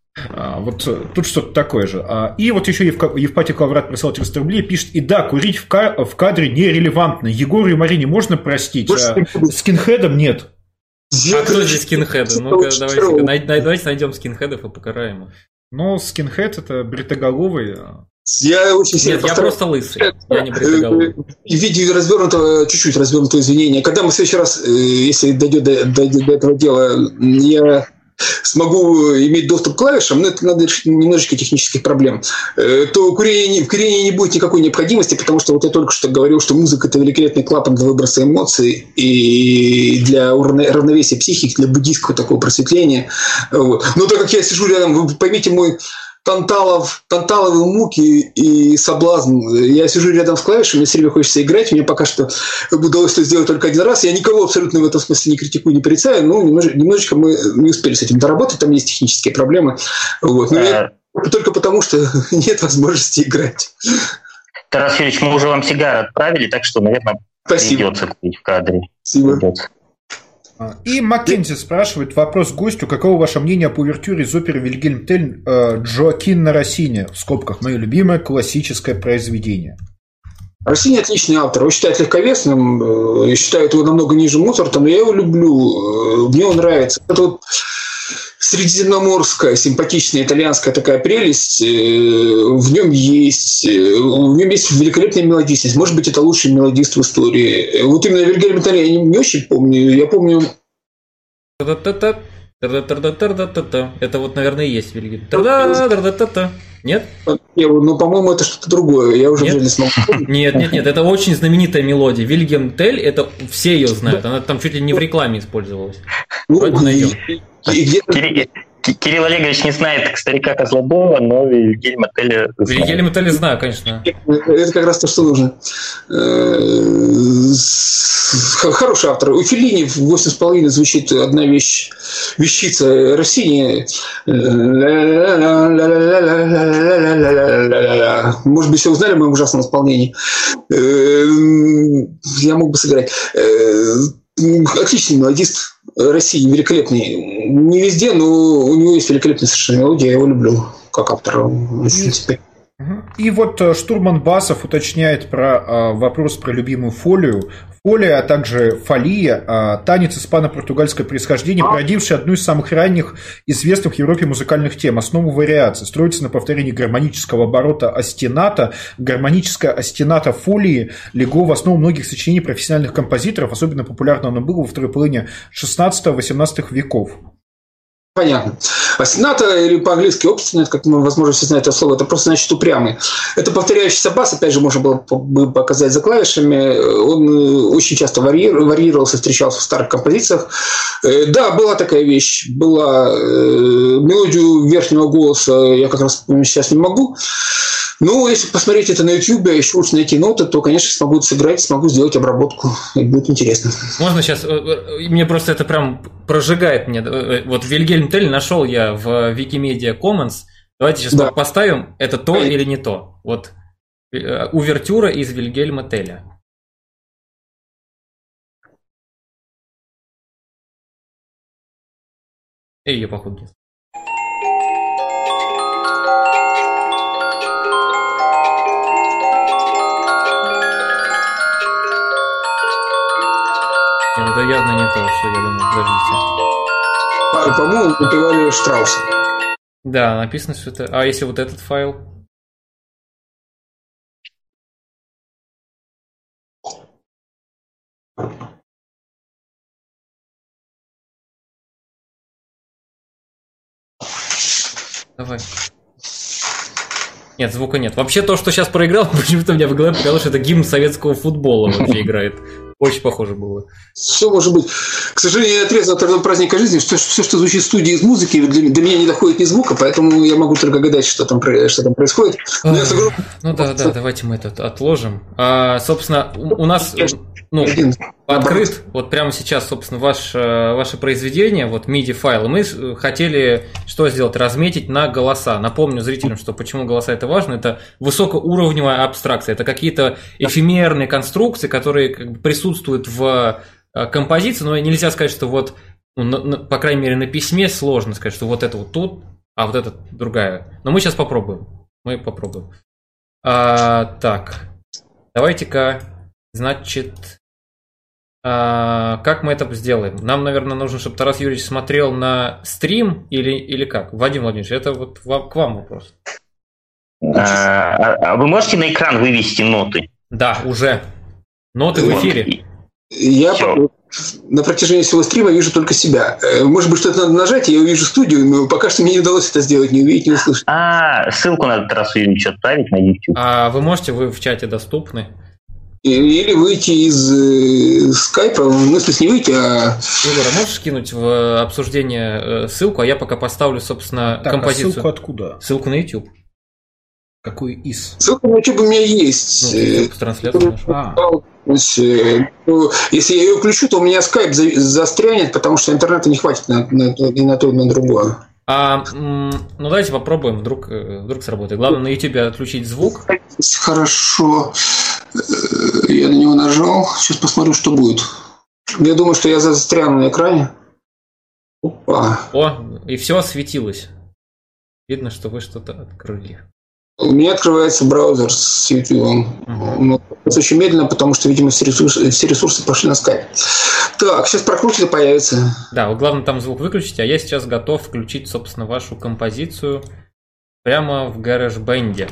Вот тут что-то такое же. И вот еще Евпатий Калаврат прислал триста рублей, пишет: и да, курить в кадре нерелевантно. Егору и Марине можно простить, а скинхедам нет. А кто здесь скинхеды? Ну-ка, давайте, давайте найдем скинхедов и покараем их. Ну, скинхед — это бритоголовый. Я очень сильно Нет, я просто лысый, я не бритоголовый. В виде развернутого, чуть-чуть развернутого извинения. Когда мы в следующий раз, если дойдет до, до, до этого дела, я смогу иметь доступ к клавишам, но это надо решить немножечко технических проблем, то курение, в курении не будет никакой необходимости, потому что вот я только что говорил, что музыка – это великолепный клапан для выброса эмоций и для равновесия психики, для буддийского такого просветления. Вот. Но так как я сижу рядом, вы поймите мой Танталов, танталовые муки и соблазн. Я сижу рядом с клавишами, мне все время хочется играть. Мне пока что удалось это сделать только один раз. Я никого абсолютно в этом смысле не критикую, не порицаю. Но немножечко, немножечко мы не успели с этим доработать. Там есть технические проблемы. Вот. Но я, только потому, что нет возможности играть. Тарас Юрьевич, мы уже вам сигары отправили, так что, наверное, Спасибо. Придется курить в кадре. Спасибо. Придется. И Маккензи спрашивает вопрос гостю: каково ваше мнение об увертюре из оперы «Вильгельм Тель» Джоакин на Россине, в скобках «мое любимое классическое произведение»? Россини отличный автор. Его считают легковесным, я считаю его намного ниже Моцарта, но я его люблю, мне он нравится. Это вот средиземноморская, симпатичная итальянская такая прелесть, в нем есть, в нем есть великолепная мелодичность. Может быть, это лучший мелодист в истории. Вот именно Вильгельм Тель я не, не очень помню. Я помню... Это вот, наверное, и есть Вильгельм. Нет? Ну, по-моему, это что-то другое. Я уже не смогу. Нет, нет, нет. Это очень знаменитая мелодия. Вильгельм Тель, это все ее знают. Она там чуть ли не в рекламе использовалась. Вроде найдем. Кирилл Олегович не знает старика Козлобова, но Вильгельма Теля знает. Вильгельма Теля знаю, конечно. Это как раз то, что нужно. Хороший автор. У Феллини в «Восемь с половиной» звучит одна вещь, вещица Россини. Может быть, все узнали о моем ужасном исполнении. Я мог бы сыграть. Отличный мелодист. России великолепный. Не везде, но у него есть великолепная совершенно мелодия. Я его люблю как автора. И вот Штурман Басов уточняет про вопрос про любимую фолию. Фолия, а также фолия – танец испано-португальского происхождения, породивший одну из самых ранних известных в Европе музыкальных тем. Основу вариации строится на повторении гармонического оборота остената. Гармоническая остената фолии легло в основу многих сочинений профессиональных композиторов. Особенно популярно оно было во второй половине шестнадцатого-восемнадцатого веков. Понятно. Остената, или по-английски obstinate, как мы, возможно, все знают это слово, это просто значит упрямый. Это повторяющийся бас, опять же, можно было бы показать за клавишами. Он очень часто варьировался, встречался в старых композициях. Да, была такая вещь. Была мелодию верхнего голоса, я как раз сейчас не могу Ну, если посмотреть это на YouTube, а еще лучше найти ноты, то, конечно, смогу сыграть, смогу сделать обработку. И будет интересно. Можно сейчас... Мне просто это прям прожигает мне. Вот Вильгельм Тель нашел я в Wikimedia Commons. Давайте сейчас да. поставим, это то а или не то. Вот увертюра из Вильгельма Теля. И ее походу нет. Это явно не то, что я думаю. Подождите. А, по-моему, напевали Штрауса. Да, написано, что это... А если вот этот файл? Давай. Нет, звука нет. Вообще то, что сейчас проиграл, почему-то у меня в голове показалось, что это гимн советского футбола вообще играет. Очень похоже было. Все может быть. К сожалению, я отрезан от праздника жизни. Все, все, что звучит в студии из музыки, для, до меня не доходит ни звука, поэтому я могу только гадать, что там, что там происходит. Но я согру... Ну да, да, давайте мы это отложим. А, собственно, у, у нас ну, открыт вот прямо сейчас, собственно, ваш, ваше произведение, вот миди-файлы. Мы хотели что сделать? Разметить на голоса. Напомню зрителям, что почему голоса это важно. Это высокоуровневая абстракция. Это какие-то эфемерные конструкции, которые как бы присутствуют в композиции, но нельзя сказать, что вот, ну, на, на, по крайней мере, на письме сложно сказать, что вот это вот тут, а вот это другая. Но мы сейчас попробуем. Мы попробуем. А, так, давайте-ка, значит, а, как мы это сделаем? Нам, наверное, нужно, чтобы Тарас Юрьевич смотрел на стрим или, или как? Вадим Владимирович, это вот к вам вопрос. А, а вы можете на экран вывести ноты? Да, уже. Ноты в эфире. Я по, на протяжении всего стрима вижу только себя. Может быть, что-то надо нажать, и я увижу студию, но пока что мне не удалось это сделать, не увидеть, не услышать. А, ссылку надо Тарасу Юрьевичу отправить на YouTube. А вы можете, вы в чате доступны? Или выйти из скайпа, в смысле, не выйти, а... Егор, а можешь скинуть в обсуждение ссылку, а я пока поставлю, собственно, так, композицию. А ссылку откуда? Ссылку на YouTube. Какой из? Ссылка на YouTube у меня есть. Ну, трансляцию а. Если я ее включу, то у меня скайп застрянет, потому что интернета не хватит на, на, ни на то, ни на другое. А, ну, давайте попробуем, вдруг, вдруг сработает. Главное на YouTube отключить звук. Хорошо. Я на него нажал. Сейчас посмотрю, что будет. Я думаю, что я застряну на экране. Опа. О, и все осветилось. Видно, что вы что-то открыли. У меня открывается браузер с YouTube. Uh-huh. Это очень медленно, потому что, видимо, все ресурсы, все ресурсы пошли на скайп. Так, сейчас прокрутит и появится. Да, вот главное там звук выключить, а я сейчас готов включить, собственно, вашу композицию прямо в GarageBand.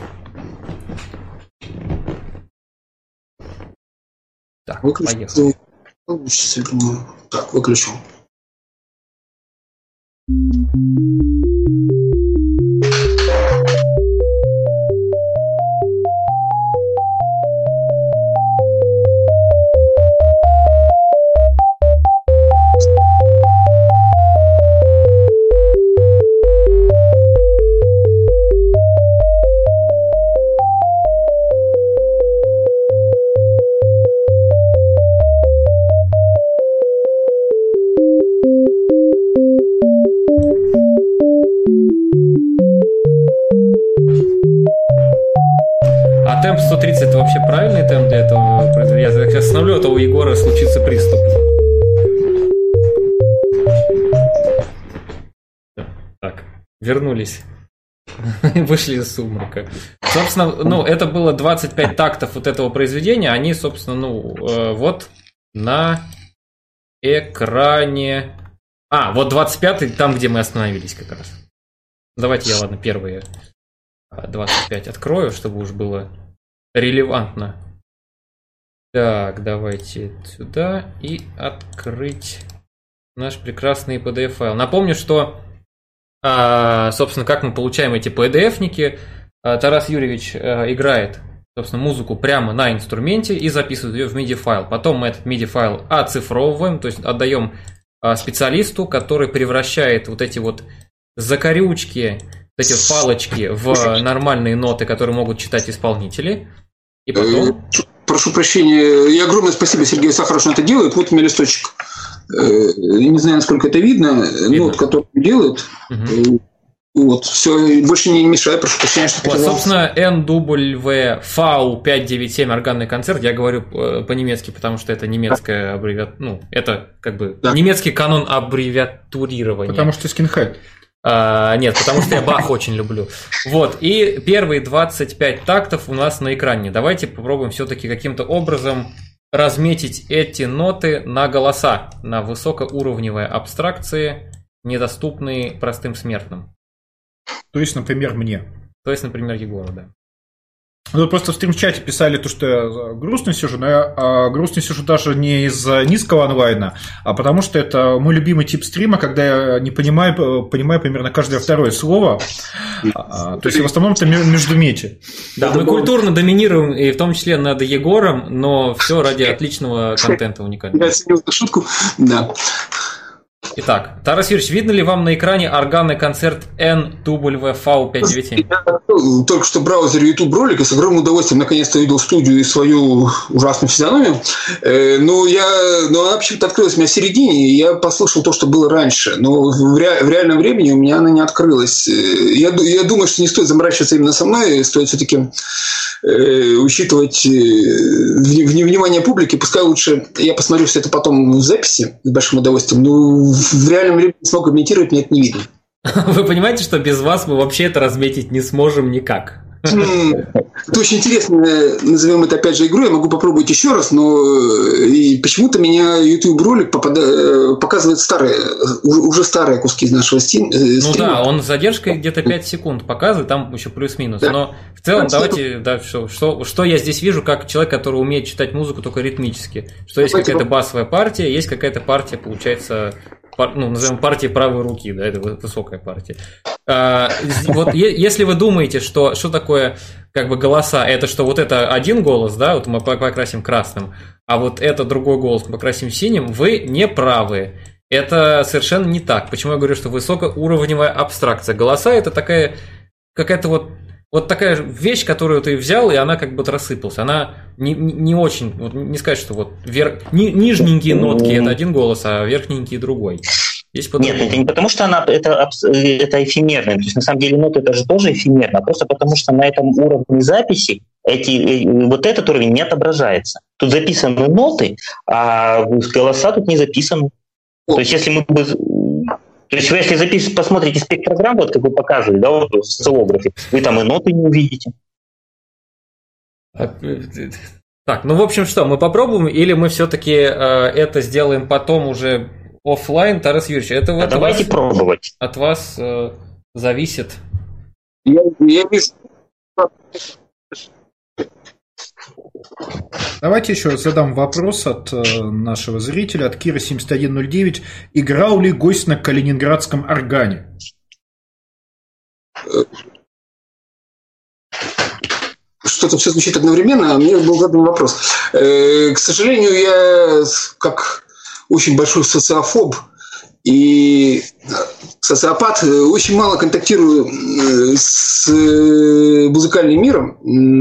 Так, выключу. Поехали. Так, выключу. сто тридцать это вообще правильный темп для этого произведения? Я сейчас остановлю, а то у Егора случится приступ. Так, вернулись. Вышли из сумрака. Собственно, ну, это было двадцать пять тактов вот этого произведения. Они, собственно, ну, э, вот на экране... А, вот двадцать пятый, там, где мы остановились как раз. Давайте я, ладно, первые двадцать пять открою, чтобы уж было релевантно. Так, давайте сюда и открыть наш прекрасный пи ди эф-файл. Напомню, что, собственно, как мы получаем эти пи ди эф-ники. Тарас Юрьевич играет, собственно, музыку прямо на инструменте и записывает ее в миди-файл. Потом мы этот миди-файл оцифровываем, то есть отдаем специалисту, который превращает вот эти вот закорючки, эти палочки в нормальные ноты, которые могут читать исполнители. И потом... Прошу прощения, и огромное спасибо Сергею Сахару, что он это делает. Вот у меня листочек. Не знаю, насколько это видно. видно. Нот, который делает. Угу. Вот, все, больше не мешает, прошу прощения, что вот, собственно, эн дабл ю эф эй пятьсот девяносто семь органный концерт, я говорю по-немецки, потому что это немецкая аббревиатура, ну, это как бы да. немецкий канон аббревиатурирования. Потому что скинхед. А, нет, потому что я Бах очень люблю. Вот, и первые двадцать пять тактов у нас на экране. Давайте попробуем все-таки каким-то образом разметить эти ноты на голоса, на высокоуровневые абстракции, недоступные простым смертным. То есть, например, мне. То есть, например, Егору, да. Ну, просто в стрим-чате писали то, что я грустный сижу, но я а, грустный сижу даже не из-за низкого онлайна, а потому что это мой любимый тип стрима, когда я не понимаю, понимаю примерно каждое второе слово. А, то есть, в основном это междуметие. Да, мы культурно доминируем, и в том числе над Егором, но все ради отличного контента уникального. Я оценил эту шутку, да. Итак, Тарас Юрьевич, видно ли вам на экране органный концерт эн дабл ю эф эй пятьсот девяносто семь? Я только что в браузере YouTube ролик и с огромным удовольствием наконец-то видел студию и свою ужасную физиономию. Но, я, но она почему-то открылась у меня в середине, и я послушал то, что было раньше. Но в, ре, в реальном времени у меня она не открылась. Я, я думаю, что не стоит заморачиваться именно со мной, стоит все-таки э, учитывать э, внимание публики. Пускай лучше я посмотрю все это потом в записи с большим удовольствием. Но в реальном времени смог комментировать, мне это не видно. Вы понимаете, что без вас мы вообще это разметить не сможем никак? Это очень интересно, назовем это опять же игрой, я могу попробовать еще раз, но и почему-то меня YouTube-ролик попада... показывает старые, уже старые куски из нашего стрима. Ну да, он с задержкой где-то пять секунд показывает, там еще плюс-минус, да. Но в целом да, давайте, да, что, что, что я здесь вижу, как человек, который умеет читать музыку только ритмически, что есть какая-то басовая партия, есть какая-то партия, получается... ну, назовем партией правой руки, да, это высокая партия. А, вот если вы думаете, что, что такое как бы голоса, это что вот это один голос, да, вот мы покрасим красным, а вот это другой голос мы покрасим синим, вы не правы. Это совершенно не так. Почему я говорю, что высокоуровневая абстракция? Голоса это такая какая-то вот Вот такая вещь, которую ты взял, и она как бы рассыпалась. Она не, не очень, вот не сказать, что вот вер, ни, нижненькие нотки это один голос, а верхненькие другой. Нет, это не потому, что она это, это эфемерно. То есть на самом деле ноты это же тоже эфемерно, а просто потому, что на этом уровне записи эти, вот этот уровень не отображается. Тут записаны ноты, а голоса тут не записаны. То есть если мы бы... То есть вы, если запишете, посмотрите спектрограмм, вот как вы показывали, да, вот в осциллографе, вы там и ноты не увидите. Так, ну в общем что, мы попробуем, или мы все-таки э, это сделаем потом уже офлайн, Тарас Юрьевич? Это вот а давайте вас, пробовать. От вас э, зависит. Я, я вижу... Давайте еще задам вопрос от э, нашего зрителя, от Кира семьдесят один ноль девять. Играл ли гость на калининградском органе? Что-то все звучит одновременно, а мне был задан вопрос. Э, к сожалению, я как очень большой социофоб и социопат очень мало контактирую с музыкальным миром.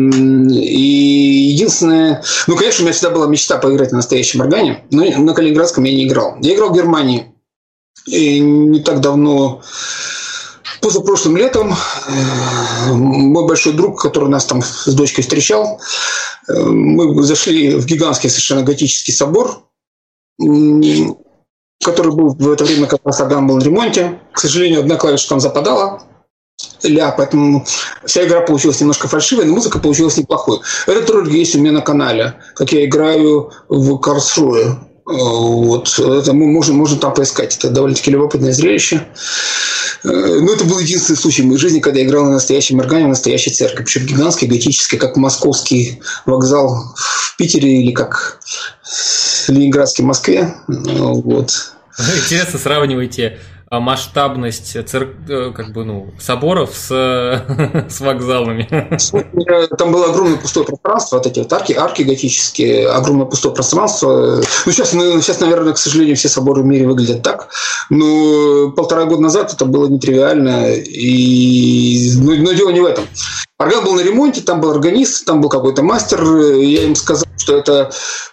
И единственное... Ну, конечно, у меня всегда была мечта поиграть на настоящем органе, но на калининградском я не играл. Я играл в Германии. И не так давно, позапрошлым летом, мой большой друг, который нас там с дочкой встречал, мы зашли в гигантский совершенно готический собор, который был в это время, как раз орган был в ремонте. К сожалению, одна клавиша там западала. Ля, поэтому вся игра получилась немножко фальшивой, но музыка получилась неплохой. Этот ролик есть у меня на канале, как я играю в Карлсруэ. Вот. Это можно, можно там поискать. Это довольно-таки любопытное зрелище. Но это был единственный случай в моей жизни, когда я играл на настоящем органе, в настоящей церкви. Причем гигантской, готической, как московский вокзал в Питере или как ленинградский в Москве. Вот. Интересно, сравниваете масштабность цир... как бы, ну, соборов с, с вокзалами. Там было огромное пустое пространство, вот эти вот арки, арки готические, огромное пустое пространство. Ну, сейчас, ну, сейчас, наверное, к сожалению, все соборы в мире выглядят так, но полтора года назад это было нетривиально, и... но, но дело не в этом. Орган был на ремонте, там был органист, там был какой-то мастер, я им сказал, что это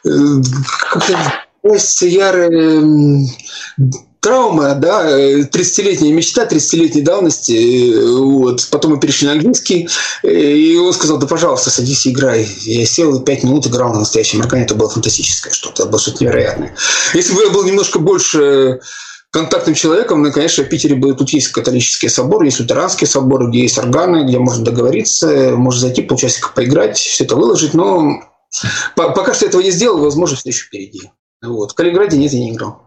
какая-то ярая травма, да, тридцатилетняя мечта, тридцатилетней давности, вот. Потом мы перешли на английский, и он сказал: да, пожалуйста, садись и играй. Я сел, пять минут играл на настоящем органе, это было фантастическое что-то, это было что-то невероятное. Если бы я был немножко больше контактным человеком, ну, конечно, в Питере бы, тут есть католический собор, есть лютеранский собор, где есть органы, где можно договориться, можно зайти полчасика поиграть, все это выложить, но пока что этого не сделал, возможно, все еще впереди. Вот. В Калининграде нет, я не играл.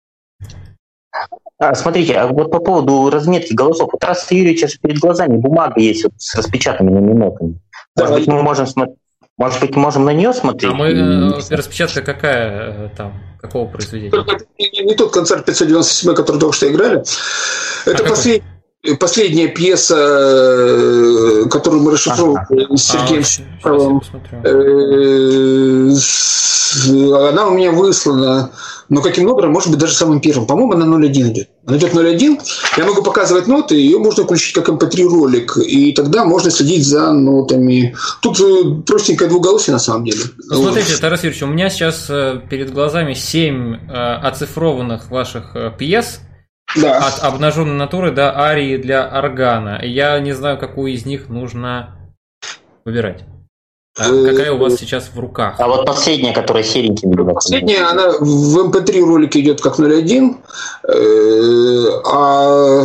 А, смотрите, а вот по поводу разметки голосов. У Тараса Юрьевича же перед глазами бумага есть вот с распечатанными нотами. Может да, быть, мы можем смотреть. Может быть, можем на нее смотреть? А мы и... распечатка какая там? Какого произведения? Не, не тот концерт пятьсот девяносто семь, который только что играли. Это а послед... последняя пьеса, которую мы расшифровывали ага. с Сергеем Шаровым. Она у меня выслана. Но каким образом? Может быть, даже самым первым. По-моему, она ноль один идет. Она идет ноль один. Я могу показывать ноты, ее можно включить как эм пэ три ролик. И тогда можно следить за нотами. Тут простенькое двуголосие на самом деле. Ну, смотрите, Тарас Юрьевич, у меня сейчас перед глазами семь оцифрованных ваших пьес. Да. От обнаженной натуры до арии для органа. Я не знаю, какую из них нужно выбирать. А какая у вас сейчас в руках? А вот последняя, которая серенькими была. Последняя, она в эм пэ три ролике идет как ноль один. А...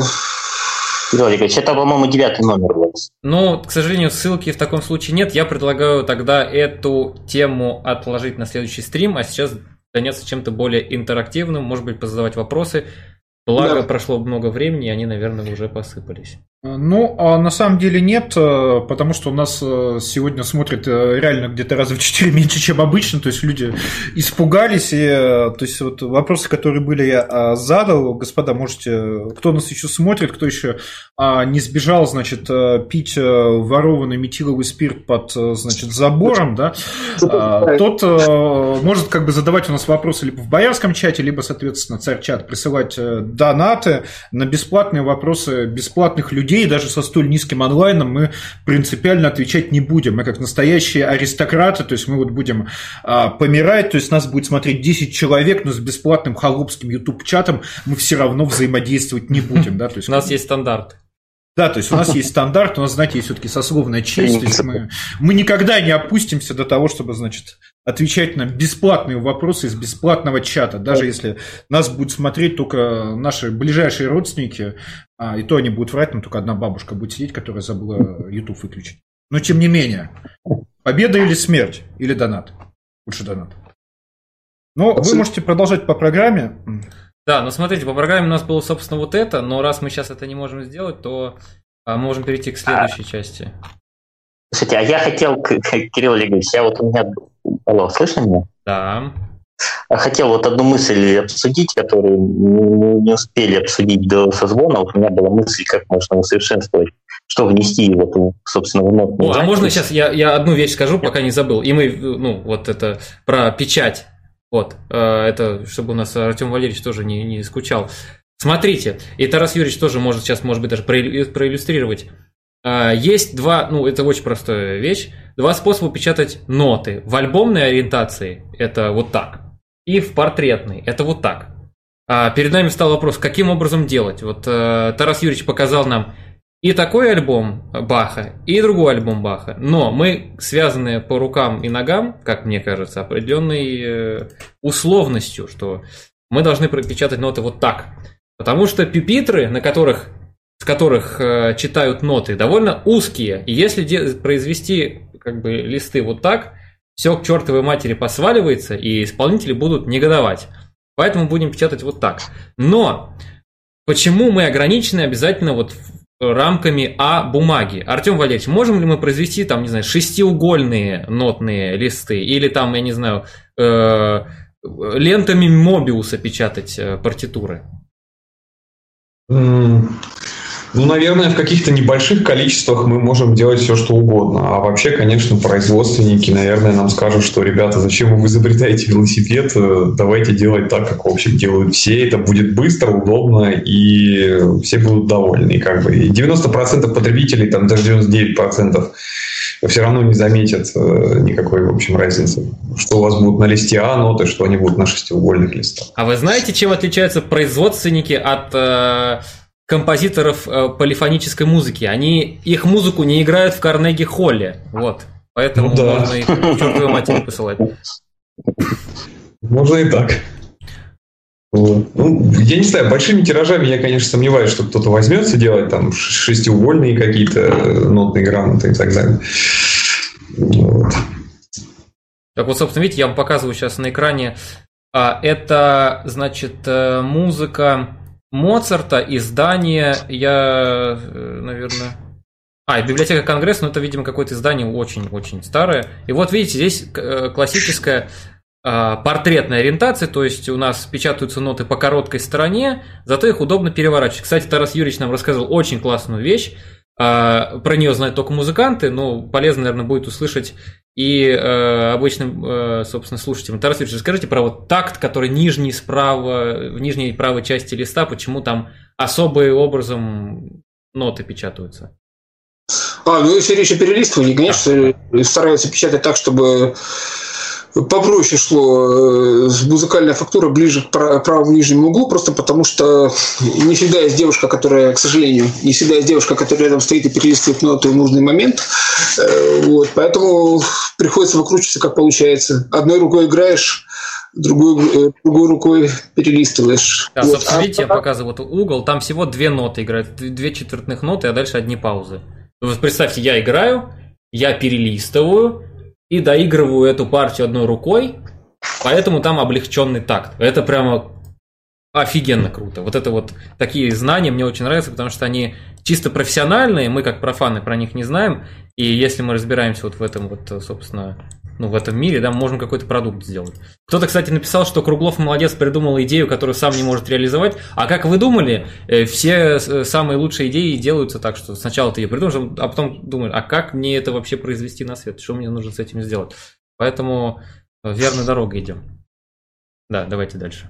Это, по-моему, девятый номер у вас. Ну, к сожалению, ссылки в таком случае нет. Я предлагаю тогда эту тему отложить на следующий стрим, а сейчас заняться чем-то более интерактивным, может быть, позадавать вопросы. Благо, да. Прошло много времени, и они, наверное, уже посыпались. Ну, а на самом деле нет, потому что у нас сегодня смотрят реально где-то раза в четыре меньше, чем обычно, то есть люди испугались, и то есть вот вопросы, которые были, я задал, господа, можете, кто нас еще смотрит, кто еще не сбежал, значит, пить ворованный метиловый спирт под, значит, забором, да, тот может как бы задавать у нас вопросы либо в боярском чате, либо, соответственно, царь-чат, присылать донаты на бесплатные вопросы бесплатных людей. И даже со столь низким онлайном мы принципиально отвечать не будем. Мы как настоящие аристократы, то есть мы вот будем а, помирать, то есть нас будет смотреть десять человек, но с бесплатным холопским YouTube-чатом мы все равно взаимодействовать не будем. Да? То есть, у нас есть стандарт. Да, то есть у нас есть стандарт, у нас, знаете, есть все-таки сословная честь, то есть мы, мы никогда не опустимся до того, чтобы, значит, отвечать на бесплатные вопросы из бесплатного чата, даже если нас будут смотреть только наши ближайшие родственники, а, и то они будут врать, но только одна бабушка будет сидеть, которая забыла YouTube выключить. Но тем не менее, победа или смерть, или донат? Лучше донат. Но вы можете продолжать по программе. Да, но смотрите, по программе у нас было, собственно, вот это, но раз мы сейчас это не можем сделать, то а, можем перейти к следующей а, части. Слушайте, а я хотел, Кирилл Олегович, я вот у меня... Алло, слышно меня? Да. Хотел вот одну мысль обсудить, которую не успели обсудить до созвона. Вот у меня была мысль, как можно усовершенствовать, что внести вот, собственно, в нотную запись. А можно сейчас я, я одну вещь скажу, пока не забыл? И мы, ну, вот это про печать. Вот, это, чтобы у нас Артем Валерьевич тоже не, не скучал. Смотрите, и Тарас Юрьевич тоже может сейчас, может быть, даже проиллюстрировать. Есть два, ну, это очень простая вещь, два способа печатать ноты. В альбомной ориентации это вот так, и в портретной это вот так. Перед нами встал вопрос, каким образом делать. Вот Тарас Юрьевич показал нам и такой альбом Баха, и другой альбом Баха. Но мы связаны по рукам и ногам, как мне кажется, определенной условностью, что мы должны пропечатать ноты вот так. Потому что пюпитры, на которых, с которых э, читают ноты, довольно узкие. И если де- произвести как бы, листы вот так, все к чертовой матери посваливается, и исполнители будут негодовать. Поэтому будем печатать вот так. Но почему мы ограничены обязательно вот рамками А бумаги? Артем Валерьевич, можем ли мы произвести там, не знаю, шестиугольные нотные листы или там, я не знаю, э, лентами Мобиуса печатать партитуры? Mm. Ну, наверное, в каких-то небольших количествах мы можем делать все, что угодно. А вообще, конечно, производственники, наверное, нам скажут, что, ребята, зачем вы изобретаете велосипед? Давайте делать так, как, в общем, делают все. Это будет быстро, удобно, и все будут довольны. И как бы и девяносто процентов потребителей, там даже девяносто девять процентов все равно не заметят никакой, в общем, разницы. Что у вас будут на листе А ноты, что они будут на шестиугольных листах. А вы знаете, чем отличаются производственники от... Э... композиторов э, полифонической музыки? Они их музыку не играют в Карнеги-холле. Вот. Поэтому ну, да. можно их к чертовой матери посылать. Можно и так. Вот. Ну, я не знаю, большими тиражами я, конечно, сомневаюсь, что кто-то возьмется делать там шестиугольные какие-то нотные грамоты и так далее. Вот. Так вот, собственно, видите, я вам показываю сейчас на экране. Это, значит, музыка Моцарта, издание, я, наверное... А, библиотека Конгресса, но это, видимо, какое-то издание очень-очень старое. И вот, видите, здесь классическая портретная ориентация, то есть у нас печатаются ноты по короткой стороне, зато их удобно переворачивать. Кстати, Тарас Юрьевич нам рассказал очень классную вещь. Про нее знают только музыканты, но полезно, наверное, будет услышать и э, обычным, э, собственно, слушателям. Тарас Юрьевич, расскажите про вот такт, который нижний справа, в нижней правой части листа, почему там особым образом ноты печатаются? А, ну если речь о перелистывании, конечно, а. стараются печатать так, чтобы попроще шло, музыкальная фактура ближе к правому нижнему углу, просто потому что не всегда есть девушка, которая, к сожалению, не всегда есть девушка, которая рядом стоит и перелистывает ноты в нужный момент. Вот, поэтому приходится выкручиваться, как получается. Одной рукой играешь, другой, другой рукой перелистываешь. Да, вот. собственно, видите, я показываю вот угол, там всего две ноты играют, две четвертных ноты, а дальше одни паузы. Вы представьте, я играю, я перелистываю, и доигрываю эту партию одной рукой, поэтому там облегченный такт. Это прямо офигенно круто. Вот это вот такие знания мне очень нравятся, потому что они чисто профессиональные, мы как профаны про них не знаем, и если мы разбираемся вот в этом вот, собственно, ну, в этом мире, да, мы можем какой-то продукт сделать. Кто-то, кстати, написал, что Круглов молодец, придумал идею, которую сам не может реализовать. А как вы думали, все самые лучшие идеи делаются так, что сначала ты ее придумаешь, а потом думаешь, а как мне это вообще произвести на свет? Что мне нужно с этим сделать? Поэтому верной дорогой идем. Да, давайте дальше.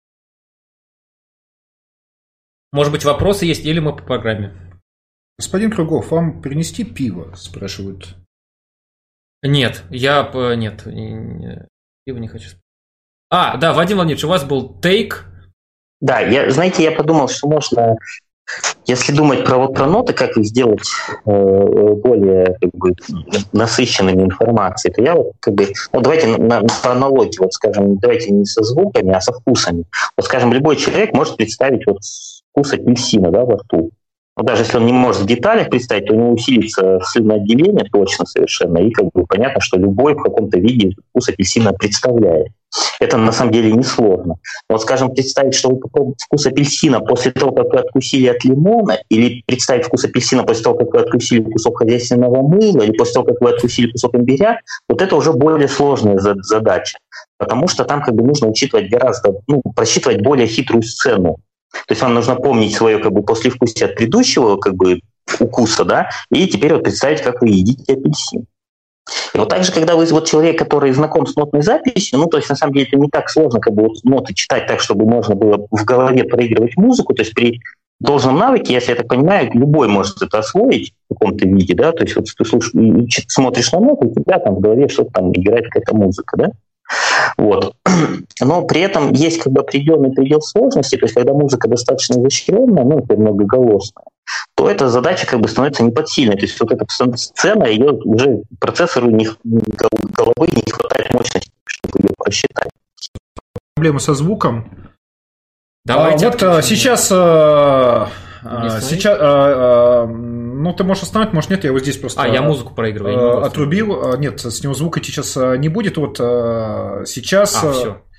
Может быть, вопросы есть, или мы по программе? Господин Круглов, вам принести пиво, спрашивают. Нет, я... Нет, пиво не хочу. А, да, Вадим Владимирович, у вас был тейк. Да, я, знаете, я подумал, что можно, если думать про, вот, про ноты, как их сделать э, более как бы, насыщенными информацией, то я вот как бы... Вот давайте на, на, по аналогии, вот скажем, давайте не со звуками, а со вкусами. Вот скажем, любой человек может представить вот вкус апельсина, да, во рту. Но даже если он не может в деталях представить, то у него усилится слюноотделение точно совершенно, и как бы понятно, что любой в каком-то виде вкус апельсина представляет. Это на самом деле несложно. Вот, скажем, представить, что вы попробуете вкус апельсина после того, как вы откусили от лимона, или представить вкус апельсина после того, как вы откусили кусок хозяйственного мыла, или после того, как вы откусили кусок имбиря, вот это уже более сложная задача, потому что там как бы нужно учитывать гораздо, ну, просчитывать более хитрую сцену. То есть вам нужно помнить свое как бы послевкусие от предыдущего как бы укуса, да, и теперь вот представить, как вы едите апельсин. И вот так же, когда вы вот человек, который знаком с нотной записью, ну, то есть на самом деле это не так сложно как бы вот ноты читать так, чтобы можно было в голове проигрывать музыку, то есть при должном навыке, если я так понимаю, любой может это освоить в каком-то виде, да, то есть вот ты слушаешь, смотришь на ноту, у тебя там в голове что-то там играет какая-то музыка, да. Вот. Но при этом есть как бы определенный предел сложности, то есть когда музыка достаточно изощренная, ну, например, многоголосная, то эта задача как бы становится неподсильной. То есть вот эта сцена, ее уже процессору не, головы не хватает мощности, чтобы ее просчитать. Проблема со звуком. Давайте. А, вот сейчас, а, сейчас а, а, ну, ты можешь остановить, может, нет, я его здесь просто... А, я музыку проигрываю. А, отрубил. Нет, с него звука сейчас не будет. Вот сейчас... А, все.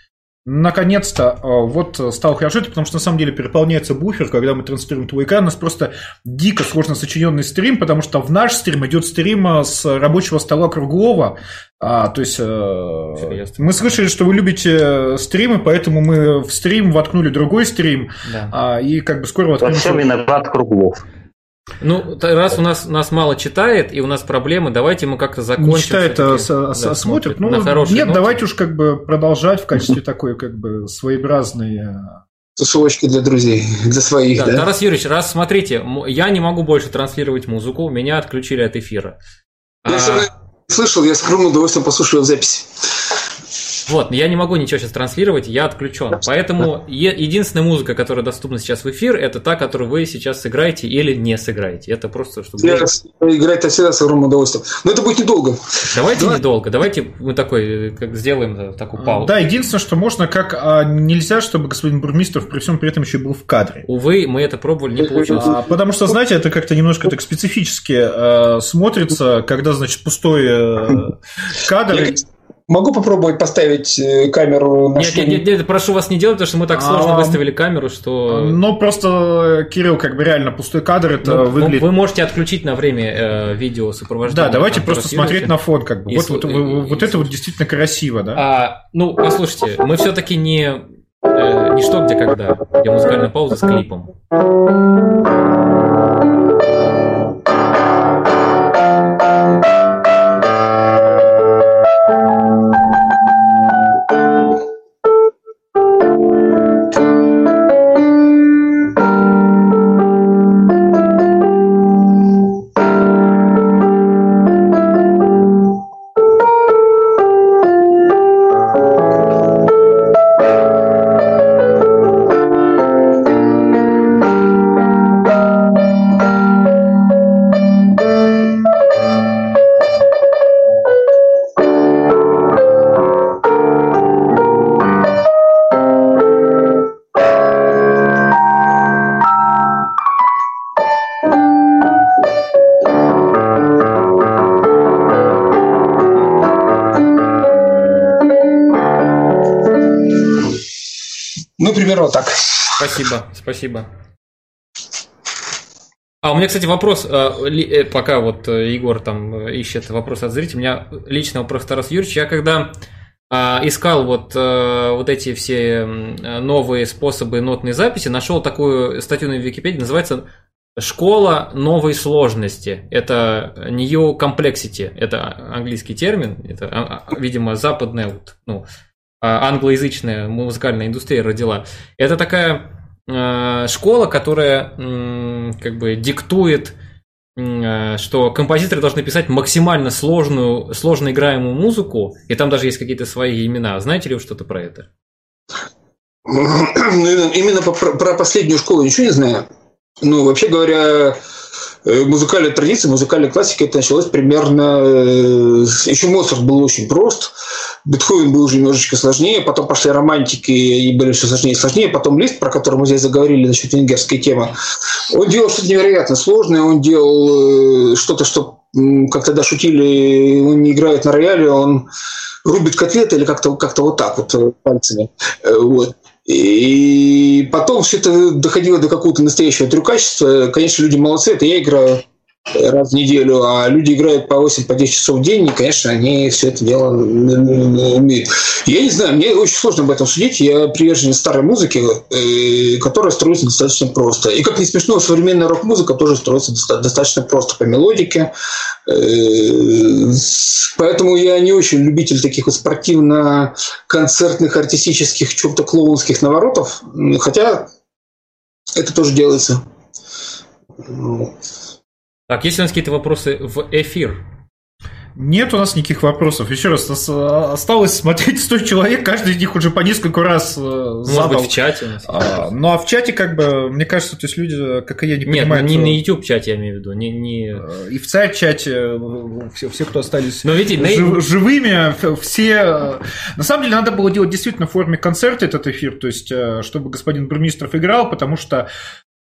Наконец-то вот стало хорошо, потому что на самом деле переполняется буфер, когда мы транслируем твой экран. У нас просто дико сложно сочиненный стрим, потому что в наш стрим идет стрим с рабочего стола круглого. А, то есть мы слышали, что вы любите стримы, поэтому мы в стрим воткнули другой стрим. Да. А, и как бы скоро воткнем. Во всем виноват Круглов. Ну, раз у нас нас мало читает и у нас проблемы, давайте мы как-то закончим. Не читает, а да, смотрит. Ну, нет, ноте. Давайте уж как бы продолжать в качестве такой как бы своеобразной тусовочки для друзей, для своих. Да, да? Тарас Юрьевич, раз смотрите, я не могу больше транслировать музыку, меня отключили от эфира. Я а... слышал, я с огромным удовольствием послушаю в записи. Вот, я не могу ничего сейчас транслировать, я отключен. Поэтому единственная музыка, которая доступна сейчас в эфир, это та, которую вы сейчас сыграете или не сыграете. Это просто чтобы... Играть-то всегда с огромным удовольствием. Но это будет недолго. Давайте Давай. недолго. Давайте мы такой, как сделаем такую паузу. Да, единственное, что можно, как а, нельзя, чтобы господин Бурмистров при всем при этом еще был в кадре. Увы, мы это пробовали, не получилось. А, потому что, знаете, это как-то немножко так специфически а, смотрится, когда, значит, пустой а, кадр... Могу попробовать поставить камеру на нет, шлем? Нет, нет, нет, прошу вас не делать, потому что мы так сложно а, выставили камеру, что... Ну, просто, Кирилл, как бы реально пустой кадр, это ну, выглядит... Вы можете отключить на время э, видео сопровождения. Да, давайте просто смотреть на фон, как бы. И, вот, и, вот, и, вот и, это и, вот действительно красиво, да? А, ну, послушайте, мы все-таки не, э, не что, где, когда, где музыкальная пауза с клипом. Примерно так. Спасибо, спасибо. А у меня, кстати, вопрос, пока вот Егор там ищет вопрос от зрителей, у меня личный вопрос, Тарас Юрьевич. Я когда искал вот, вот эти все новые способы нотной записи, нашел такую статью на Википедии, называется «Школа новой сложности». Это New Complexity, это английский термин, это, видимо, западная вот, ну, англоязычная музыкальная индустрия родила. Это такая э, школа, которая э, как бы диктует, э, что композиторы должны писать максимально сложную, сложно играемую музыку, и там даже есть какие-то свои имена. Знаете ли вы что-то про это? Именно про последнюю школу ничего не знаю. Ну, вообще говоря, музыкальная традиция, музыкальная классика, это началось примерно... Еще Моцарт был очень прост, Бетховен был уже немножечко сложнее, потом пошли романтики и были все сложнее и сложнее, потом Лист, про который мы здесь заговорили насчет венгерской темы, он делал что-то невероятно сложное, он делал что-то, что, как тогда шутили, он не играет на рояле, он рубит котлеты или как-то, как-то вот так вот пальцами. Вот. И потом все это доходило до какого-то настоящего трюкачества. Конечно, люди молодцы, это я играю раз в неделю, а люди играют по восемь по десять часов в день, и, конечно, они все это дело умеют. Я не знаю, мне очень сложно об этом судить. Я приверженец старой музыки, которая строится достаточно просто. И, как ни смешно, современная рок-музыка тоже строится достаточно просто по мелодике. Поэтому я не очень любитель таких вот спортивно-концертных, артистических, чё-то клоунских наворотов. Хотя это тоже делается. Так, есть у нас какие-то вопросы в эфир? Нет у нас никаких вопросов. Еще раз, нас осталось смотреть сто человек, каждый из них уже по несколько раз задал. Может быть, в чате у нас. А, ну, а в чате, как бы, мне кажется, то есть люди, как и я, не Нет, понимают... Нет, не на YouTube-чате, я имею в виду. Не, не... И в царь-чате все, все, кто остались Но, видите, жив, на... живыми, все... На самом деле, надо было делать действительно в форме концерта этот эфир, то есть, чтобы господин Бурмистров играл, потому что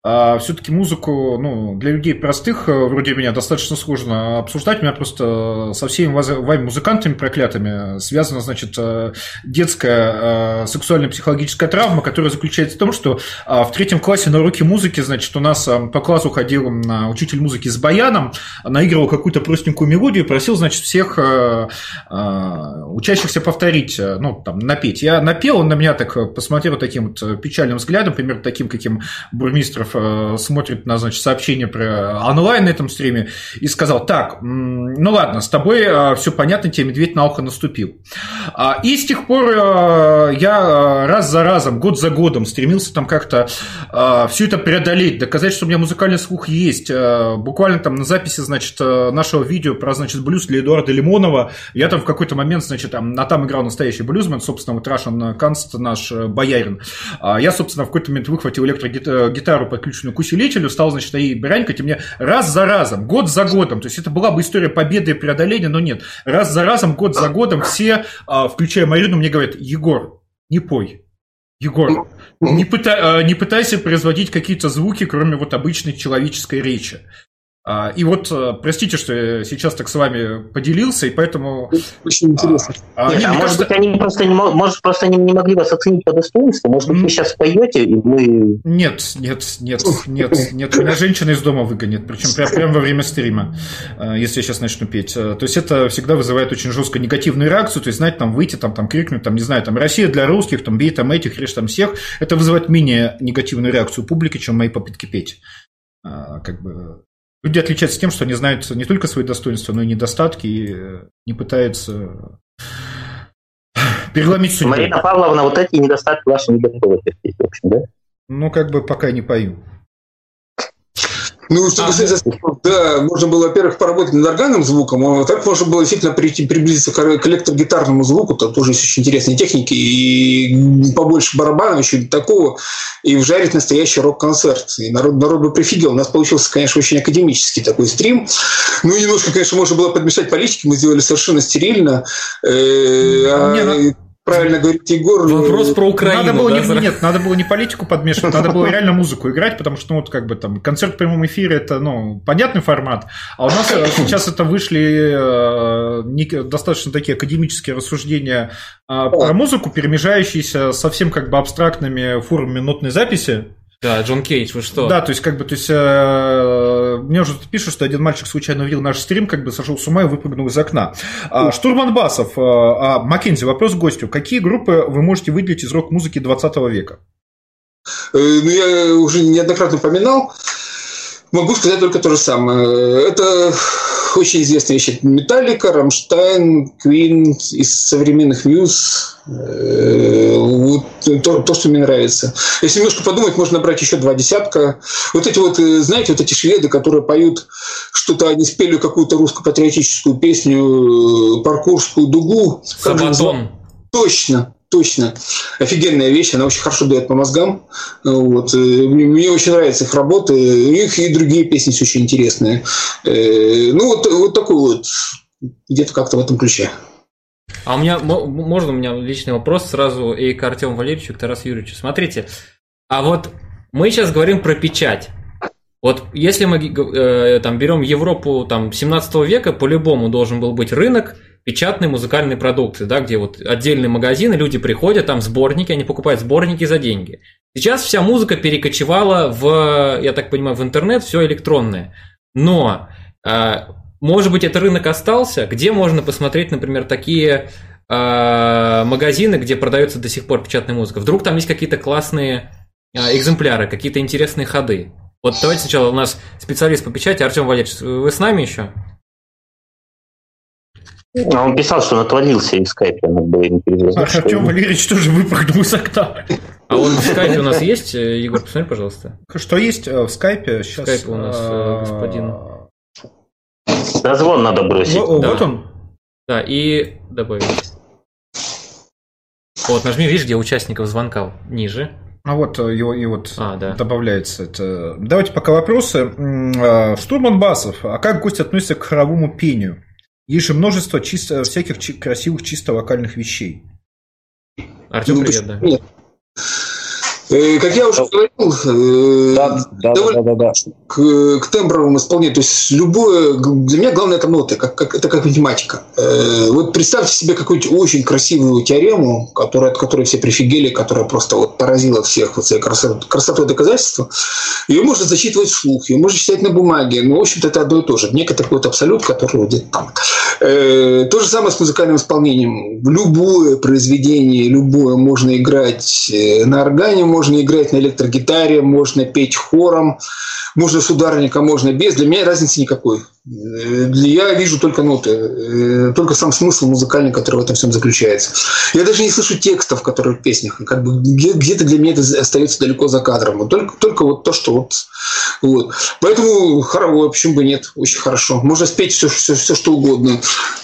А все-таки музыку, ну, для людей простых, вроде меня, достаточно сложно обсуждать. У меня просто со всеми вами музыкантами проклятыми связана, значит, детская сексуально-психологическая травма, которая заключается в том, что в третьем классе на уроке музыки, значит, у нас по классу ходил учитель музыки с баяном, наигрывал какую-то простенькую мелодию и просил, значит, всех учащихся повторить, ну, там, напеть. Я напел, он на меня так посмотрел таким вот печальным взглядом, примерно таким, каким Бурмистров смотрит на, значит, сообщение про онлайн на этом стриме и сказал: так, ну ладно, с тобой все понятно, тебе медведь на ухо наступил. И с тех пор я раз за разом, год за годом стремился там как-то все это преодолеть, доказать, что у меня музыкальный слух есть. Буквально там на записи, значит, нашего видео про, значит, блюз для Эдуарда Лимонова я там в какой-то момент, значит, там, а там играл настоящий блюзмен, собственно, вот Рашен Канст, наш боярин. Я, собственно, в какой-то момент выхватил электрогитару, подключенную к усилителю, стал, значит, ей брянькать, и мне раз за разом, год за годом, то есть это была бы история победы и преодоления, но нет, раз за разом, год за годом все, включая Марину, мне говорят: Егор, не пой, Егор, не, пытай, не пытайся производить какие-то звуки, кроме вот обычной человеческой речи. И вот, простите, что я сейчас так с вами поделился, и поэтому... Очень интересно. А, Нет, а может кажется... быть, они просто не, может, просто они не могли вас оценить по достоинству? Может быть, вы сейчас поете, и мы... Нет, нет, нет, нет, нет. Меня женщина из дома выгонит, причем прямо, прямо во время стрима, если я сейчас начну петь. То есть это всегда вызывает очень жесткую негативную реакцию, то есть, знаете, там выйти, там, там крикнуть, там, не знаю, там, Россия для русских, там, бей там этих, режь там всех, это вызывает менее негативную реакцию публики, чем мои попытки петь. Как бы... Люди отличаются тем, что они знают не только свои достоинства, но и недостатки, и не пытаются переломить судьбу. Марина Павловна, вот эти недостатки ваши не готовы терпеть, в общем, да? Ну, как бы пока не пою. Ну, что касается, да, можно было, во-первых, поработать над органным звуком, а так можно было действительно прийти, приблизиться к электрогитарному звуку, там тоже есть очень интересные техники, и побольше барабанов, еще такого, и вжарить настоящий рок-концерт. И народ, народ бы прифигел. У нас получился, конечно, очень академический такой стрим. Ну, немножко, конечно, можно было подмешать политики, мы сделали совершенно стерильно. Э, Правильно говорит Егор. Вопрос про Украину. Надо было, да, не, нет, надо было не политику подмешивать, надо было реально музыку играть, потому что, ну, вот как бы там концерт в прямом эфире — это, ну, понятный формат, а у нас сейчас это вышли э, достаточно такие академические рассуждения э, про музыку, перемежающиеся совсем как бы абстрактными формами нотной записи. Да, Джон Кейдж, вы что? Да, то есть, как бы, то есть, э, мне уже пишут, что один мальчик случайно увидел наш стрим, как бы сошел с ума и выпрыгнул из окна. А, Штурман Басов, а, Маккензи, вопрос к гостю. Какие группы вы можете выделить из рок-музыки двадцатого века? Ну, я уже неоднократно упоминал. Могу сказать только то же самое. Это очень известные вещи. Металлика, Рамштайн, Квин, из современных Мьюз. Вот то, то, что мне нравится. Если немножко подумать, можно набрать еще два десятка. Вот эти вот, знаете, вот эти шведы, которые поют что-то, они спели какую-то русско-патриотическую песню, паркурскую дугу. Сабатон. Точно. Точно. Офигенная вещь, она очень хорошо дает по мозгам. Вот. Мне очень нравятся их работы. У них и другие песни все очень интересные. Ну, вот, вот такой вот, где-то как-то в этом ключе. А у меня, можно у меня личный вопрос сразу и к Артему Валерьевичу, и к Тарасу Юрьевичу. Смотрите, а вот мы сейчас говорим про печать. Вот если мы э, там, берем Европу там, семнадцатого века, по-любому должен был быть рынок печатной музыкальной продукции, да, где вот отдельные магазины, люди приходят, там сборники, они покупают сборники за деньги. Сейчас вся музыка перекочевала в, я так понимаю, в интернет, все электронное. Но, э, может быть, этот рынок остался, где можно посмотреть, например, такие э, магазины, где продается до сих пор печатная музыка. Вдруг там есть какие-то классные э, экземпляры, какие-то интересные ходы. Вот давайте сначала у нас специалист по печати Артем Валерьевич, вы с нами еще? Он писал, что он отвалился из скайпа. А Артем Валерьевич тоже выпрыгнул из окна. А он в скайпе у нас есть? Егор, посмотри, пожалуйста. Что есть в скайпе? Сейчас... В скайпе у нас господин... Дозвон надо бросить. О, да. Вот он. Да, и добавить. Вот, нажми, видишь, где участников звонка ниже. А вот его и вот а, да. добавляется это. Давайте пока вопросы. Штурман Басов, а как гость относится к хоровому пению? Есть же множество чисто, всяких чи- красивых чисто вокальных вещей. Артем, ну, привет, да. Нет. Как я уже говорил, да, да, да, да, да. К, к тембровому исполнению, то есть любое, для меня главное это ноты, как, как, это как математика. Вот представьте себе какую-нибудь очень красивую теорему, которая, от которой все прифигели, которая просто вот поразила всех вот своей красотой, красотой доказательства. Ее можно зачитывать вслух, ее можно читать на бумаге, но в общем-то это одно и то же. Некий такой вот абсолют, который где-то там. То же самое с музыкальным исполнением. Любое произведение, любое можно играть на органе, можно играть на электрогитаре, можно петь хором, можно с ударником, можно без. Для меня разницы никакой. Я вижу только ноты, только сам смысл музыкальный, который в этом всем заключается. Я даже не слышу текстов, которые в песнях. Как бы где-то для меня это остается далеко за кадром. Только, только вот то, что вот. вот. Поэтому хоровое, почему бы нет, очень хорошо. Можно спеть все, все, все что угодно.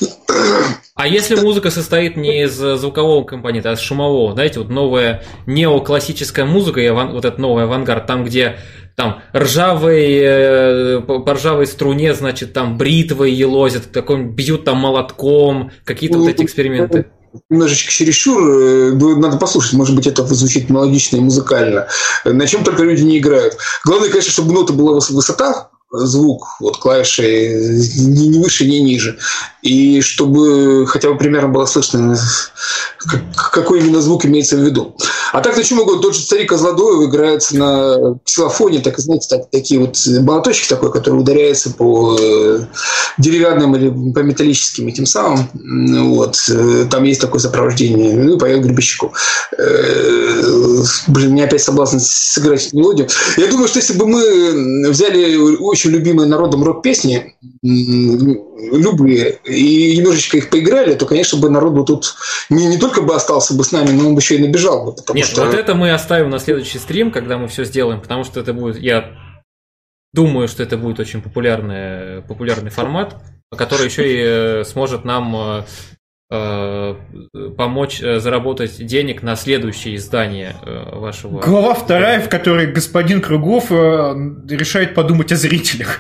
А если музыка состоит не из звукового компонента, а из шумового, знаете, вот новая неоклассическая музыка, и вот этот новый авангард, там, где там ржавые, по ржавой струне, значит, там бритвой елозят, такой бьют там молотком, какие-то вот эти эксперименты. Немножечко чересчур, надо послушать, может быть, это звучит мелодично и музыкально. На чем только люди не играют. Главное, конечно, чтобы нота была высота, звук, вот клавиши ни выше, ни ниже. И чтобы хотя бы примерно было слышно, какой именно звук имеется в виду. А так, на чем могу, тот же старик Козлодоев играется на ксилофоне, так, знаете, так, такие вот молоточки такой, который ударяется по деревянным или по металлическим этим самым. Вот. Там есть такое сопровождение. Ну, поет Гребенщиков. Блин, мне опять соблазн сыграть эту мелодию. Я думаю, что если бы мы взяли очень любимые народом рок-песни, любые, и немножечко их поиграли, то, конечно, бы народ бы тут не, не только бы остался бы с нами, но он бы еще и набежал бы. Нет, что... вот это мы оставим на следующий стрим, когда мы все сделаем, потому что это будет, я думаю, что это будет очень популярный, популярный формат, который еще и сможет нам помочь заработать денег на следующее издание вашего... Глава вторая, в которой господин Круглов решает подумать о зрителях.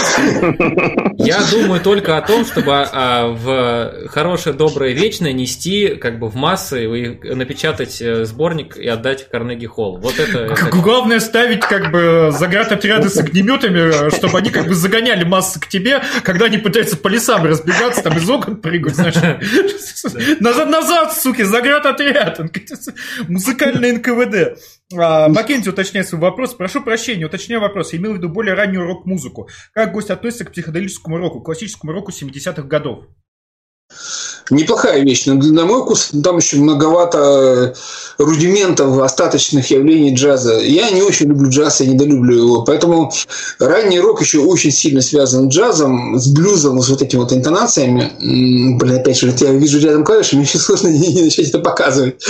Я думаю только о том, чтобы в хорошее, доброе, вечное нести как бы в массы и напечатать сборник и отдать в Карнеги-холл. Вот это... Главное ставить как бы заградотряды с огнеметами, чтобы они как бы загоняли массы к тебе, когда они пытаются по лесам разбегаться, там из окон прыгать, знаешь... Назад, назад, суки, заградотряд. Музыкальный эн ка вэ дэ. А, Маккензи уточняет свой вопрос. Прошу прощения, уточняю вопрос. Я имел в виду более раннюю рок-музыку. Как гость относится к психоделическому року, классическому року семидесятых годов? Неплохая вещь, но на мой вкус там еще многовато рудиментов, остаточных явлений джаза. Я не очень люблю джаз, я недолюблю его, поэтому ранний рок еще очень сильно связан с джазом, с блюзом, с вот этими вот интонациями. Блин, опять же, я вижу рядом клавиши, мне еще сложно не начать это показывать.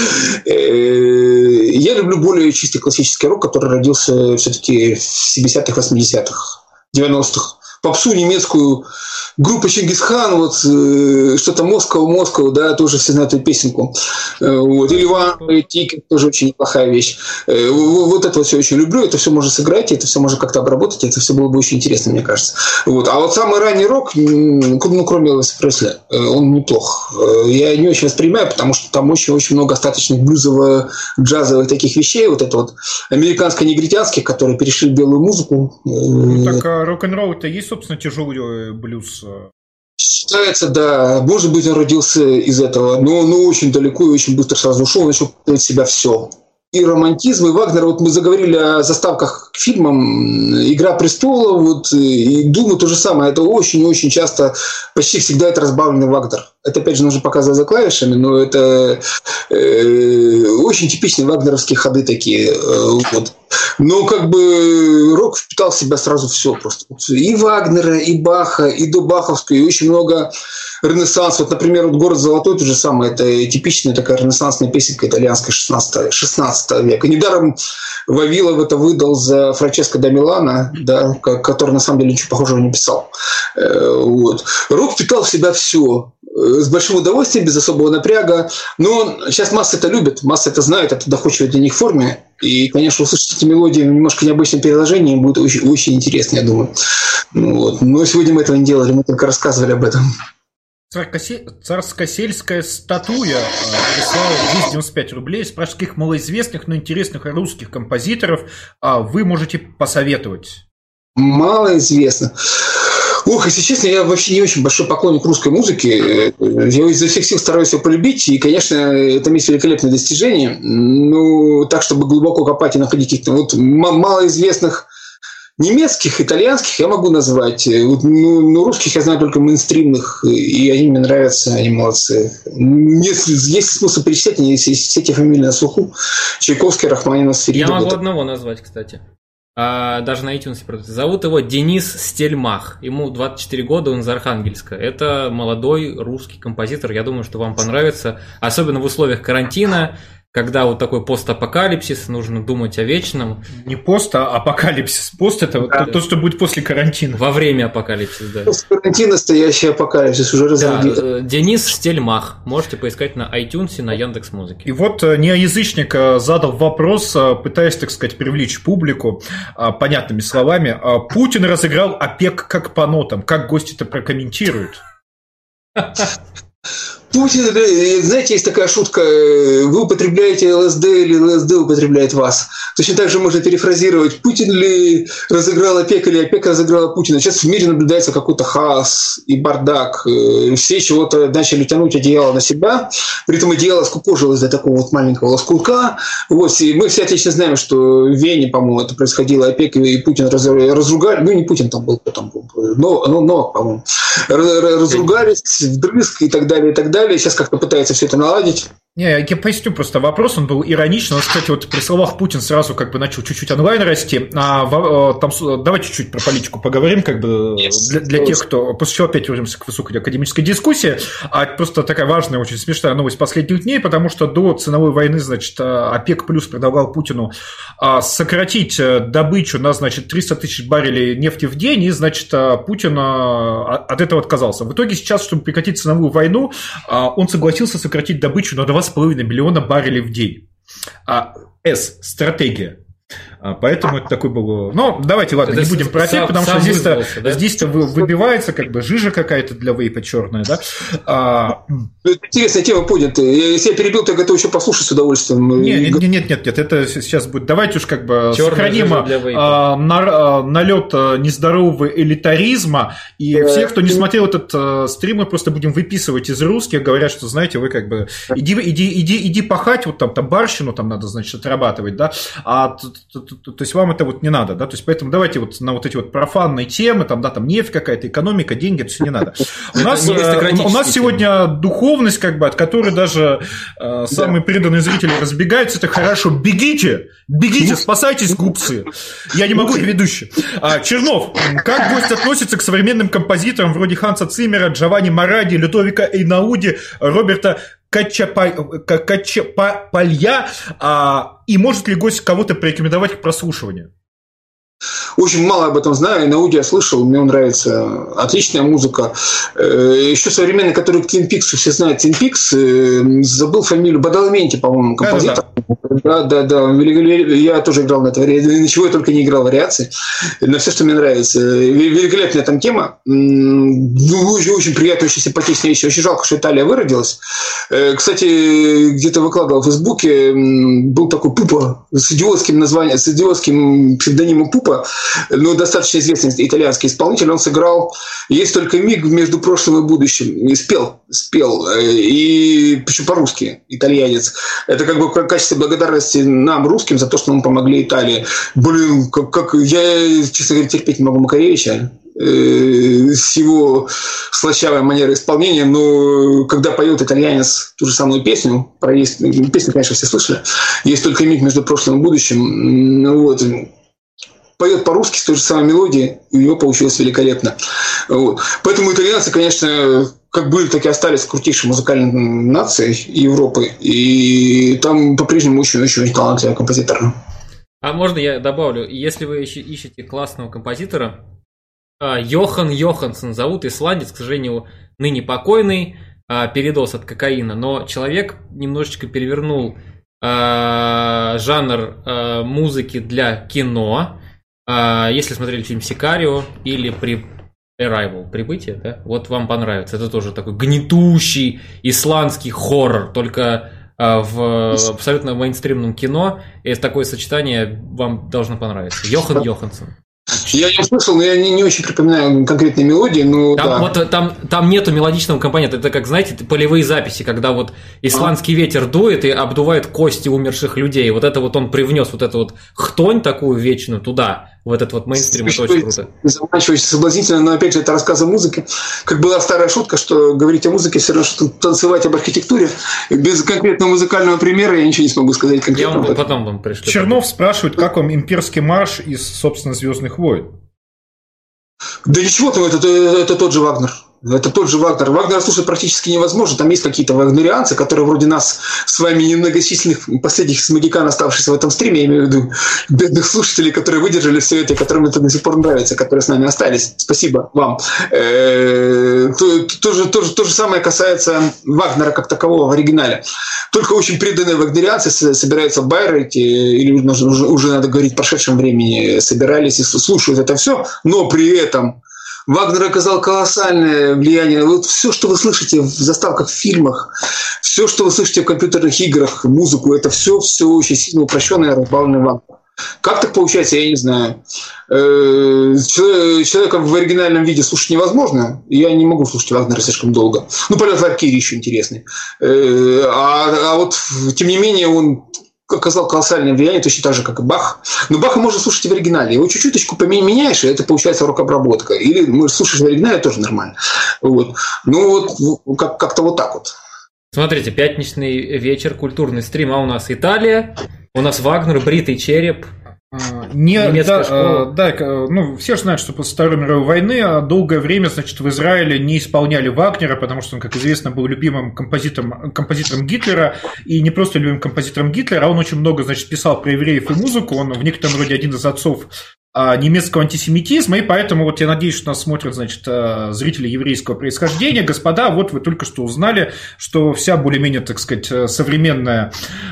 Я люблю более чистый классический рок, который родился все-таки в семидесятых, восьмидесятых, девяностых. Попсу немецкую, группа Чингисхан, вот что-то Москва, Москва, да, тоже все знают эту песенку. Вот. Или Ван Тикет, тоже очень неплохая вещь. Вот это вот все очень люблю, это все можно сыграть, это все можно как-то обработать, это все было бы очень интересно, мне кажется. Вот. А вот самый ранний рок, ну, кроме Элвиса Пресли, он неплох. Я не очень воспринимаю, потому что там очень-очень много остаточных блюзово-джазовых таких вещей, вот это вот американско-негритянских, которые перешли в белую музыку. Ну, так а рок-н-ролл-то есть, собственно, тяжелый блюз? Считается, да. Может быть, он родился из этого, но, но очень далеко и очень быстро сразу ушел, начал пытать в себя все. И романтизм, и Вагнер. Вот мы заговорили о заставках к фильмам «Игра престолов», вот, и «Дума» то же самое. Это очень-очень часто, почти всегда это разбавленный Вагнер. Это, опять же, нужно показывать за клавишами, но это э, очень типичные вагнеровские ходы такие. Э, вот. Но как бы рок впитал в себя сразу все просто. И Вагнера, и Баха, и до Баховского, и очень много ренессанс. Вот, например, вот «Город золотой» то же самое. Это типичная такая ренессансная песенка итальянская шестнадцатого века. Недаром Вавилов это выдал за Франческо да Милана, да, который на самом деле ничего похожего не писал. Вот. Рок впитал в себя все. С большим удовольствием, без особого напряга. Но сейчас массы это любят, массы это знают, это доходчиво для них в форме. И, конечно, услышать эти мелодии в немножко необычном переложении будет очень, очень интересно, я думаю. Вот. Но сегодня мы этого не делали, мы только рассказывали об этом. Царскосельская статуя прислала двести девяносто пять рублей. Спрашивает, каких малоизвестных, но интересных русских композиторов вы можете посоветовать? Малоизвестно. Ох, если честно, я вообще не очень большой поклонник русской музыки. Я изо всех сил стараюсь ее полюбить, и, конечно, это есть великолепное достижение. Ну, так, чтобы глубоко копать и находить каких-то вот малоизвестных немецких, итальянских я могу назвать. Ну, ну, русских я знаю только мейнстримных, и они мне нравятся, они молодцы. Если есть смысл перечислять, если все эти фамилии на слуху. Чайковский, Рахманинов, Сверидов. Я могу одного назвать, кстати. А, даже на iTunes продается. Зовут его Денис Стельмах. Ему двадцать четыре года, он из Архангельска. Это молодой русский композитор. Я думаю, что вам понравится. Особенно в условиях карантина, когда вот такой постапокалипсис, нужно думать о вечном. Не пост, а апокалипсис. Пост – это да. то, что будет после карантина. Во время апокалипсиса, да. После карантина настоящий апокалипсис уже разродился. Да, Денис Стельмах. Можете поискать на iTunes и на Яндекс.Музыке. И вот неоязычник задал вопрос, пытаясь, так сказать, привлечь публику понятными словами. Путин разыграл ОПЕК как по нотам. Как гости это прокомментируют? Путин, знаете, есть такая шутка, вы употребляете ЛСД или ЛСД употребляет вас. Точно так же можно перефразировать, Путин ли разыграл ОПЕК или ОПЕК разыграла Путина. Сейчас в мире наблюдается какой-то хаос и бардак. Все чего-то начали тянуть одеяло на себя, при этом одеяло скукожилось до такого вот маленького лоскутка. Вот, и мы все отлично знаем, что в Вене, по-моему, это происходило, ОПЕК и Путин разругали, ну не Путин там был, потом был, но, но, но по-моему, разругались вдрызг и так далее, и так далее. Сейчас как-то пытается все это наладить. Не, я поясню просто вопрос, он был ироничный. Он, кстати, вот при словах Путин сразу как бы начал чуть-чуть онлайн расти. А, там, давайте чуть-чуть про политику поговорим, как бы yes. для, для тех, кто... После чего опять вернемся к высокой академической дискуссии. А просто такая важная, очень смешная новость последних дней, потому что до ценовой войны, значит, ОПЕК плюс предлагал Путину сократить добычу на, значит, триста тысяч баррелей нефти в день, и, значит, Путин от этого отказался. В итоге сейчас, чтобы прекратить ценовую войну, он согласился сократить добычу на два с половиной миллиона баррелей в день. А С. Стратегия. Поэтому это такой был... Ну, давайте, ладно, это не будем про ответ, потому что здесь-то, да? здесь-то выбивается как бы жижа какая-то для вейпа черная, да? А... Интересная тема поднята. Если я перебил, то я готов еще послушать с удовольствием. Нет, нет, нет, нет, нет, это сейчас будет... Давайте уж как бы черная сохраним а, на, налет нездорового элитаризма, и да. все, кто не смотрел этот а, стрим, мы просто будем выписывать из русских, говорят, что, знаете, вы как бы... Иди, иди, иди, иди пахать, вот там, там барщину там надо, значит, отрабатывать, да? А то есть вам это вот не надо, да, то есть поэтому давайте вот на вот эти вот профанные темы, там, да, там нефть какая-то, экономика, деньги, это все не надо. У нас, у нас сегодня духовность, как бы, от которой даже э, самые преданные зрители разбегаются, это хорошо, бегите, бегите, спасайтесь, глупцы. Я не могу, ведущий. А, Чернов, как гость относится к современным композиторам вроде Ханса Циммера, Джованни Маради, Людовика Эйнауди, Роберта Качапалья, а, и может ли гость кого-то порекомендовать к прослушиванию? Очень мало об этом знаю, Эйнауди я слышал, мне нравится, отличная музыка. Еще современный, который Twin Peaks, все знают Twin Peaks, забыл фамилию, Бадаламенти, по-моему, композитор. Да, да, да, я тоже играл на это, на чего я только не играл, вариации, на все, что мне нравится. Великолепная там тема, очень, очень приятная, очень симпатичная вещь. Очень жалко, что Италия выродилась. Кстати, где-то выкладывал в Фейсбуке, был такой Пупа с идиотским названием, с идиотским псевдонимом Пупа, но достаточно известный итальянский исполнитель. Он сыграл «Есть только миг между прошлым и будущим». И спел, спел, и причем по-русски, итальянец. Это как бы в качестве благодарности нам, русским, за то, что мы помогли Италии. Блин, как, как я, честно говоря, терпеть не могу Макаревича э, с его слащавой манерой исполнения, но когда поет итальянец ту же самую песню, про есть, песню, конечно, все слышали, «Есть только миг между прошлым и будущим», ну, вот, поет по-русски с той же самой мелодией, и у него получилось великолепно. Вот. Поэтому итальянцы, конечно, как были, так и остались крутейшей музыкальной нацией Европы, и там по-прежнему очень-очень талантливый композитор. А можно я добавлю, если вы ищете классного композитора, Йохан Йоханссон зовут, исландец, к сожалению, ныне покойный, передоз от кокаина, но человек немножечко перевернул жанр музыки для кино. Если смотрели фильм «Сикарио» или при Arrival, прибытие, да? Вот вам понравится. Это тоже такой гнетущий исландский хоррор, только а, в абсолютно мейнстримном кино. И такое сочетание вам должно понравиться. Йохан Йоханссон. Я не слышал, но я не, не очень припоминаю конкретные мелодии, но там, да. вот, там, там нету мелодичного компонента. Это как, знаете, полевые записи, когда вот исландский а. ветер дует и обдувает кости умерших людей. Вот это вот он привнес вот эту вот хтонь такую вечную туда, в этот вот мейнстрим. Это очень круто. Заманчивающе, соблазнительно, но опять же это рассказ о музыке. Как была старая шутка, что говорить о музыке все равно, что танцевать об архитектуре. Без конкретного музыкального примера я ничего не смогу сказать конкретно. Я вам потом вам пришлю. Чернов спрашивает, как вам имперский марш из, собственно, «Звездных войн»? Да ничего там, это, это, это тот же Вагнер. Это тот же Вагнер. Вагнера слушать практически невозможно. Там есть какие-то вагнерианцы, которые вроде нас с вами немногочисленных последних с магикан, оставшихся в этом стриме, я имею в виду бедных слушателей, которые выдержали все это, которым это до сих пор нравится, которые с нами остались. Спасибо вам. То, то, же, то, же, то же самое касается Вагнера как такового в оригинале. Только очень преданные вагнерианцы собираются в Байройте, или уже, уже надо говорить в прошедшем времени, собирались и слушают это все, но при этом Вагнер оказал колоссальное влияние. Вот все, что вы слышите в заставках в фильмах, все, что вы слышите в компьютерных играх, музыку, это все, все очень сильно упрощенное, разбавленное Вагнер. Как так получается, я не знаю. Человека в оригинальном виде слушать невозможно. Я не могу слушать Вагнера слишком долго. Ну, полет Валькирии еще интересный. А, а вот, тем не менее, он оказал колоссальное влияние, точно так же, как и Бах. Но Баха можно слушать и в оригинале. Его чуть-чуточку поменяешь, и это получается рок-обработка. Или мы слушаешь в оригинале, тоже нормально. Вот. Ну, вот как- как-то вот так вот. Смотрите, пятничный вечер, культурный стрим, а у нас Италия, у нас Вагнер, бритый череп. Не, да, да, ну, все же знают, что после Второй мировой войны долгое время, значит, в Израиле не исполняли Вагнера, потому что он, как известно, был любимым композитором, композитором Гитлера, и не просто любимым композитором Гитлера, а он очень много, значит, писал про евреев и музыку, он в некотором роде один из отцов немецкого антисемитизма, и поэтому вот я надеюсь, что нас смотрят, значит, зрители еврейского происхождения. Господа, вот вы только что узнали, что вся более-менее, так сказать, современная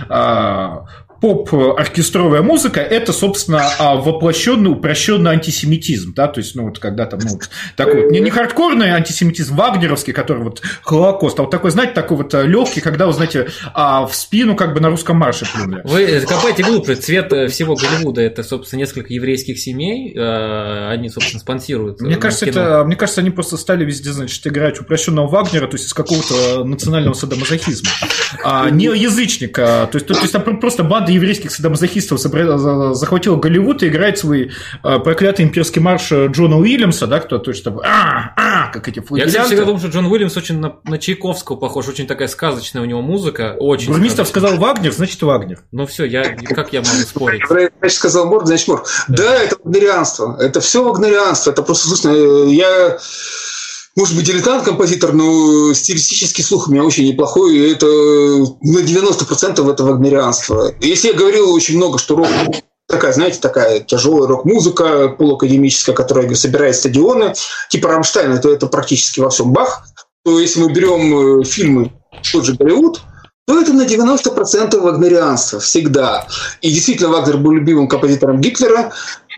поп-оркестровая музыка – это, собственно, воплощенный, упрощенный антисемитизм, да, то есть, ну, вот когда там, ну, такой вот, не, не хардкорный антисемитизм вагнеровский, который вот Холокост, а вот такой, знаете, такой вот легкий, когда, вы знаете, в спину как бы на русском марше плюнули. Вы копаете глубже, цвет всего Голливуда – это, собственно, несколько еврейских семей, они, собственно, спонсируют. Мне кажется, это, мне кажется, они просто стали везде, значит, играть упрощенного Вагнера, то есть из какого-то национального садомазохизма, а не язычника, то есть, то есть там просто банда еврейских садомазохистов захватила Голливуд и играет свой э, проклятый имперский марш Джона Уильямса, да, кто, то есть там, а, а, как эти флагелянты. Я, кстати, всегда думал, что Джон Уильямс очень на, на Чайковского похож, очень такая сказочная у него музыка, очень. Бурмистр сказал Вагнер, значит Вагнер. Ну все, я, как я могу спорить? Значит, сказал Мор, значит Мор. Да, да, это вагнерианство, это все вагнерианство, это просто, слушай, я... Может быть, дилетант-композитор, но стилистический слух у меня очень неплохой, и это на девяносто процентов это вагнерианство. Если я говорил очень много, что рок такая, знаете, такая тяжелая рок-музыка полуакадемическая, которая собирает стадионы, типа Рамштайна, то это практически во всем Бах, то если мы берем фильмы тот же Голливуд, то это на девяносто процентов вагнерианства всегда. И действительно, Вагнер был любимым композитором Гитлера.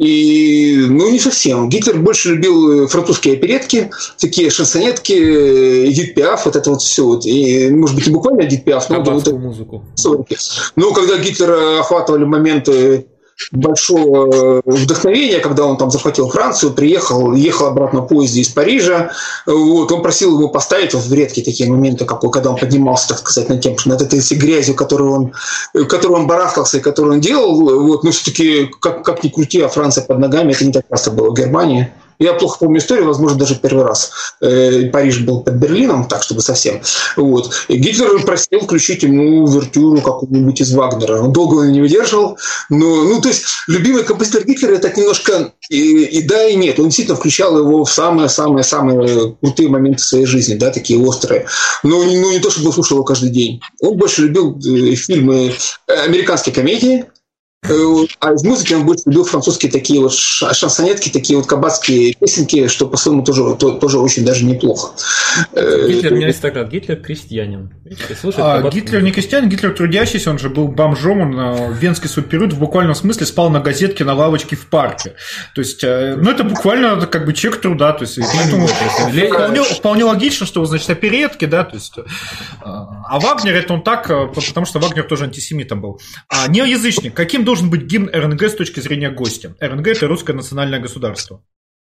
И, ну, не совсем. Гитлер больше любил французские оперетки, такие шансонетки, Эдит Пиаф, вот это вот все. Вот. И, может быть, не буквально Эдит Пиаф, но вот музыку. Но когда Гитлера охватывали моменты большого вдохновения, когда он там захватил Францию, приехал, ехал обратно в поезде из Парижа, вот, он просил его поставить вот в редкие такие моменты, как, когда он поднимался, так сказать, над тем, что над этой грязью, которую он, которую он барахтался и которую он делал, вот, но все-таки, как, как ни крути, а Франция под ногами, это не так часто было в Германии. Я плохо помню историю, возможно, даже первый раз. Париж был под Берлином, так, чтобы совсем. Вот. И Гитлер просил включить ему увертюру какую-нибудь из Вагнера. Он долго не выдерживал. Но, ну, то есть, любимый композитор Гитлера – это немножко и, и да, и нет. Он действительно включал его в самые-самые-самые крутые моменты своей жизни, да, такие острые. Но ну, не то, чтобы он слушал его каждый день. Он больше любил фильмы, американские комедии. А из музыки он больше любил французские такие вот шансонетки, такие вот кабацкие песенки, что, по-своему, тоже, то, тоже очень даже неплохо. Гитлер не аристократ, Гитлер крестьянин. А, Гитлер не крестьянин, Гитлер трудящийся, он же был бомжом, он в венский свой период в буквальном смысле спал на газетке на лавочке в парке. То есть, ну, это буквально как бы человек труда. То есть, поэтому вполне, вполне логично, что, значит, оперетки, да, то есть, а Вагнер это он так, потому что Вагнер тоже антисемитом был. А неоязычник, каким должен быть гимн РНГ с точки зрения гостя? РНГ – это русское национальное государство.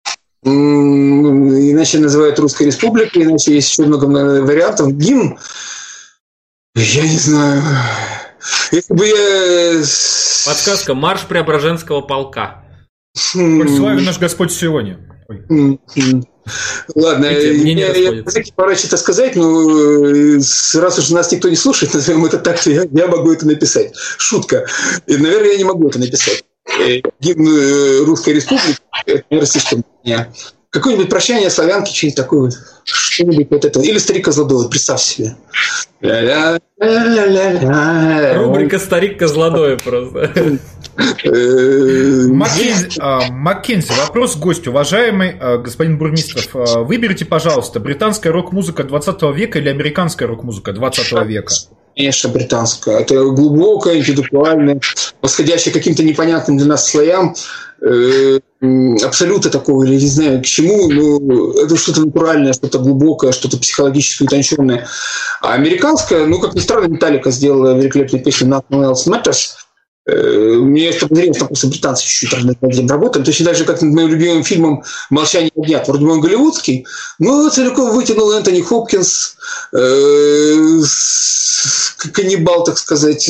Иначе называют Русской Республикой, иначе есть еще много вариантов. Гимн, я не знаю. Если бы я... Подсказка: марш Преображенского полка. Славен наш Господь в Сионе. Ладно, я, я пора что-то сказать, но раз уж нас никто не слушает, назовем это так, я, я могу это написать. Шутка. И, наверное, я не могу это написать. Гимн Русской Республики, это, наверное, слишком меня. Какое-нибудь прощание славянки, что-нибудь такое вот. Что-нибудь вот это. Или Старик Козлодой, представь себе. Рубрика «Старик Козлодой» просто. Маккензи, Маккензи, вопрос гостю. Уважаемый господин Бурмистров, выберите, пожалуйста, британская рок-музыка двадцатого века или американская рок-музыка двадцатого века? Конечно, британская. Это глубокая, интеллектуальная, восходящая к каким-то непонятным для нас слоям. Абсолютно такого, я не знаю к чему, но это что-то натуральное, что-то глубокое, что-то психологически утонченное. А американская, ну, как ни странно, Металлика сделала великолепную песню «Nothing Else Matters». Мне есть подозрение, что просто британцы чуть-чуть над этим работали. Точно так же, как над моим любимым фильмом «Молчание ягнят». Вроде бы он голливудский, но целиком вытянул Энтони Хопкинс, э, каннибал, так сказать.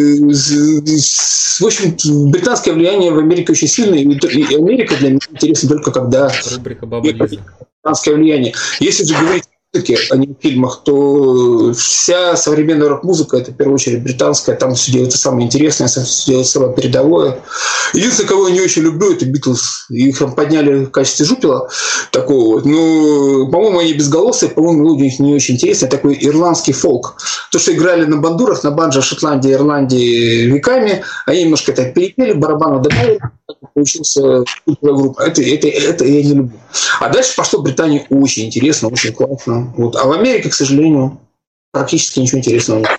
В общем, британское влияние в Америке очень сильное, и Америка для меня интересна только когда... Рубрика «Баба Лиза». Британское влияние. Если же говорить о музыке, а не о фильмах, то вся современная рок-музыка, это в первую очередь британская, там все делается самое интересное, все делается самое передовое. Единственное, кого я не очень люблю, это Битлз. Их там подняли в качестве жупела такого вот. Но, по-моему, они безголосые, по-моему, люди у них не очень интересные. Такой ирландский фолк. То, что играли на бандурах, на банджо Шотландии, Ирландии веками, они немножко так перепели, барабаны добавили, получился группа. Это, это, это я не люблю. А дальше пошло в Британию очень интересно, очень классно. Вот. А в Америке, к сожалению, практически ничего интересного нет.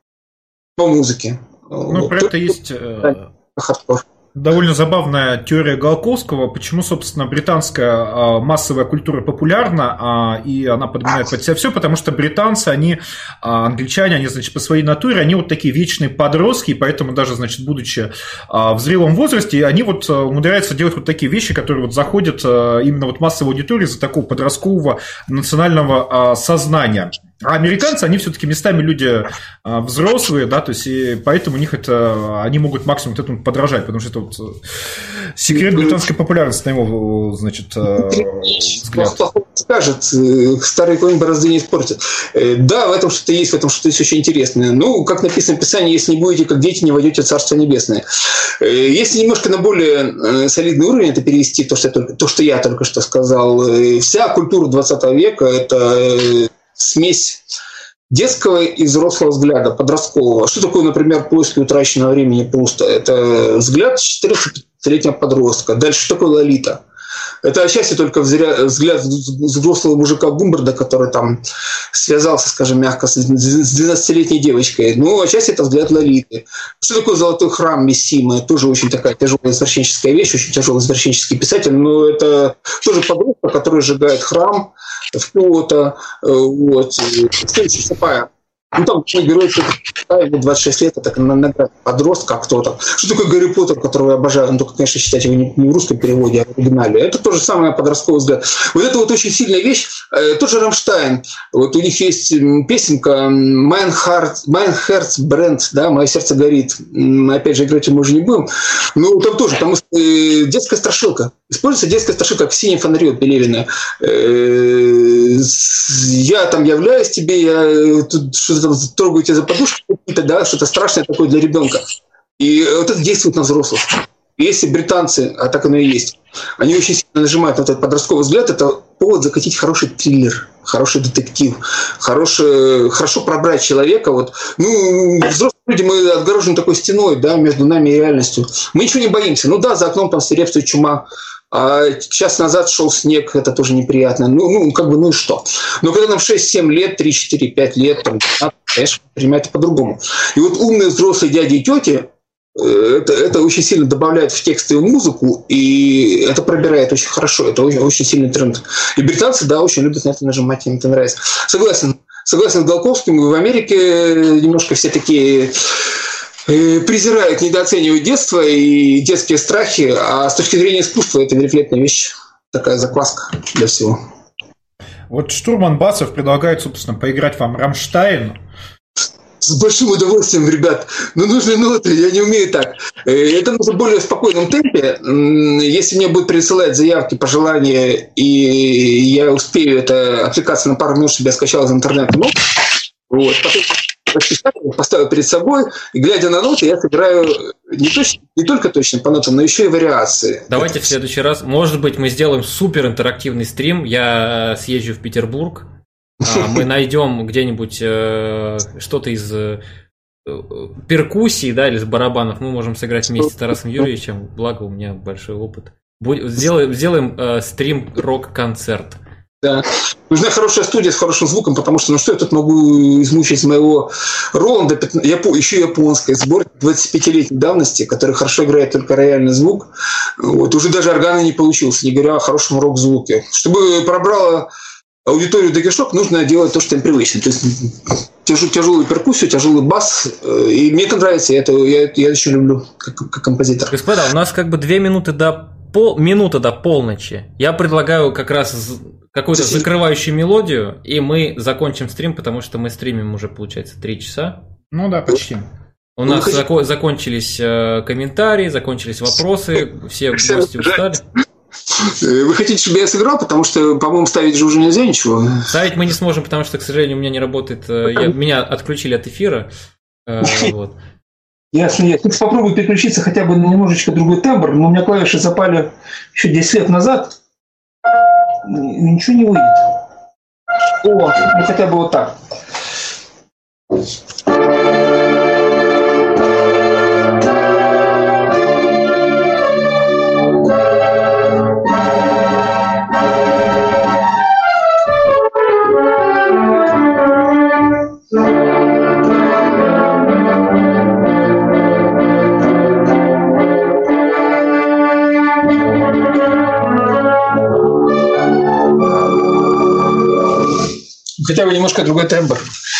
По музыке. Ну, вот. про это есть хардкор. довольно забавная теория Голковского, почему, собственно, британская массовая культура популярна, и она подменяет под себя все, потому что британцы, они, англичане, они, значит, по своей натуре, они вот такие вечные подростки, и поэтому даже, значит, будучи в зрелом возрасте, они вот умудряются делать вот такие вещи, которые вот заходят именно вот массовой аудитории из-за такого подросткового национального сознания. А американцы, они все-таки местами люди взрослые, да, то есть и поэтому у них это, они могут максимум вот этому подражать, потому что это вот секрет британской популярности, на его, значит, взгляд. Плохого скажет, старый конь борозды не испортит. Да, в этом что-то есть, в этом что-то есть очень интересное. Ну, как написано в Писании, если не будете как дети, не войдете в Царство Небесное. Если немножко на более солидный уровень это перевести, то, что я только, то, что я только что сказал, вся культура двадцатого века – это смесь детского и взрослого взгляда, подросткового. Что такое, например, «Поиски утраченного времени» Пруста? Это взгляд четырнадцатилетнего подростка. Дальше, что такое «Лолита»? Это отчасти только взгляд взрослого мужика Гумберда, который там связался, скажем мягко, с двенадцатилетней девочкой. Ну, отчасти это взгляд Лолиты. Что такое «Золотой храм» Миссимы? Тоже очень такая тяжелая извращенческая вещь, очень тяжелый извращенческий писатель, но это тоже подросток, который сжигает храм в кого-то. Вот. Следующий Сапая. Ну, там герой, ему двадцать шесть лет, это иногда подростка кто-то. Что такое Гарри Поттер, которого я обожаю, но только, конечно, считать его не в русском переводе, а в оригинале. Это то же самое подростковый взгляд. Вот это вот очень сильная вещь. Тот же Рамштайн. Вот у них есть песенка «Mein Heart, mein Herz brennt», да, «Мое сердце горит». Опять же, играть мы уже не будем. Ну, там тоже, потому что детская страшилка. Используется детская страшилка, как в «Синем фонаре» у Пелевина. Я там являюсь тебе, я тут что-то там трогаю тебя за подушку, какие-то, да, что-то страшное такое для ребенка. И вот это действует на взрослых. И если британцы, а так оно и есть, они очень сильно нажимают на этот подростковый взгляд, это повод закатить хороший триллер, хороший детектив, хороший, хорошо пробрать человека. Вот. Ну, взрослый люди, мы отгорожены такой стеной, да, между нами и реальностью. Мы ничего не боимся. Ну да, за окном там свирепствует чума. А час назад шел снег, это тоже неприятно. Ну, ну, как бы, ну и что? Но когда нам шесть-семь лет, три, четыре, пять лет, там, конечно, принимают это по-другому. И вот умные взрослые дяди и тети, это, это очень сильно добавляет в текстовую музыку, и это пробирает очень хорошо. Это очень, очень сильный тренд. И британцы, да, очень любят на это нажимать, им это нравится. Согласен. Согласен с Голковским, в Америке немножко все такие презирают, недооценивают детство и детские страхи, а с точки зрения искусства это великолепная вещь, такая закваска для всего. Вот штурман Басов предлагает, собственно, поиграть вам Рамштайн. С большим удовольствием, ребят. Но нужны ноты, я не умею так. Это нужно в более спокойном темпе. Если мне будут присылать заявки, пожелания, и я успею, это аппликация на пару минут, чтобы я скачал из интернета. Ну, вот. Потом поставил перед собой, и глядя на ноты, я сыграю не, точно, не только точно по нотам, но еще и вариации. Давайте в следующий раз, может быть, мы сделаем супер интерактивный стрим. Я съезжу в Петербург. Мы найдем где-нибудь э, что-то из э, перкуссии, да, или из барабанов. Мы можем сыграть вместе с Тарасом Юрьевичем. Благо, у меня большой опыт. Будь, сделаем сделаем э, стрим рок-концерт. Да. Нужна хорошая студия с хорошим звуком, потому что, ну что я тут могу измучить моего Роланда, Япо, еще японской сборки двадцатипятилетней давности, который хорошо играет только рояльный звук. Вот. Уже даже органы не получился, не говоря о хорошем рок-звуке. Чтобы пробрало аудиторию до кишок, нужно делать то, что им привычно. То есть тяжелую перкуссию, тяжелый бас. И мне это нравится, я это я, я еще люблю как, как композитор. Господа, у нас как бы две минуты до пол, минута до полночи. Я предлагаю как раз какую-то закрывающую мелодию, и мы закончим стрим, потому что мы стримим уже, получается, три часа. Ну да, почти. У нас зако- закончились э, комментарии, закончились вопросы, все гости устали. Вы хотите, чтобы я сыграл, потому что, по-моему, ставить же уже нельзя ничего. Ставить мы не сможем, потому что, к сожалению, у меня не работает. Я, меня отключили от эфира. Э, вот. Ясно, я тут попробую переключиться хотя бы на немножечко другой тембр, но у меня клавиши запали еще десять лет назад. Ничего не выйдет. О, ну хотя бы вот так. Хотя бы немножко другой тембр.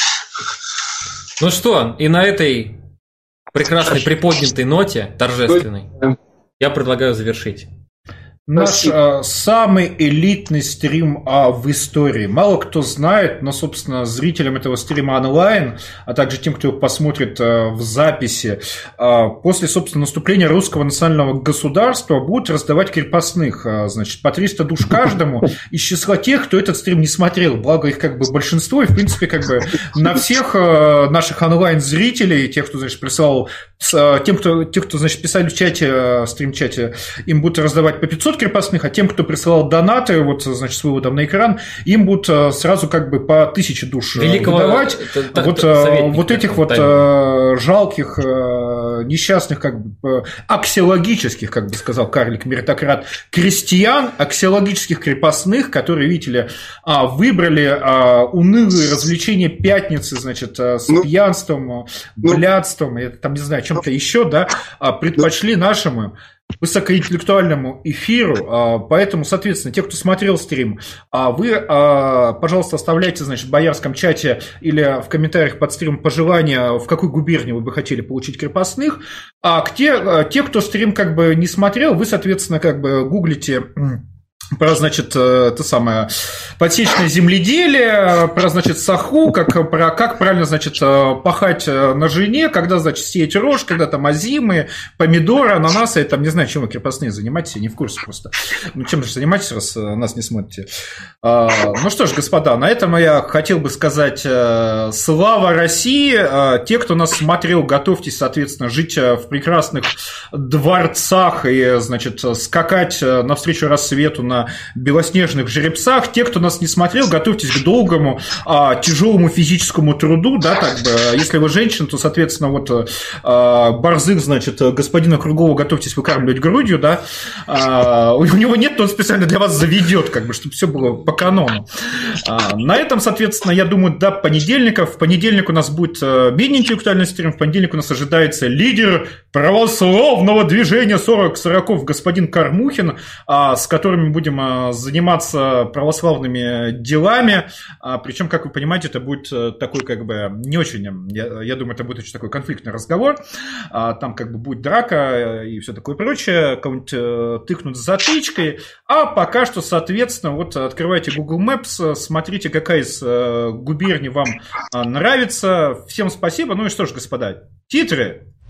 Ну что, и на этой прекрасной приподнятой ноте, торжественной, я предлагаю завершить. Наш а, самый элитный стрим а, в истории. Мало кто знает, но, собственно, зрителям этого стрима онлайн, а также тем, кто его посмотрит а, в записи, а, после, собственно, наступления русского национального государства будут раздавать крепостных, а, значит, по триста душ каждому из числа тех, кто этот стрим не смотрел. Благо их как бы большинство, и, в принципе, как бы на всех а, наших онлайн-зрителей, тех, кто, значит, прислал, а, тем, кто, тех, кто, значит, писали в чате, стрим-чате, им будут раздавать по пятьсот крепостных, а тем, кто присылал донаты, вот, значит, с выводом на экран, им будут сразу как бы по тысяче душ Великого выдавать. Это, вот, вот этих вот тайм. жалких, несчастных, как бы, аксиологических, как бы сказал карлик-меритократ, крестьян, аксиологических крепостных, которые, видите ли, выбрали унылые развлечения пятницы, значит, с ну, пьянством, блядством, ну, там, не знаю, чем-то еще, да, предпочли нашему высокоинтеллектуальному эфиру, поэтому, соответственно, те, кто смотрел стрим, вы, пожалуйста, оставляйте, значит, в боярском чате или в комментариях под стримом пожелания, в какой губернии вы бы хотели получить крепостных, а те, те, кто стрим как бы не смотрел, вы, соответственно, как бы гуглите про, значит, то самое подсечное земледелие, про, значит, саху, как, про как правильно, значит, пахать на жене, когда, значит, сеять рожь, когда там озимы, помидоры, ананасы, и там, не знаю, чем вы крепостные занимаетесь, я не в курсе просто. Ну, чем же занимаетесь, раз нас не смотрите. Ну что ж, господа, на этом я хотел бы сказать слава России. Те, кто нас смотрел, готовьтесь, соответственно, жить в прекрасных дворцах и, значит, скакать навстречу рассвету на белоснежных жеребцах. Те, кто нас вас не смотрел, готовьтесь к долгому, а, тяжелому физическому труду, да, так бы, если вы женщина, то, соответственно, вот а, Борзых, значит, господина Круглова готовьтесь выкармливать грудью, да, а, у него нет, то он специально для вас заведет, как бы, чтобы все было по канону. А, на этом, соответственно, я думаю, до понедельника, в понедельник у нас будет менее интеллектуальный стрим, в понедельник у нас ожидается лидер православного движения сорок сороков господин Кормухин, а, с которыми мы будем а, заниматься православными делами, а, причем, как вы понимаете, это будет такой, как бы, не очень, я, я думаю, это будет очень такой конфликтный разговор, а, там, как бы, будет драка и все такое прочее, кого-нибудь тыкнут с затычкой, а пока что, соответственно, вот открывайте Google Maps, смотрите, какая из губерний вам нравится. Всем спасибо. Ну и что ж, господа, титры.